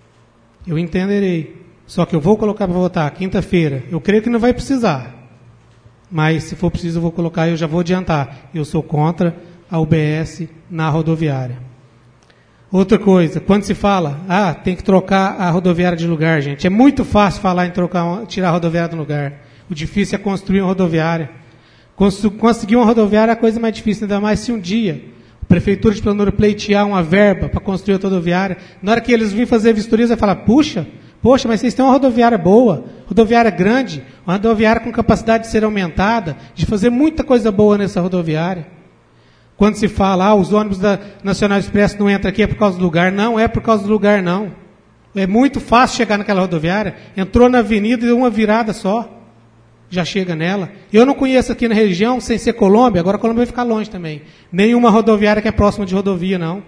eu entenderei. Só que eu vou colocar para votar quinta-feira. Eu creio que não vai precisar. Mas se for preciso eu vou colocar, eu já vou adiantar. Eu sou contra a U B S na rodoviária. Outra coisa, quando se fala, ah, tem que trocar a rodoviária de lugar, gente. É muito fácil falar em trocar, tirar a rodoviária do lugar. O difícil é construir uma rodoviária. Conseguir uma rodoviária é a coisa mais difícil, ainda mais se um dia a Prefeitura de Planura pleitear uma verba para construir outra rodoviária. Na hora que eles virem fazer vistorias, vai falar, puxa, poxa, mas vocês têm uma rodoviária boa, rodoviária grande, uma rodoviária com capacidade de ser aumentada, de fazer muita coisa boa nessa rodoviária. Quando se fala, ah, os ônibus da Nacional Expresso não entram aqui é por causa do lugar, não é por causa do lugar, não. É muito fácil chegar naquela rodoviária, entrou na avenida e deu uma virada só, já chega nela. Eu não conheço aqui na região, sem ser Colômbia, agora Colômbia vai ficar longe também, nenhuma rodoviária que é próxima de rodovia, não.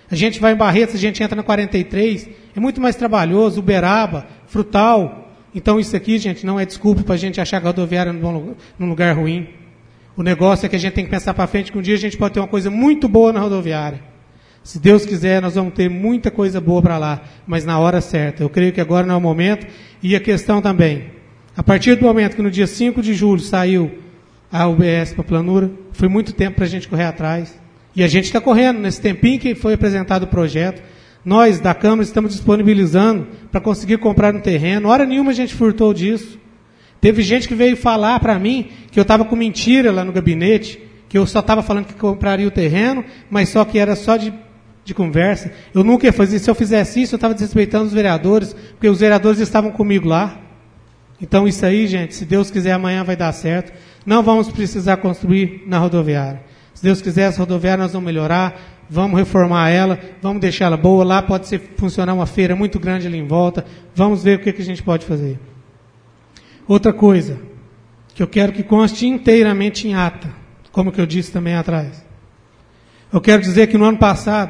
A gente vai em Barretos, a gente entra na quarenta e três, é muito mais trabalhoso, Uberaba, Frutal. Então isso aqui, gente, não é desculpa para a gente achar que a rodoviária é num lugar ruim. O negócio é que a gente tem que pensar para frente que um dia a gente pode ter uma coisa muito boa na rodoviária. Se Deus quiser, nós vamos ter muita coisa boa para lá, mas na hora certa. Eu creio que agora não é o momento. E a questão também, a partir do momento que no dia cinco de julho saiu a U B S para a planura, foi muito tempo para a gente correr atrás. E a gente está correndo, nesse tempinho que foi apresentado o projeto, nós da Câmara estamos disponibilizando para conseguir comprar um terreno. Hora nenhuma a gente furtou disso. Teve gente que veio falar para mim que eu estava com mentira lá no gabinete, que eu só estava falando que compraria o terreno, mas só que era só de, de conversa. Eu nunca ia fazer isso. Se eu fizesse isso, eu estava desrespeitando os vereadores, porque os vereadores estavam comigo lá. Então isso aí, gente, se Deus quiser, amanhã vai dar certo. Não vamos precisar construir na rodoviária. Se Deus quiser, essa rodoviária nós vamos melhorar, vamos reformar ela, vamos deixar ela boa. Lá pode ser, funcionar uma feira muito grande ali em volta. Vamos ver o que, que a gente pode fazer. Outra coisa, que eu quero que conste inteiramente em ata, como que eu disse também atrás. Eu quero dizer que no ano passado,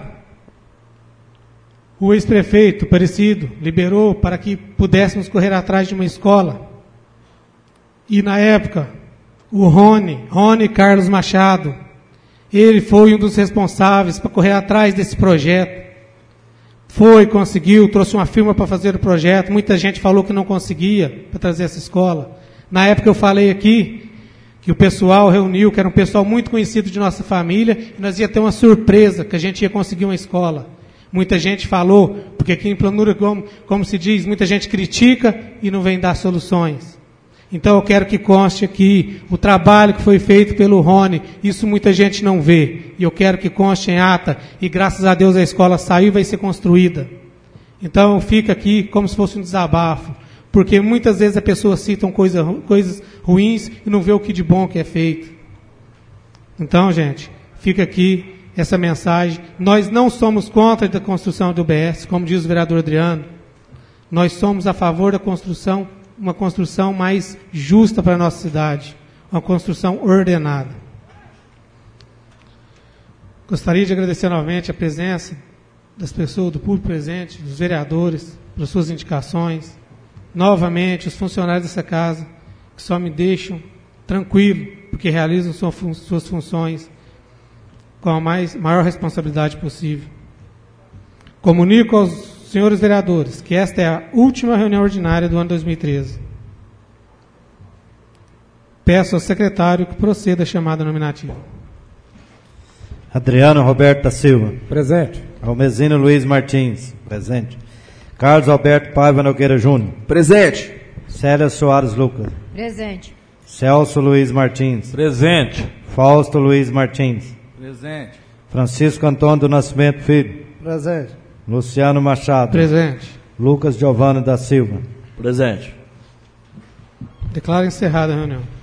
o ex-prefeito Parecido liberou para que pudéssemos correr atrás de uma escola. E na época, o Rony, Rony Carlos Machado, ele foi um dos responsáveis para correr atrás desse projeto. Foi, conseguiu, trouxe uma firma para fazer o projeto. Muita gente falou que não conseguia para trazer essa escola. Na época eu falei aqui que o pessoal reuniu, que era um pessoal muito conhecido de nossa família, e nós ia ter uma surpresa, que a gente ia conseguir uma escola. Muita gente falou, porque aqui em Planura, como, como se diz, muita gente critica e não vem dar soluções. Então eu quero que conste aqui o trabalho que foi feito pelo Rony, isso muita gente não vê, e eu quero que conste em ata, e graças a Deus a escola saiu e vai ser construída. Então fica aqui como se fosse um desabafo, porque muitas vezes a pessoa cita coisa, coisas ruins e não vê o que de bom que é feito. Então, gente, fica aqui essa mensagem. Nós não somos contra a construção do U B S, como diz o vereador Adriano, nós somos a favor da construção, uma construção mais justa para a nossa cidade, uma construção ordenada. Gostaria de agradecer novamente a presença das pessoas, do público presente, dos vereadores, pelas suas indicações, novamente os funcionários dessa casa, que só me deixam tranquilo, porque realizam sua fun- suas funções com a mais, maior responsabilidade possível. Comunico aos senhores vereadores, que esta é a última reunião ordinária do ano dois mil e treze. Peço ao secretário que proceda a chamada nominativa. Adriano Roberto da Silva. Presente. Almezino Luiz Martins. Presente. Carlos Alberto Paiva Nogueira Júnior. Presente. Célia Soares Lucas. Presente. Celso Luiz Martins. Presente. Fausto Luiz Martins. Presente. Francisco Antônio do Nascimento Filho. Presente. Luciano Machado. Presente. Lucas Giovanni da Silva. Presente. Declaro encerrada a reunião.